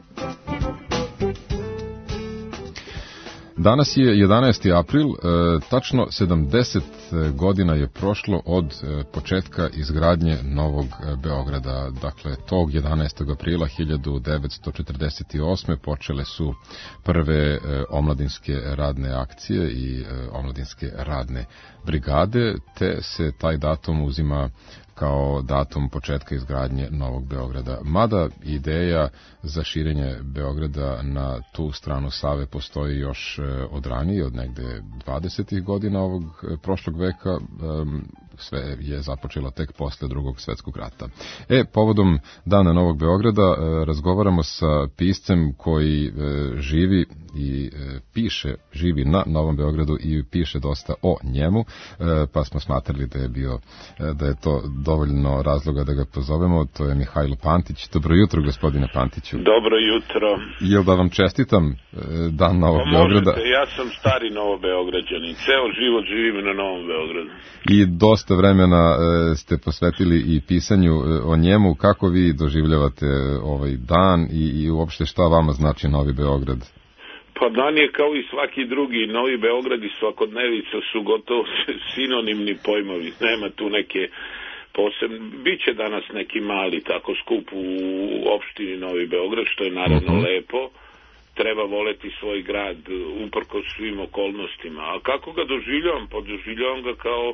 Danas je jedanaesti april, tačno sedamdeset godina je prošlo od početka izgradnje Novog Beograda. Dakle, tog jedanaestog aprila hiljadu devetsto četrdeset osme počele su prve omladinske radne akcije i omladinske radne brigade, te se taj datum uzima kao datum početka izgradnje Novog Beograda. Mada ideja za širenje Beograda na tu stranu Save postoji još od ranije, od negde dvadesetih godina ovog prošlog veka, sve je započelo tek posle Drugog svetskog rata. E, povodom Dana Novog Beograda razgovaramo sa piscem koji živi i piše, živi na Novom Beogradu i piše dosta o njemu, pa smo smatrali da je bio, da je to dovoljno razloga da ga pozovemo. To je Mihajlo Pantić. Dobro jutro, gospodine Pantiću. Dobro jutro. Jel da vam čestitam Dan Novog pa Beograda? Možete, ja sam stari Novobeograđanin. Ceo život živim na Novom Beogradu. I dosta vremena ste posvetili i pisanju o njemu. Kako vi doživljavate ovaj dan i, i uopšte šta vama znači Novi Beograd? Pa dan je kao i svaki drugi. Novi Beograd i svakodnevica su gotovo sinonimni pojmovi. Nema tu neke posebne. Biće danas neki mali tako skup u opštini Novi Beograd, što je naravno uh-huh. lepo. Treba voleti svoj grad uprkos svim okolnostima. A kako ga doživljavam? Pa doživljavam ga kao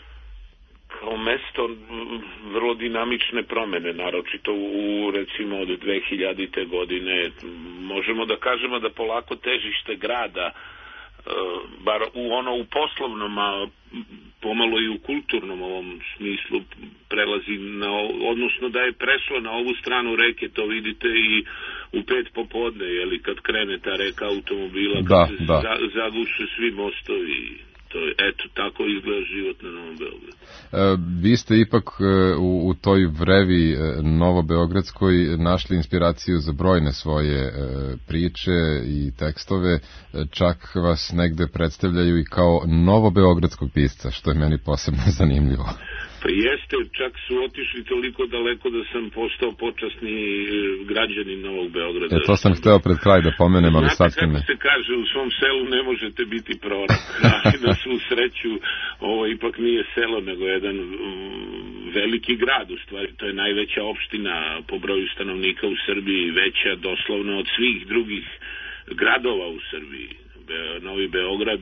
kao mesto vrlo dinamične promene, naročito u, recimo, od dve hiljadite godine. Možemo da kažemo da polako težište grada, bar u ono u poslovnom, a pomalo i u kulturnom ovom smislu, prelazi na, odnosno da je prešlo na ovu stranu reke, to vidite i u pet popodne, jeli, kad krene ta reka automobila, kad da, se da. Za, zaguše svi mostovi. To je, eto, tako izgleda život na Novom Beogradu. E, vi ste ipak e, u, u toj vrevi e, novobeogradskoj našli inspiraciju za brojne svoje e, priče i tekstove, e, čak vas negde predstavljaju i kao novobeogradskog pisca, što je meni posebno zanimljivo. Pa jeste, čak su otišli toliko daleko da sam postao počasni građanin Novog Beograda. E, to sam hteo pred kraj da pomenem, ali sad ste me... Znate kako se kaže, u svom selu ne možete biti prorok. Ali na svu sreću, ovo ipak nije selo, nego jedan um, veliki grad, u stvari. To je najveća opština po broju stanovnika u Srbiji, veća doslovno od svih drugih gradova u Srbiji. Novi Beograd,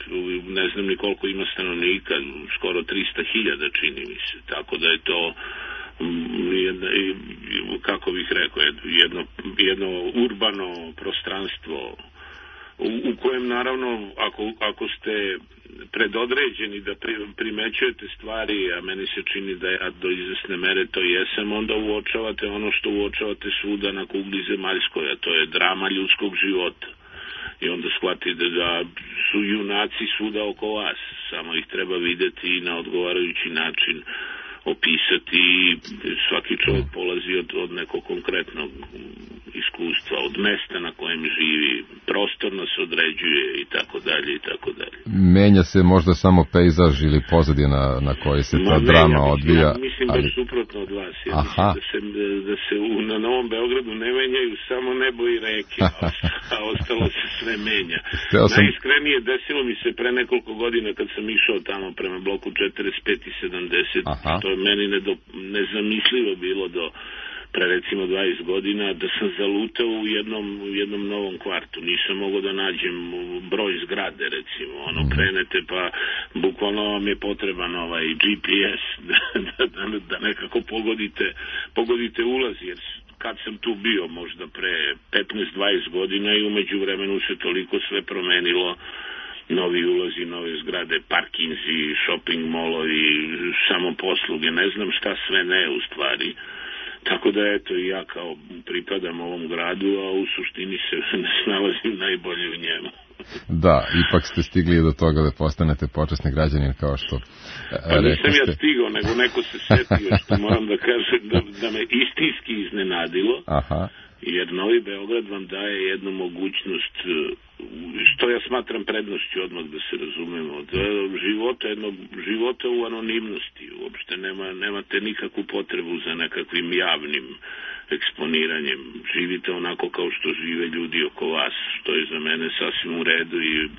ne znam ni koliko ima stanovnika, skoro tristo hiljada čini mi se, tako da je to jedna, kako bih rekao, jedno, jedno urbano prostranstvo u, u kojem naravno ako, ako ste predodređeni da pri, primećujete stvari, a meni se čini da ja do izvesne mere to jesam, onda uočavate ono što uočavate svuda na kugli zemaljskoj, a to je drama ljudskog života. I onda shvatite da su junaci svuda oko vas, samo ih treba videti na odgovarajući način, opisati. Svaki čovjek polazi od, od nekog konkretnog iskustva, od mesta na kojem živi, prostorno se određuje i tako dalje i tako dalje. Menja se možda samo pejzaž ili pozadina na kojoj se ta Ma, drama menja, odvija. Ja mislim ali... baš suprotno od vas. Ja mislim da se, da, da se u, na Novom Beogradu ne menjaju samo nebo i reke, a ostalo se sve menja. Sam... Najiskrenije desilo mi se pre nekoliko godina kad sam išao tamo prema bloku četrdeset pet i sedamdeset, što je meni nedo, nezamislivo bilo do pre recimo dvadeset godina, da sam zalutao u jednom, u jednom novom kvartu. Nisam mogao da nađem broj zgrade, recimo. Ono, krenete pa bukvalno vam je potreban ovaj G P S da, da, da nekako pogodite, pogodite ulaz, jer kad sam tu bio možda pre petnaest dvadeset godina i umeđu vremenu se toliko sve promenilo, novi ulazi, nove zgrade, parkinzi, shopping molovi, samoposluge, ne znam šta sve ne u stvari. Tako da eto i ja kao pripadam ovom gradu, a u suštini se ne snalazim najbolje u njemu. Da, ipak ste stigli do toga da postanete počasni građanin kao što pa nisam ja stigao, nego neko se setio, što moram da kažem da, da me istinski iznenadilo. Aha. Jer Novi Beograd vam daje jednu mogućnost, što ja smatram prednošću odmah da se razumemo, da života, jedno, života u anonimnosti, uopšte nema, nemate nikakvu potrebu za nekakvim javnim eksponiranjem, živite onako kao što žive ljudi oko vas, što je za mene sasvim u redu i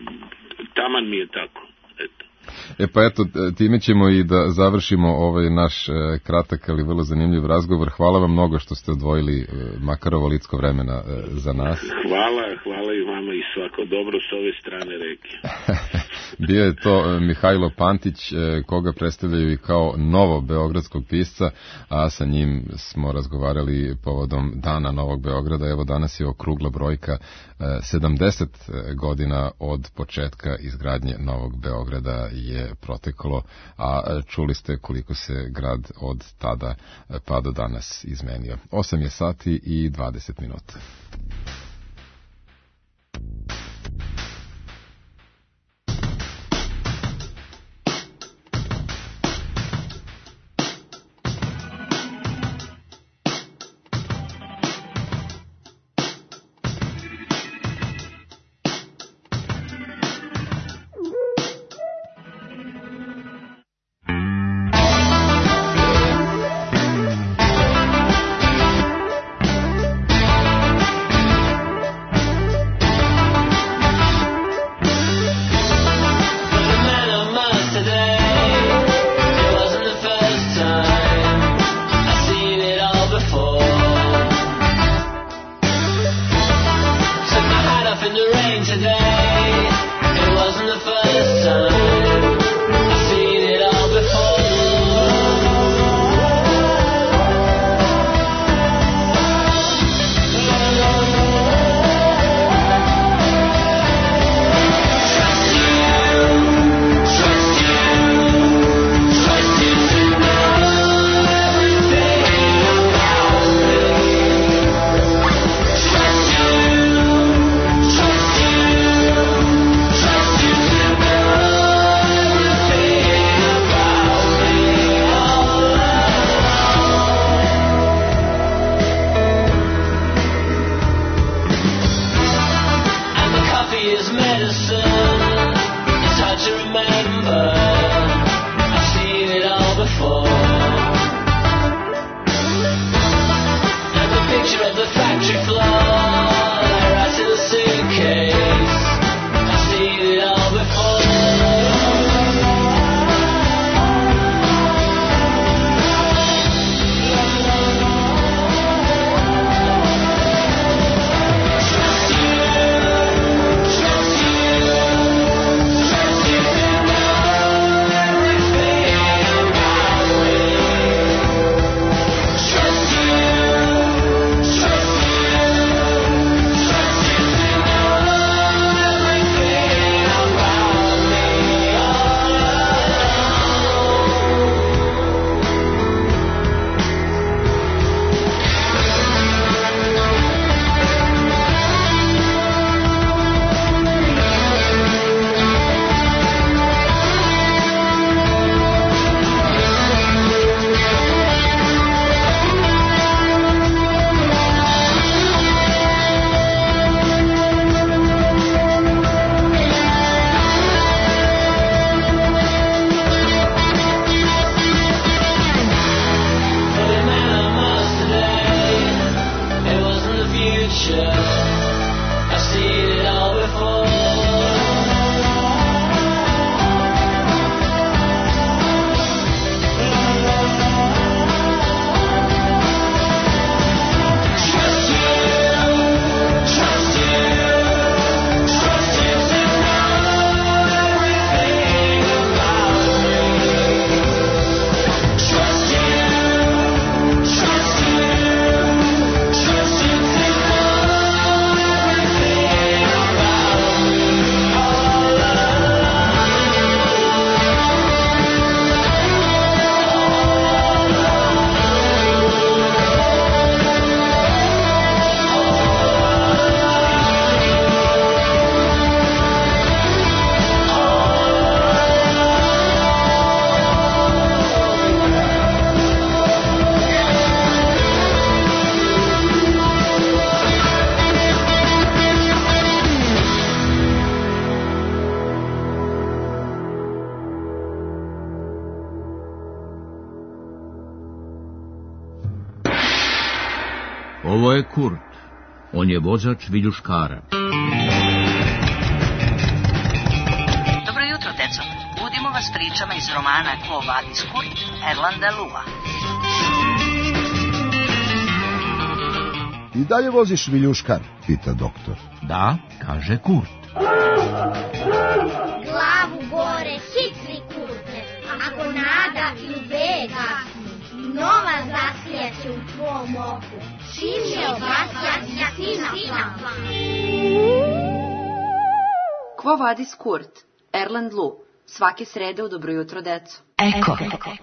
taman mi je tako, eto. E pa eto, time ćemo i da završimo ovaj naš e, kratak, ali vrlo zanimljiv razgovor. Hvala vam mnogo što ste odvojili e, makar ovo litsko vremena e, za nas. Hvala, hvala i vama i svako dobro s ove strane reke. Bio je to e, Mihajlo Pantić, e, koga predstavljaju i kao novo beogradskog pisca, a sa njim smo razgovarali povodom Dana Novog Beograda. Evo danas je okrugla brojka e, sedamdeset godina od početka izgradnje Novog Beograda je proteklo, a čuli ste koliko se grad od tada pa do danas izmenio. osam je sati i dvadeset minuta. Ovo je Kurt. On je vozač viljuškara. Dobro jutro, deco. Budimo vas pričama iz romana Quo Vadis Kurt, Erlanda Lua. I dalje voziš viljuškar? Pita doktor. Da, kaže Kurt. Glavu gore, hitri Kurte, ako nada i bega, nova zaslijeće u tvom oku, čim je obasja sina plan. Quo Vadis Kurt, Erland Lu, svake srede u Dobro jutro, deco. Eko.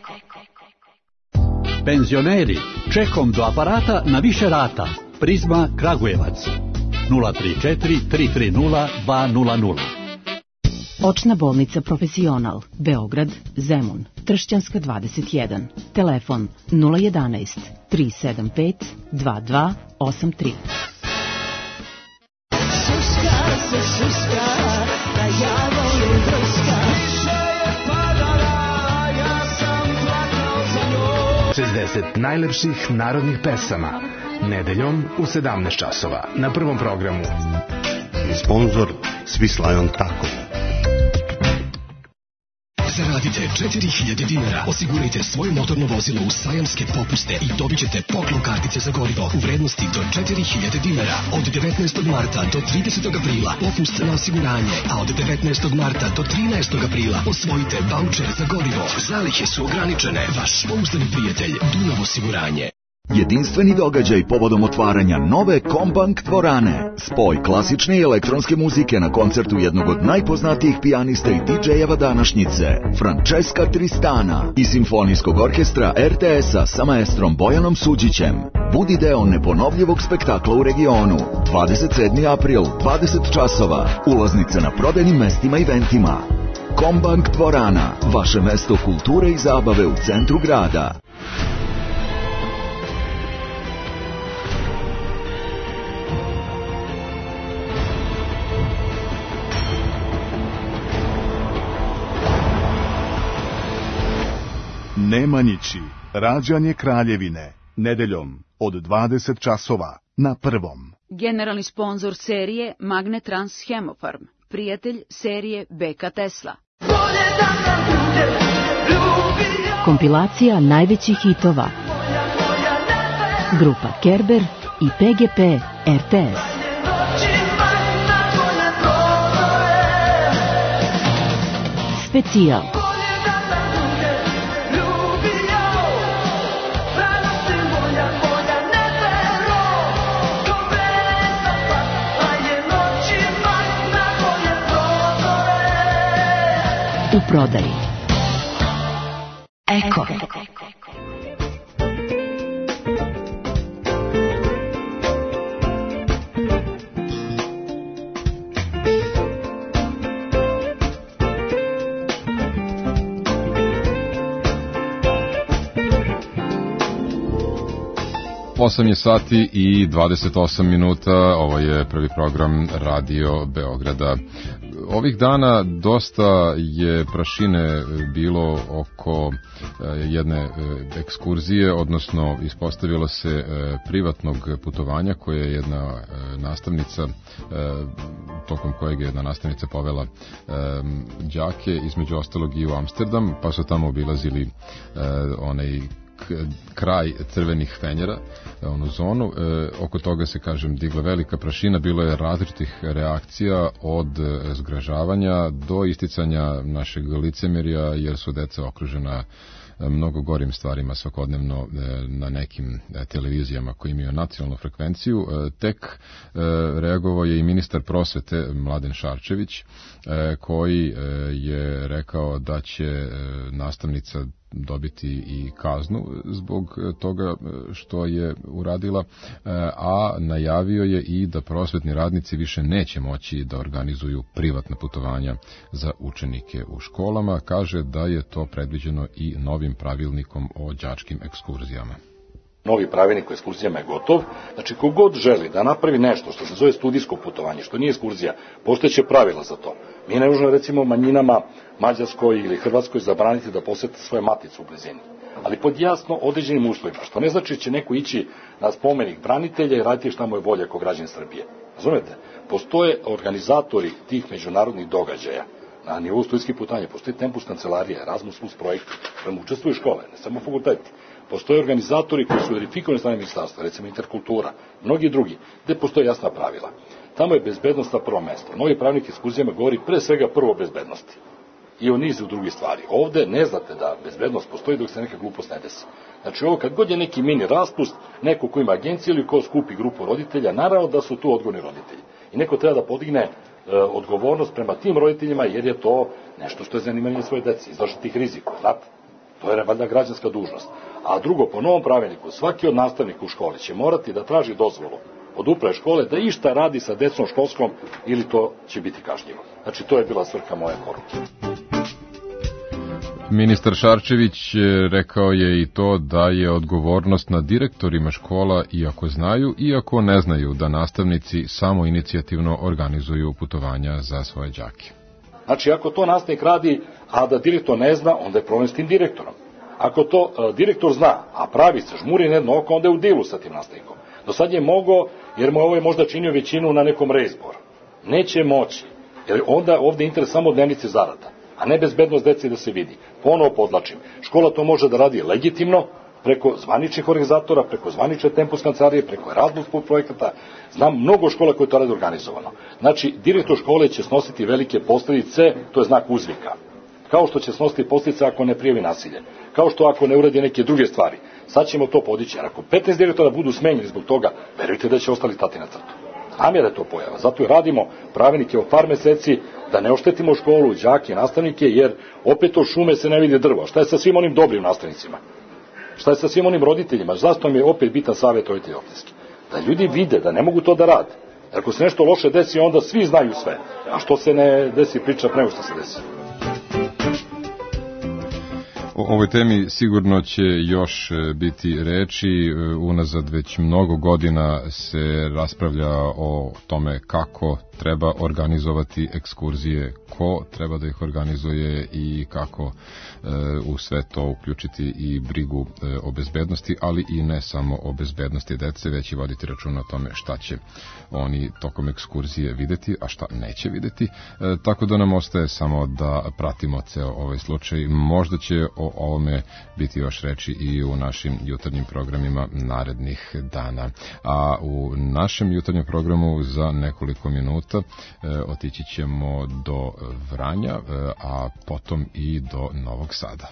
Penzioneri, čekom do aparata na više rata. Prizma Kragujevac. nula tri četiri tri tri nula dva nula nula. Očna bolnica Profesional, Beograd, Zemun, Tršćanska dvadeset jedan. Telefon nula jedanaest tri sedam pet dva dva osam tri. Šuška se šuška, da ja volim drska. Više je padala, ja sam plakao za njom. šezdeset najlepših narodnih pesama. Nedeljom u sedamnaest časova na Prvom programu. Sponzor Swiss Tako. Zaradite četiri hiljade dinara, osigurajte svoje motorno vozilo u sajamske popuste i dobit ćete poklon kartice za gorivo u vrednosti do četiri hiljade dinara. Od devetnaestog marta do tridesetog aprila popust na osiguranje, a od devetnaestog marta do trinaestog aprila osvojite vaučer za gorivo. Zalihe su ograničene. Vaš pouzdani prijatelj Dunav osiguranje. Jedinstveni događaj povodom otvaranja nove Kombank dvorane. Spoj klasične i elektronske muzike na koncertu jednog od najpoznatijih pijanista i didžejeva današnjice, Francesca Tristana, i simfonijskog orkestra er te es-a sa maestrom Bojanom Suđićem. Budi deo neponovljivog spektakla u regionu. dvadeset sedmi april, dvadeset časova. Ulaznice na prodajnim mestima i eventima. Kombank dvorana, vaše mesto kulture i zabave u centru grada. Nemanjići, rađanje Kraljevine, nedeljom od dvadeset časova na Prvom. Generalni sponzor serije Magnetrans Hemofarm, prijatelj serije be ka Tesla. Kompilacija najvećih hitova. Grupa Kerber i pe ge pe er te es. Specijal. U prodaji. Eko. osam je sati i dvadeset osam minuta, ovo je prvi program Radio Beograda. Ovih dana dosta je prašine bilo oko jedne ekskurzije, odnosno ispostavilo se privatnog putovanja koje je jedna nastavnica, tokom kojeg je jedna nastavnica povela đake, između ostalog i u Amsterdam, pa su tamo obilazili onaj kraj crvenih fenjera, onu zonu. E, oko toga se, kažem, digla velika prašina, bilo je različitih reakcija od zgražavanja do isticanja našeg licemerja, jer su deca okružena mnogo gorim stvarima svakodnevno na nekim televizijama koji imaju nacionalnu frekvenciju. Tek reagovao je i ministar prosvete Mladen Šarčević, koji je rekao da će nastavnica dobiti i kaznu zbog toga što je uradila, a najavio je i da prosvetni radnici više neće moći da organizuju privatna putovanja za učenike u školama. Kaže da je to predviđeno i novim pravilnikom o đačkim ekskurzijama. Novi pravilnik o ekskurzijama je gotov, znači kogod želi da napravi nešto što se zove studijsko putovanje, što nije ekskurzija, postojeće pravila za to. Mi ne možemo, recimo, manjinama Mađarskoj ili Hrvatskoj zabraniti da posete svoje matice u blizini. ali pod jasno određenim uslovima, što ne znači će neko ići na spomenik branitelja i raditi šta mu je volja kao građan Srbije. Razumete? Postoje organizatori tih međunarodnih događaja na nivou studijskih putovanja, postoji Tempus kancelarija, Erasmus plus projekti, kojima učestvuju škole, ne samo fakulteti. Postoje organizatori koji su verifikovani strane ministarstva, recimo Interkultura, mnogi drugi, gde postoje jasna pravila. Tamo je bezbednost na prvo mesto. Novi pravnik ekskurzijama govori pre svega prvo o bezbednosti i o nizu drugih stvari. Ovde ne znate da bezbednost postoji dok se neka glupost ne desi. Znači ovo kad god je neki mini raspust, neko ko ima agenciju ili ko skupi grupu roditelja, naravno da su tu odgovorni roditelji. I neko treba da podigne e, odgovornost prema tim roditeljima jer je to nešto što je zanimanje svoje dece, izlašati tih rizika, znate? To je valjda građanska dužnost. A drugo, po novom pravilniku, svaki od nastavnika u školi će morati da traži dozvolu od uprave škole da išta radi sa decom školskom ili to će biti kažnjivo. Znači, to je bila svrha moje poruke. Ministar Šarčević rekao je i to da je odgovornost na direktorima škola, iako znaju, iako ne znaju, da nastavnici samo inicijativno organizuju putovanja za svoje đake. Znači, ako to nastavnik radi, a da direktor ne zna, onda je problem s tim direktorom. Ako to uh, direktor zna, a pravi se žmuri na jedno oko, onda je u dilu sa tim nastavnikom. Do sad je mogao, jer mu ovo je možda činio većinu na nekom reizboru. Neće moći, jer onda ovde interes samo dnevnice zarada, a ne bezbednost dece da se vidi. Ponovo podlačim, škola to može da radi legitimno, preko zvaničnih organizatora, preko zvanične Tempus kancelarije, preko Erasmus plus projekata. Znam mnogo škola koje to radi organizovano. Znači, direktor škole će snositi velike posledice, to je znak uzvika. Kao što će snositi posljedice ako ne prijavi nasilje. Kao što ako ne uradi neke druge stvari. Sad ćemo to podići. Jer ako petnaest direktora budu smenjeni zbog toga, verujte da će ostali stati na crtu. Namjera je to pojava. Zato i radimo pravilnike o par meseci da ne oštetimo školu, đake, nastavnike, jer opet od šume se ne vidi drvo. Šta je sa svim onim dobrim nastavnicima? Šta je sa svim onim roditeljima? Zašto mi je opet bitan savjet roditelja optinski? Da ljudi vide da ne mogu to da rade. Jer ako se nešto loše desi, onda svi znaju sve. A što se ne desi priča pre nego što se desi? O ovoj temi sigurno će još biti reči. Unazad već mnogo godina se raspravlja o tome kako treba organizovati ekskurzije, ko treba da ih organizuje i kako e, u sve to uključiti i brigu e, o bezbednosti, ali i ne samo o bezbednosti dece, već i voditi računa o tome šta će oni tokom ekskurzije videti, a šta neće videti. E, tako da nam ostaje samo da pratimo ceo ovaj slučaj. Možda će o ovome biti još reči i u našim jutarnjim programima narednih dana. A u našem jutarnjem programu za nekoliko minuta e, otići ćemo do Vranja, a potom i do Novog Sada.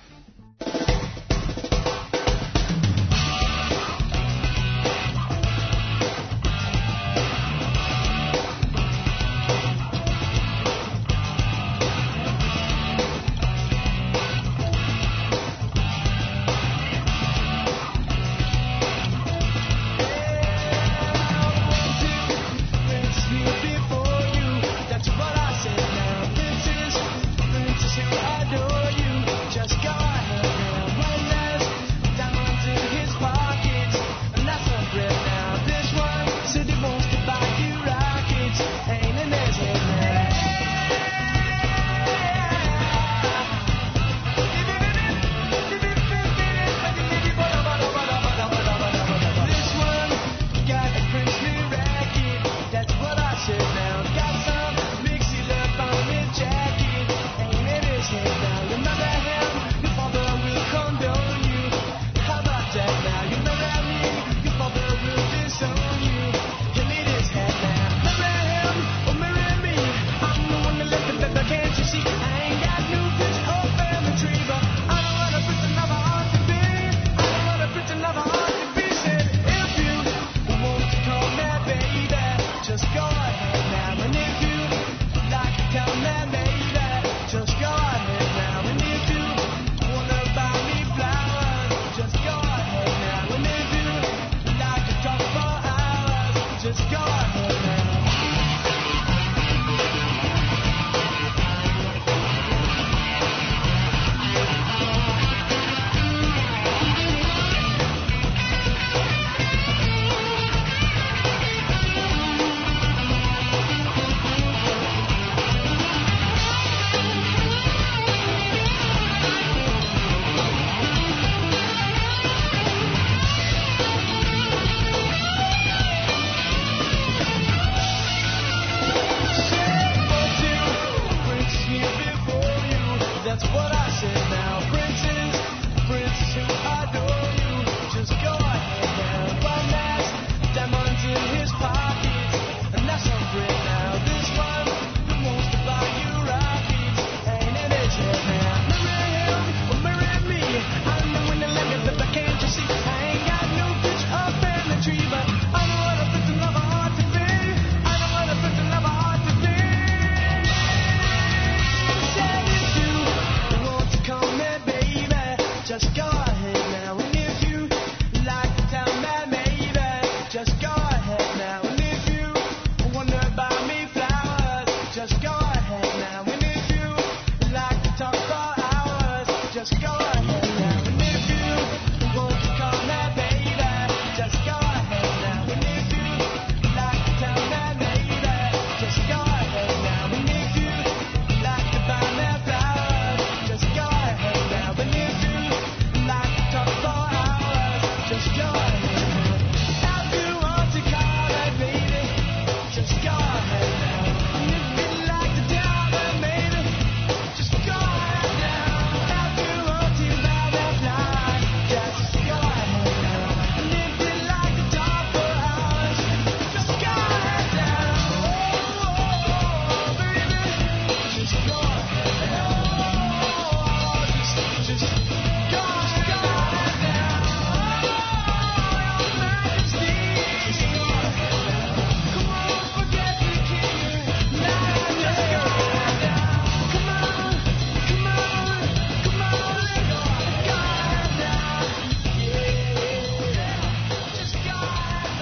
Just go. that's what I said now. Princes, princes who adore you, just go ahead now. One last diamonds in his pockets, and that's some bread now. This one who wants to buy you rockets, ain't in his head now. Marry him or marry me, I'm the one that let me flip, can't you see? I ain't got no bitch up in the tree, but I know what a victim lover ought to be. I know what a victim lover ought to be. Said if you want to come here, baby, just go ahead now. And if you like to tell me, maybe, just go ahead now. And if you wonder about me flowers, just go ahead now. And if you like to talk for hours, just go ahead now. And if you want to come here, baby, just go ahead now. And if you like to tell me, maybe, just go ahead now. And if you like to buy me flowers, just go ahead now. And if you like to talk for hours, just go ahead now. If you want to call me, baby, just go ahead now. And if you like to tell me, maybe, just go ahead now. If you want to buy me flowers, just go ahead now. And if you like to talk for hours, just go ahead now. Oh, baby, just go ahead now. Just, just go, just go ahead now. Oh, Your Majesty, just go ahead now. Come on, forget the king. Now, just go ahead now. Come on, come on, come on, let's go ahead now. Yeah, just go ahead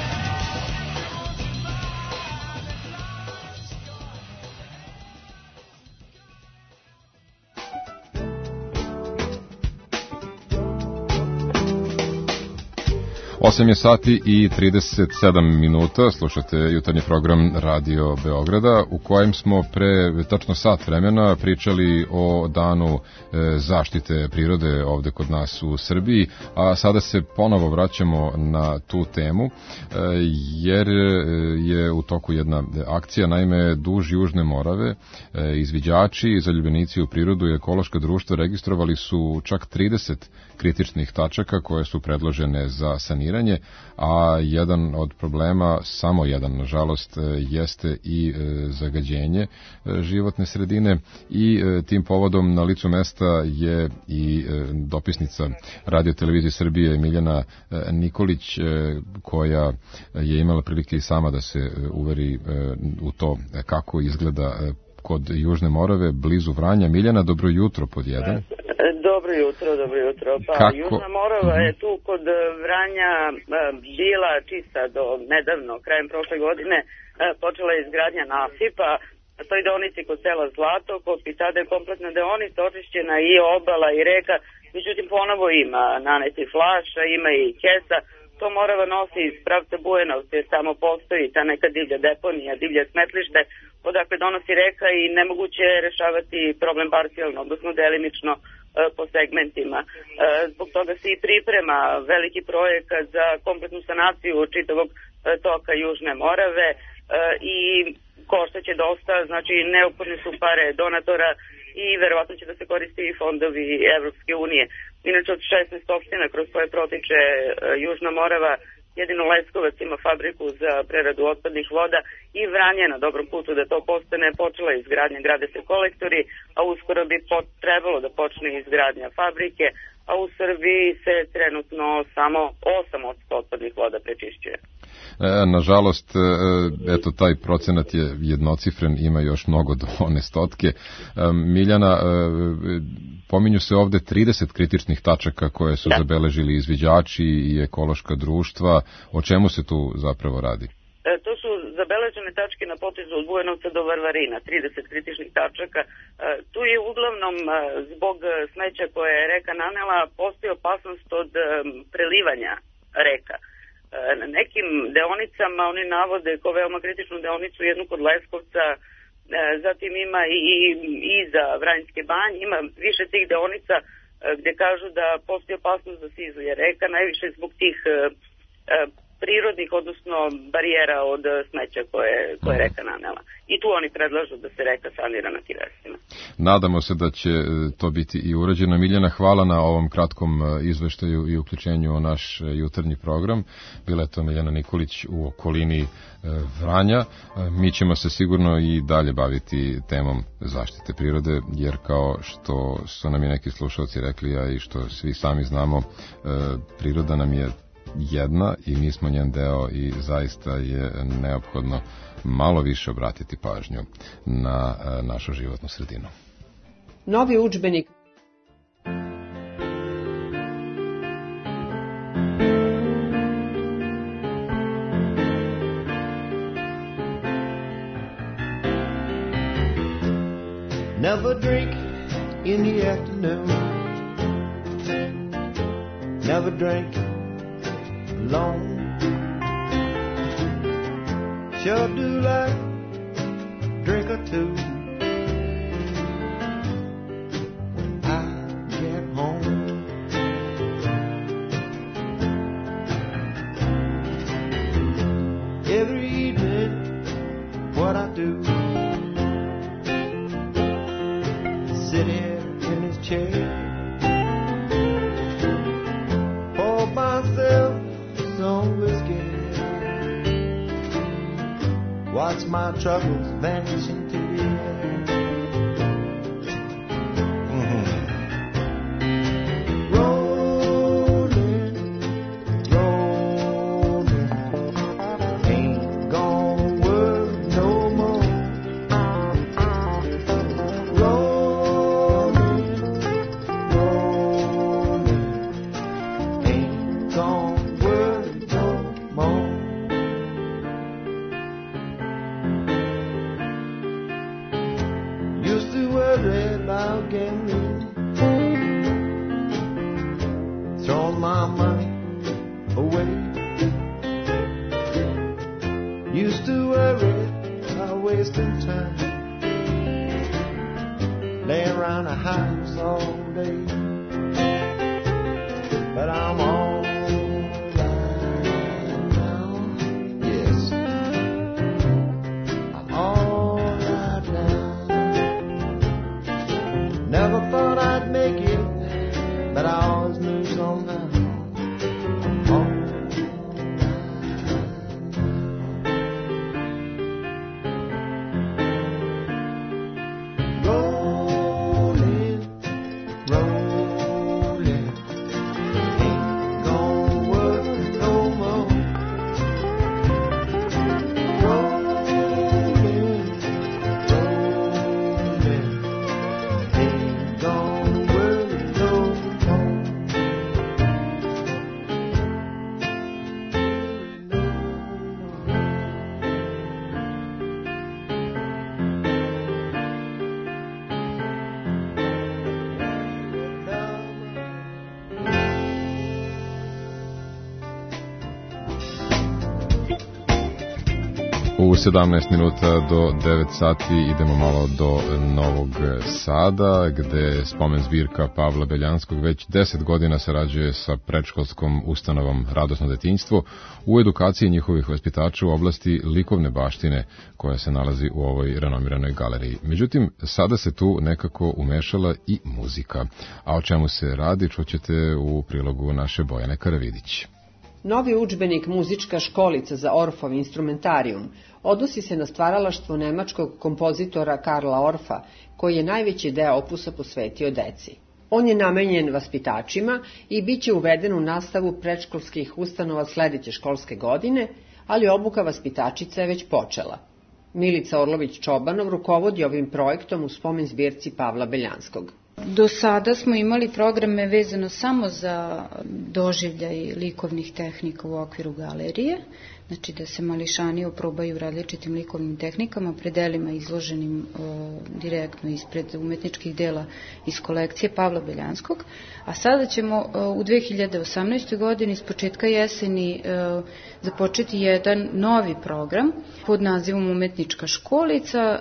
osam je sati i trideset sedam minuta, slušate jutarnji program Radio Beograda, u kojem smo pre tačno sat vremena pričali o danu e, zaštite prirode ovde kod nas u Srbiji, a sada se ponovo vraćamo na tu temu, e, jer je u toku jedna akcija, naime duž Južne Morave, e, izviđači i zaljubljenici u prirodu i ekološka društva registrovali su čak trideset kritičnih tačaka koje su predložene za saniranje, a jedan od problema, samo jedan nažalost, jeste i zagađenje životne sredine i tim povodom na licu mesta je i dopisnica Radio televizije Srbije Miljana Nikolić, koja je imala prilike i sama da se uveri u to kako izgleda kod Južne Morave, blizu Vranja. Miljana, dobro jutro pod jedan. Dobro jutro, dobro jutro. Pa Kako? Južna Morava Mhm. je tu kod Vranja e, bila čista do nedavno, krajem prošle godine, e, počela je izgradnja nasipa na toj deonici kod sela Zlatokop i tada je kompletna deonica očišćena i obala i reka, međutim ponovo ima naneti flaša, ima i kesa. To Morava nosi iz pravca Bujanovca, jer tamo postoji ta neka divlja deponija, divlje smetlište, odakle donosi reka i nemoguće je rešavati problem parcijalno, odnosno delimično e, po segmentima. E, zbog toga se i priprema veliki projekat za kompletnu sanaciju čitavog e, toka Južne Morave e, i koštaće dosta, znači neophodne su pare donatora i verovatno će da se koriste i fondovi Evropske unije. Inače od šesnaest opština kroz koje protiče e, Južna Morava, jedino Leskovac ima fabriku za preradu otpadnih voda i Vranje na dobrom putu da to postane, počela je izgradnja, grade se kolektori, a uskoro bi pot, trebalo da počne izgradnja fabrike, a u Srbiji se trenutno samo osam posto otpadnih voda prečišćuje. E, nažalost, e, eto, taj procenat je jednocifren, ima još mnogo do one stotke. E, Miljana, e, pominju se ovde trideset kritičnih tačaka koje su da. zabeležili izviđači i ekološka društva. O čemu se tu zapravo radi? E, to su zabeležene tačke na potezu od Bujanovca do Varvarina, trideset kritičnih tačaka. E, tu je uglavnom e, zbog smeća koje je reka nanela postoji opasnost od e, prelivanja reka. Na nekim deonicama oni navode kao veoma kritičnu deonicu jednu kod Leskovca, zatim ima i, i za Vranjske banje, ima više tih deonica gde kažu da postoji opasnost da se izlije reka, najviše zbog tih prirodnih, odnosno barijera od smeća koje, koje reka nanela. I tu oni predlažu da se reka sanira na tirasima. Nadamo se da će to biti i urađeno. Miljana, hvala na ovom kratkom izveštaju i uključenju u naš jutarnji program. Bila je to Miljana Nikolić u okolini Vranja. Mi ćemo se sigurno i dalje baviti temom zaštite prirode, jer kao što su nam i neki slušalci rekli, a i što svi sami znamo, priroda nam je jedna i mi smo njen deo i zaista je neophodno malo više obratiti pažnju na našu životnu sredinu. Novi udžbenik Never drink in the afternoon. Never drink alone. Sure do like a drink or two when I get home. Every evening, what I do, sit here in this chair, pour myself some whiskey, watch my troubles vanish into the air. Mm-hmm. Rolling, rolling, ain't gonna work no more. Rolling, rolling, ain't gonna work no more. Used to worry about getting rich, throwing my money away. Used to worry about wasting time, laying around the house all day. But I'm all right now, yes, I'm all right now. Never thought I'd make it, but I always knew somehow. All right. Rolling, rolling, ain't gonna work no more. Rolling, rolling, ain't gonna work no more. U sedamnaest minuta do devet sati idemo malo do Novog Sada, gde spomen zbirka Pavla Beljanskog već deset godina sarađuje sa predškolskom ustanovom Radosno detinjstvo u edukaciji njihovih vaspitača u oblasti likovne baštine koja se nalazi u ovoj renomiranoj galeriji. Međutim, sada se tu nekako umešala i muzika. A o čemu se radi čućete u prilogu naše Bojane Karavidić. Novi udžbenik Muzička školica za Orfov instrumentarijum odnosi se na stvaralaštvo nemačkog kompozitora Karla Orfa, koji je najveći deo opusa posvetio deci. On je namenjen vaspitačima i bit će uveden u nastavu predškolskih ustanova sledeće školske godine, ali obuka vaspitačica je već počela. Milica Orlović-Čobanov rukovodi ovim projektom u spomen zbirci Pavla Beljanskog. Do sada smo imali programe vezano samo za doživljaj likovnih tehnika u okviru galerije. znači da se mališani oprobaju različitim likovnim tehnikama, pred delima izloženim e, direktno ispred umetničkih dela iz kolekcije Pavla Beljanskog. A sada ćemo e, u dve hiljade osamnaestoj. godini s početka jeseni e, započeti jedan novi program pod nazivom Umetnička školica, e,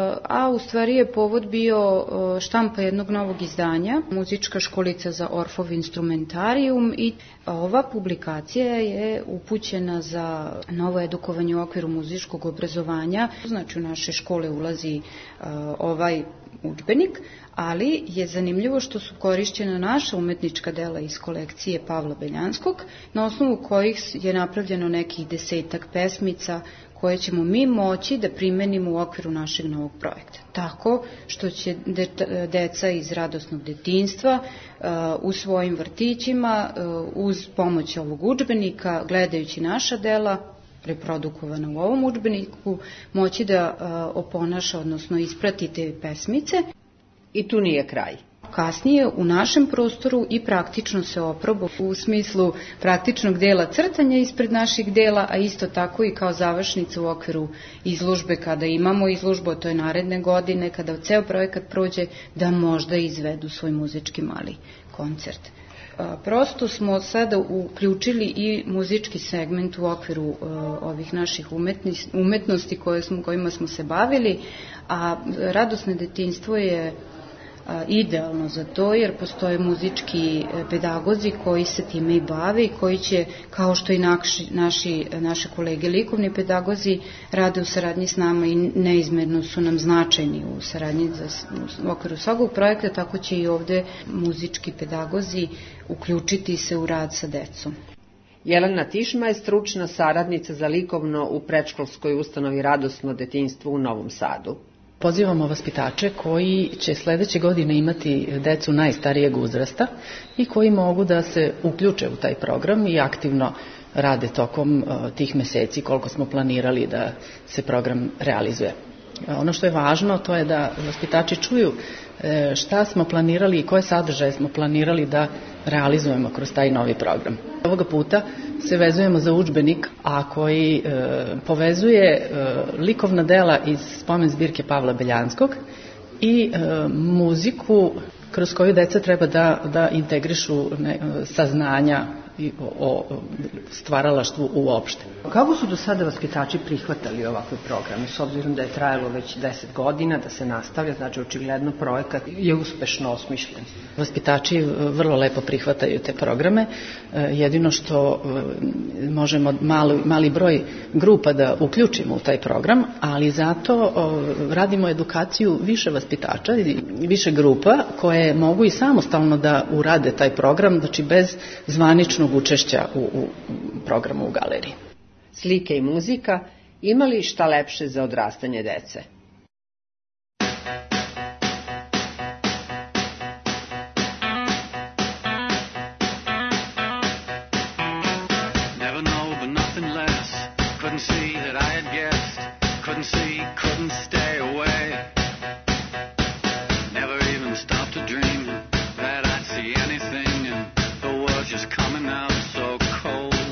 a u stvari je povod bio e, štampa jednog novog izdanja, Muzička školica za Orfov instrumentarium, i ova publikacija je upućena za novo edukovanje u okviru muzičkog obrazovanja. Znači u naše škole ulazi uh, ovaj udžbenik, ali je zanimljivo što su korišćena naša umetnička dela iz kolekcije Pavla Beljanskog, na osnovu kojih je napravljeno nekih desetak pesmica koje ćemo mi moći da primenimo u okviru našeg novog projekta. Tako što će deca iz radosnog detinjstva uh, u svojim vrtićima uh, uz pomoć ovog udžbenika, gledajući naša dela reprodukovana u ovom udžbeniku, moći da uh, oponaša, odnosno isprati te pesmice. I tu nije kraj. Kasnije u našem prostoru i praktično se oproba u smislu praktičnog dela crtanja ispred naših dela, a isto tako i kao završnica u okviru izložbe, kada imamo izložbu, a to je naredne godine, kada ceo projekat prođe, da možda izvedu svoj muzički mali koncert. Prosto smo sada uključili i muzički segment u okviru uh, ovih naših umetnosti koje smo, kojima smo se bavili, a radosno detinjstvo je a, idealno za to, jer postoje muzički pedagozi koji se time i bave i koji će, kao što i naši, naši, naše kolege likovni pedagozi rade u saradnji s nama i neizmerno su nam značajni u saradnji za, u okviru svakog projekta, tako će i ovde muzički pedagozi uključiti se u rad sa decom. Jelena Tišma je stručna saradnica za likovno u predškolskoj ustanovi Radosno detinjstvo u Novom Sadu. Pozivamo vaspitače koji će sledeće godine imati decu najstarijeg uzrasta i koji mogu da se uključe u taj program i aktivno rade tokom tih meseci koliko smo planirali da se program realizuje. Ono što je važno, to je da vaspitači čuju šta smo planirali i koje sadržaje smo planirali da realizujemo kroz taj novi program. Ovoga puta se vezujemo za udžbenik, a koji e, povezuje e, likovna dela iz spomen zbirke Pavla Beljanskog i e, muziku kroz koju deca treba da, da integrišu ne, saznanja o, o stvaralaštvu uopšte. Kako su do sada vaspitači prihvatali ovakve programe, s obzirom da je trajalo već deset godina, da se nastavlja, znači očigledno projekat je uspešno osmišljen? Vaspitači vrlo lepo prihvataju te programe, jedino što možemo mali, mali broj grupa da uključimo u taj program, ali zato radimo edukaciju više vaspitača i više grupa koje mogu i samostalno da urade taj program, znači bez zvaničnog učešća u, u programu u galeriji. Slike i muzika, ima li šta lepše za odrastanje dece?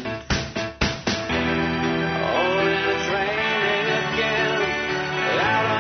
Loud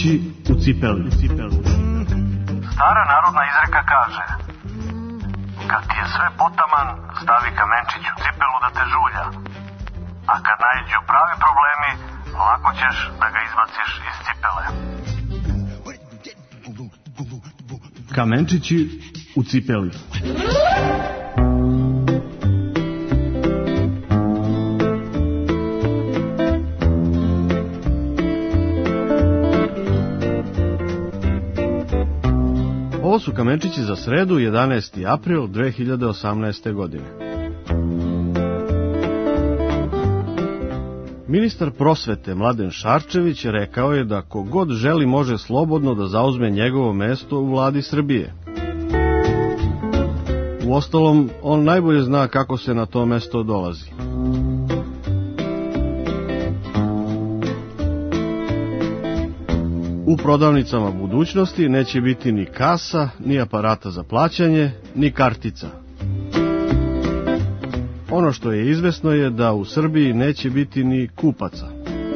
Kamenčići u cipeli. Stara narodna izreka kaže: kad ti je sve potaman, stavi kamenčić u cipelu da te žulja. A kad naiđu pravi problemi, lako ćeš da ga izbaciš iz cipele. Kamenčići u cipeli. Ovo su kamenčići za sredu, jedanaesti april dve hiljade osamnaeste. godine. Ministar prosvete Mladen Šarčević rekao je da kogod želi može slobodno da zauzme njegovo mesto u vladi Srbije. Uostalom, on najbolje zna kako se na to mesto dolazi. U prodavnicama budućnosti neće biti ni kasa, ni aparata za plaćanje, ni kartica. Ono što je izvesno je da u Srbiji neće biti ni kupaca.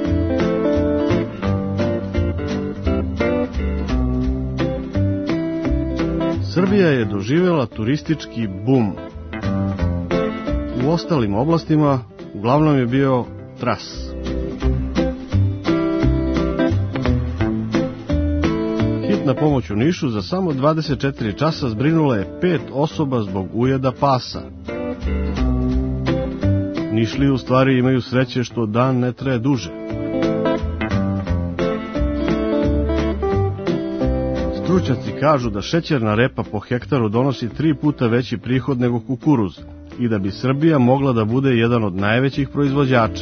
Srbija je doživjela turistički bum. U ostalim oblastima uglavnom je bio tras. Hitna pomoć u Nišu za samo dvadeset četiri časa zbrinula je pet osoba zbog ujeda pasa. Nišlije u stvari imaju sreće što dan ne traje duže. Stručnjaci kažu da šećerna repa po hektaru donosi tri puta veći prihod nego kukuruz i da bi Srbija mogla da bude jedan od najvećih proizvođača.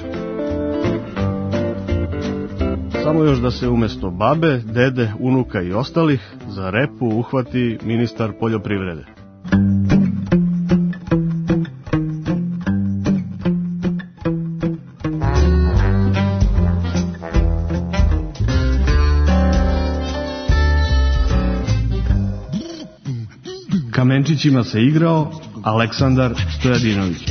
Samo još da se umesto babe, dede, unuka i ostalih za repu uhvati ministar poljoprivrede. Kamenčićima se igrao Aleksandar Stojadinović.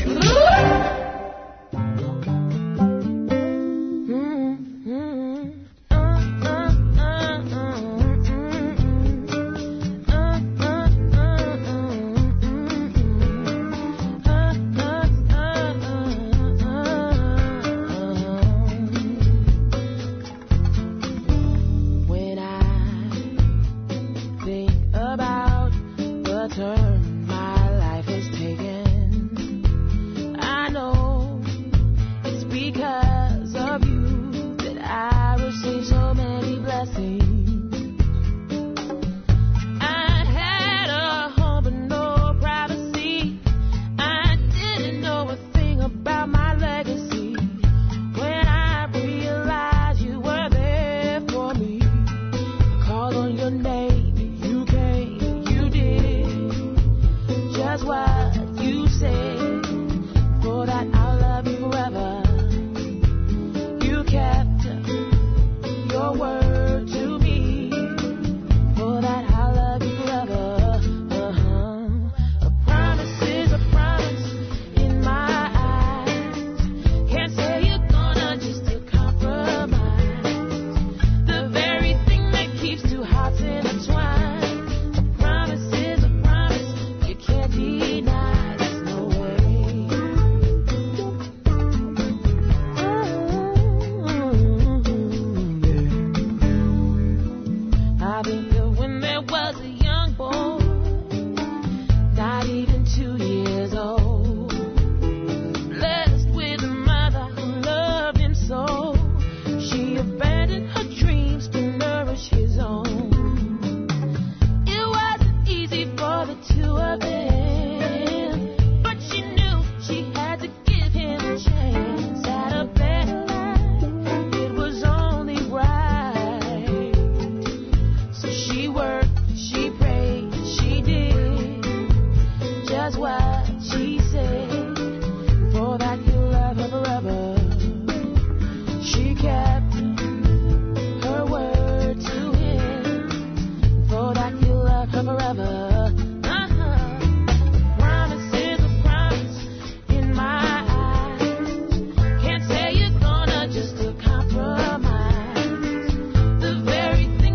The very thing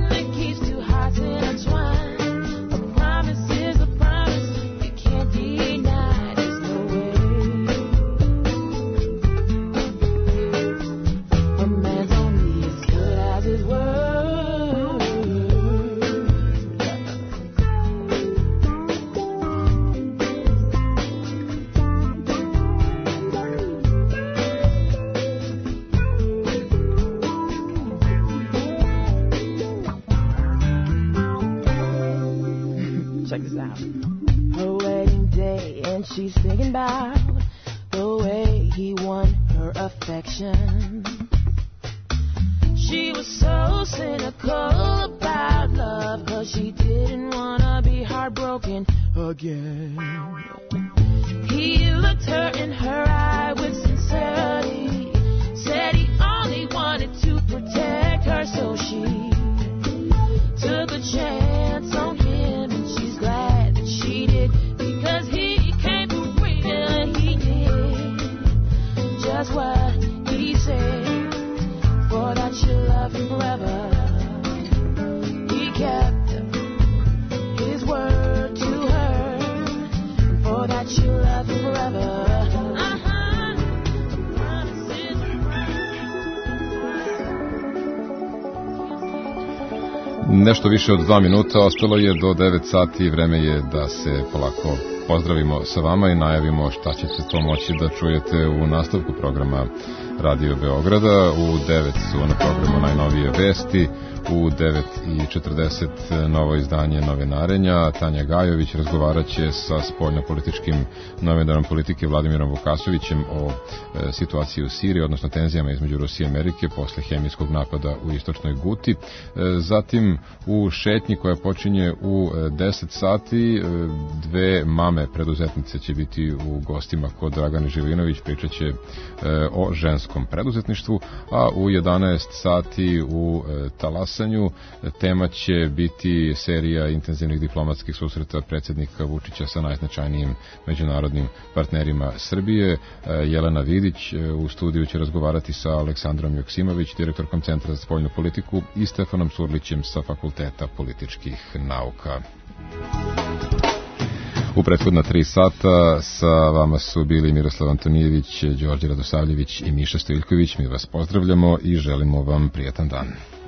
Check this out. Her wedding day, and she's thinking about the way he won her affection. She was so cynical about love, cause she didn't wanna be heartbroken again. He looked her in her eye with sincerity, said he only wanted to protect her, so she took a chance on him, and she's glad that she did, because he came for real and he did just what he said. For that she'll love him forever, he kept his word to her, and for that she'll love him forever. Nešto više od dva minuta, ostalo je do devet sati, vreme je da se polako pozdravimo sa vama i najavimo šta ćete to moći da čujete u nastavku programa Radio Beograda. U devet su na programu najnovije vesti, u devet i četrdeset novo izdanje Novinarenja. Tanja Gajović razgovarat će sa spoljnopolitičkim novinarom politike Vladimirom Vukasovićem o e, situaciji u Siriji, odnosno tenzijama između Rusije i Amerike posle hemijskog napada u istočnoj Guti. E, zatim u šetnji koja počinje u deset sati, e, dve mame preduzetnice će biti u gostima kod Dragane Živinović, pričat će e, o ženskom preduzetništvu, a u jedanaest sati u e, Talasanju tema će biti serija intenzivnih diplomatskih susreta predsjednika Vučića sa najznačajnijim međunarodnim partnerima Srbije. E, Jelena Vidić e, u studiju će razgovarati sa Aleksandrom Joksimović, direktorkom Centra za spoljnu politiku, i Stefanom Surlićem sa Fakulteta političkih nauka. U prethodna tri sata sa vama su bili Miroslav Antonijević, Đorđe Radosavljević i Miša Stojiljković. Mi vas pozdravljamo i želimo vam prijatan dan.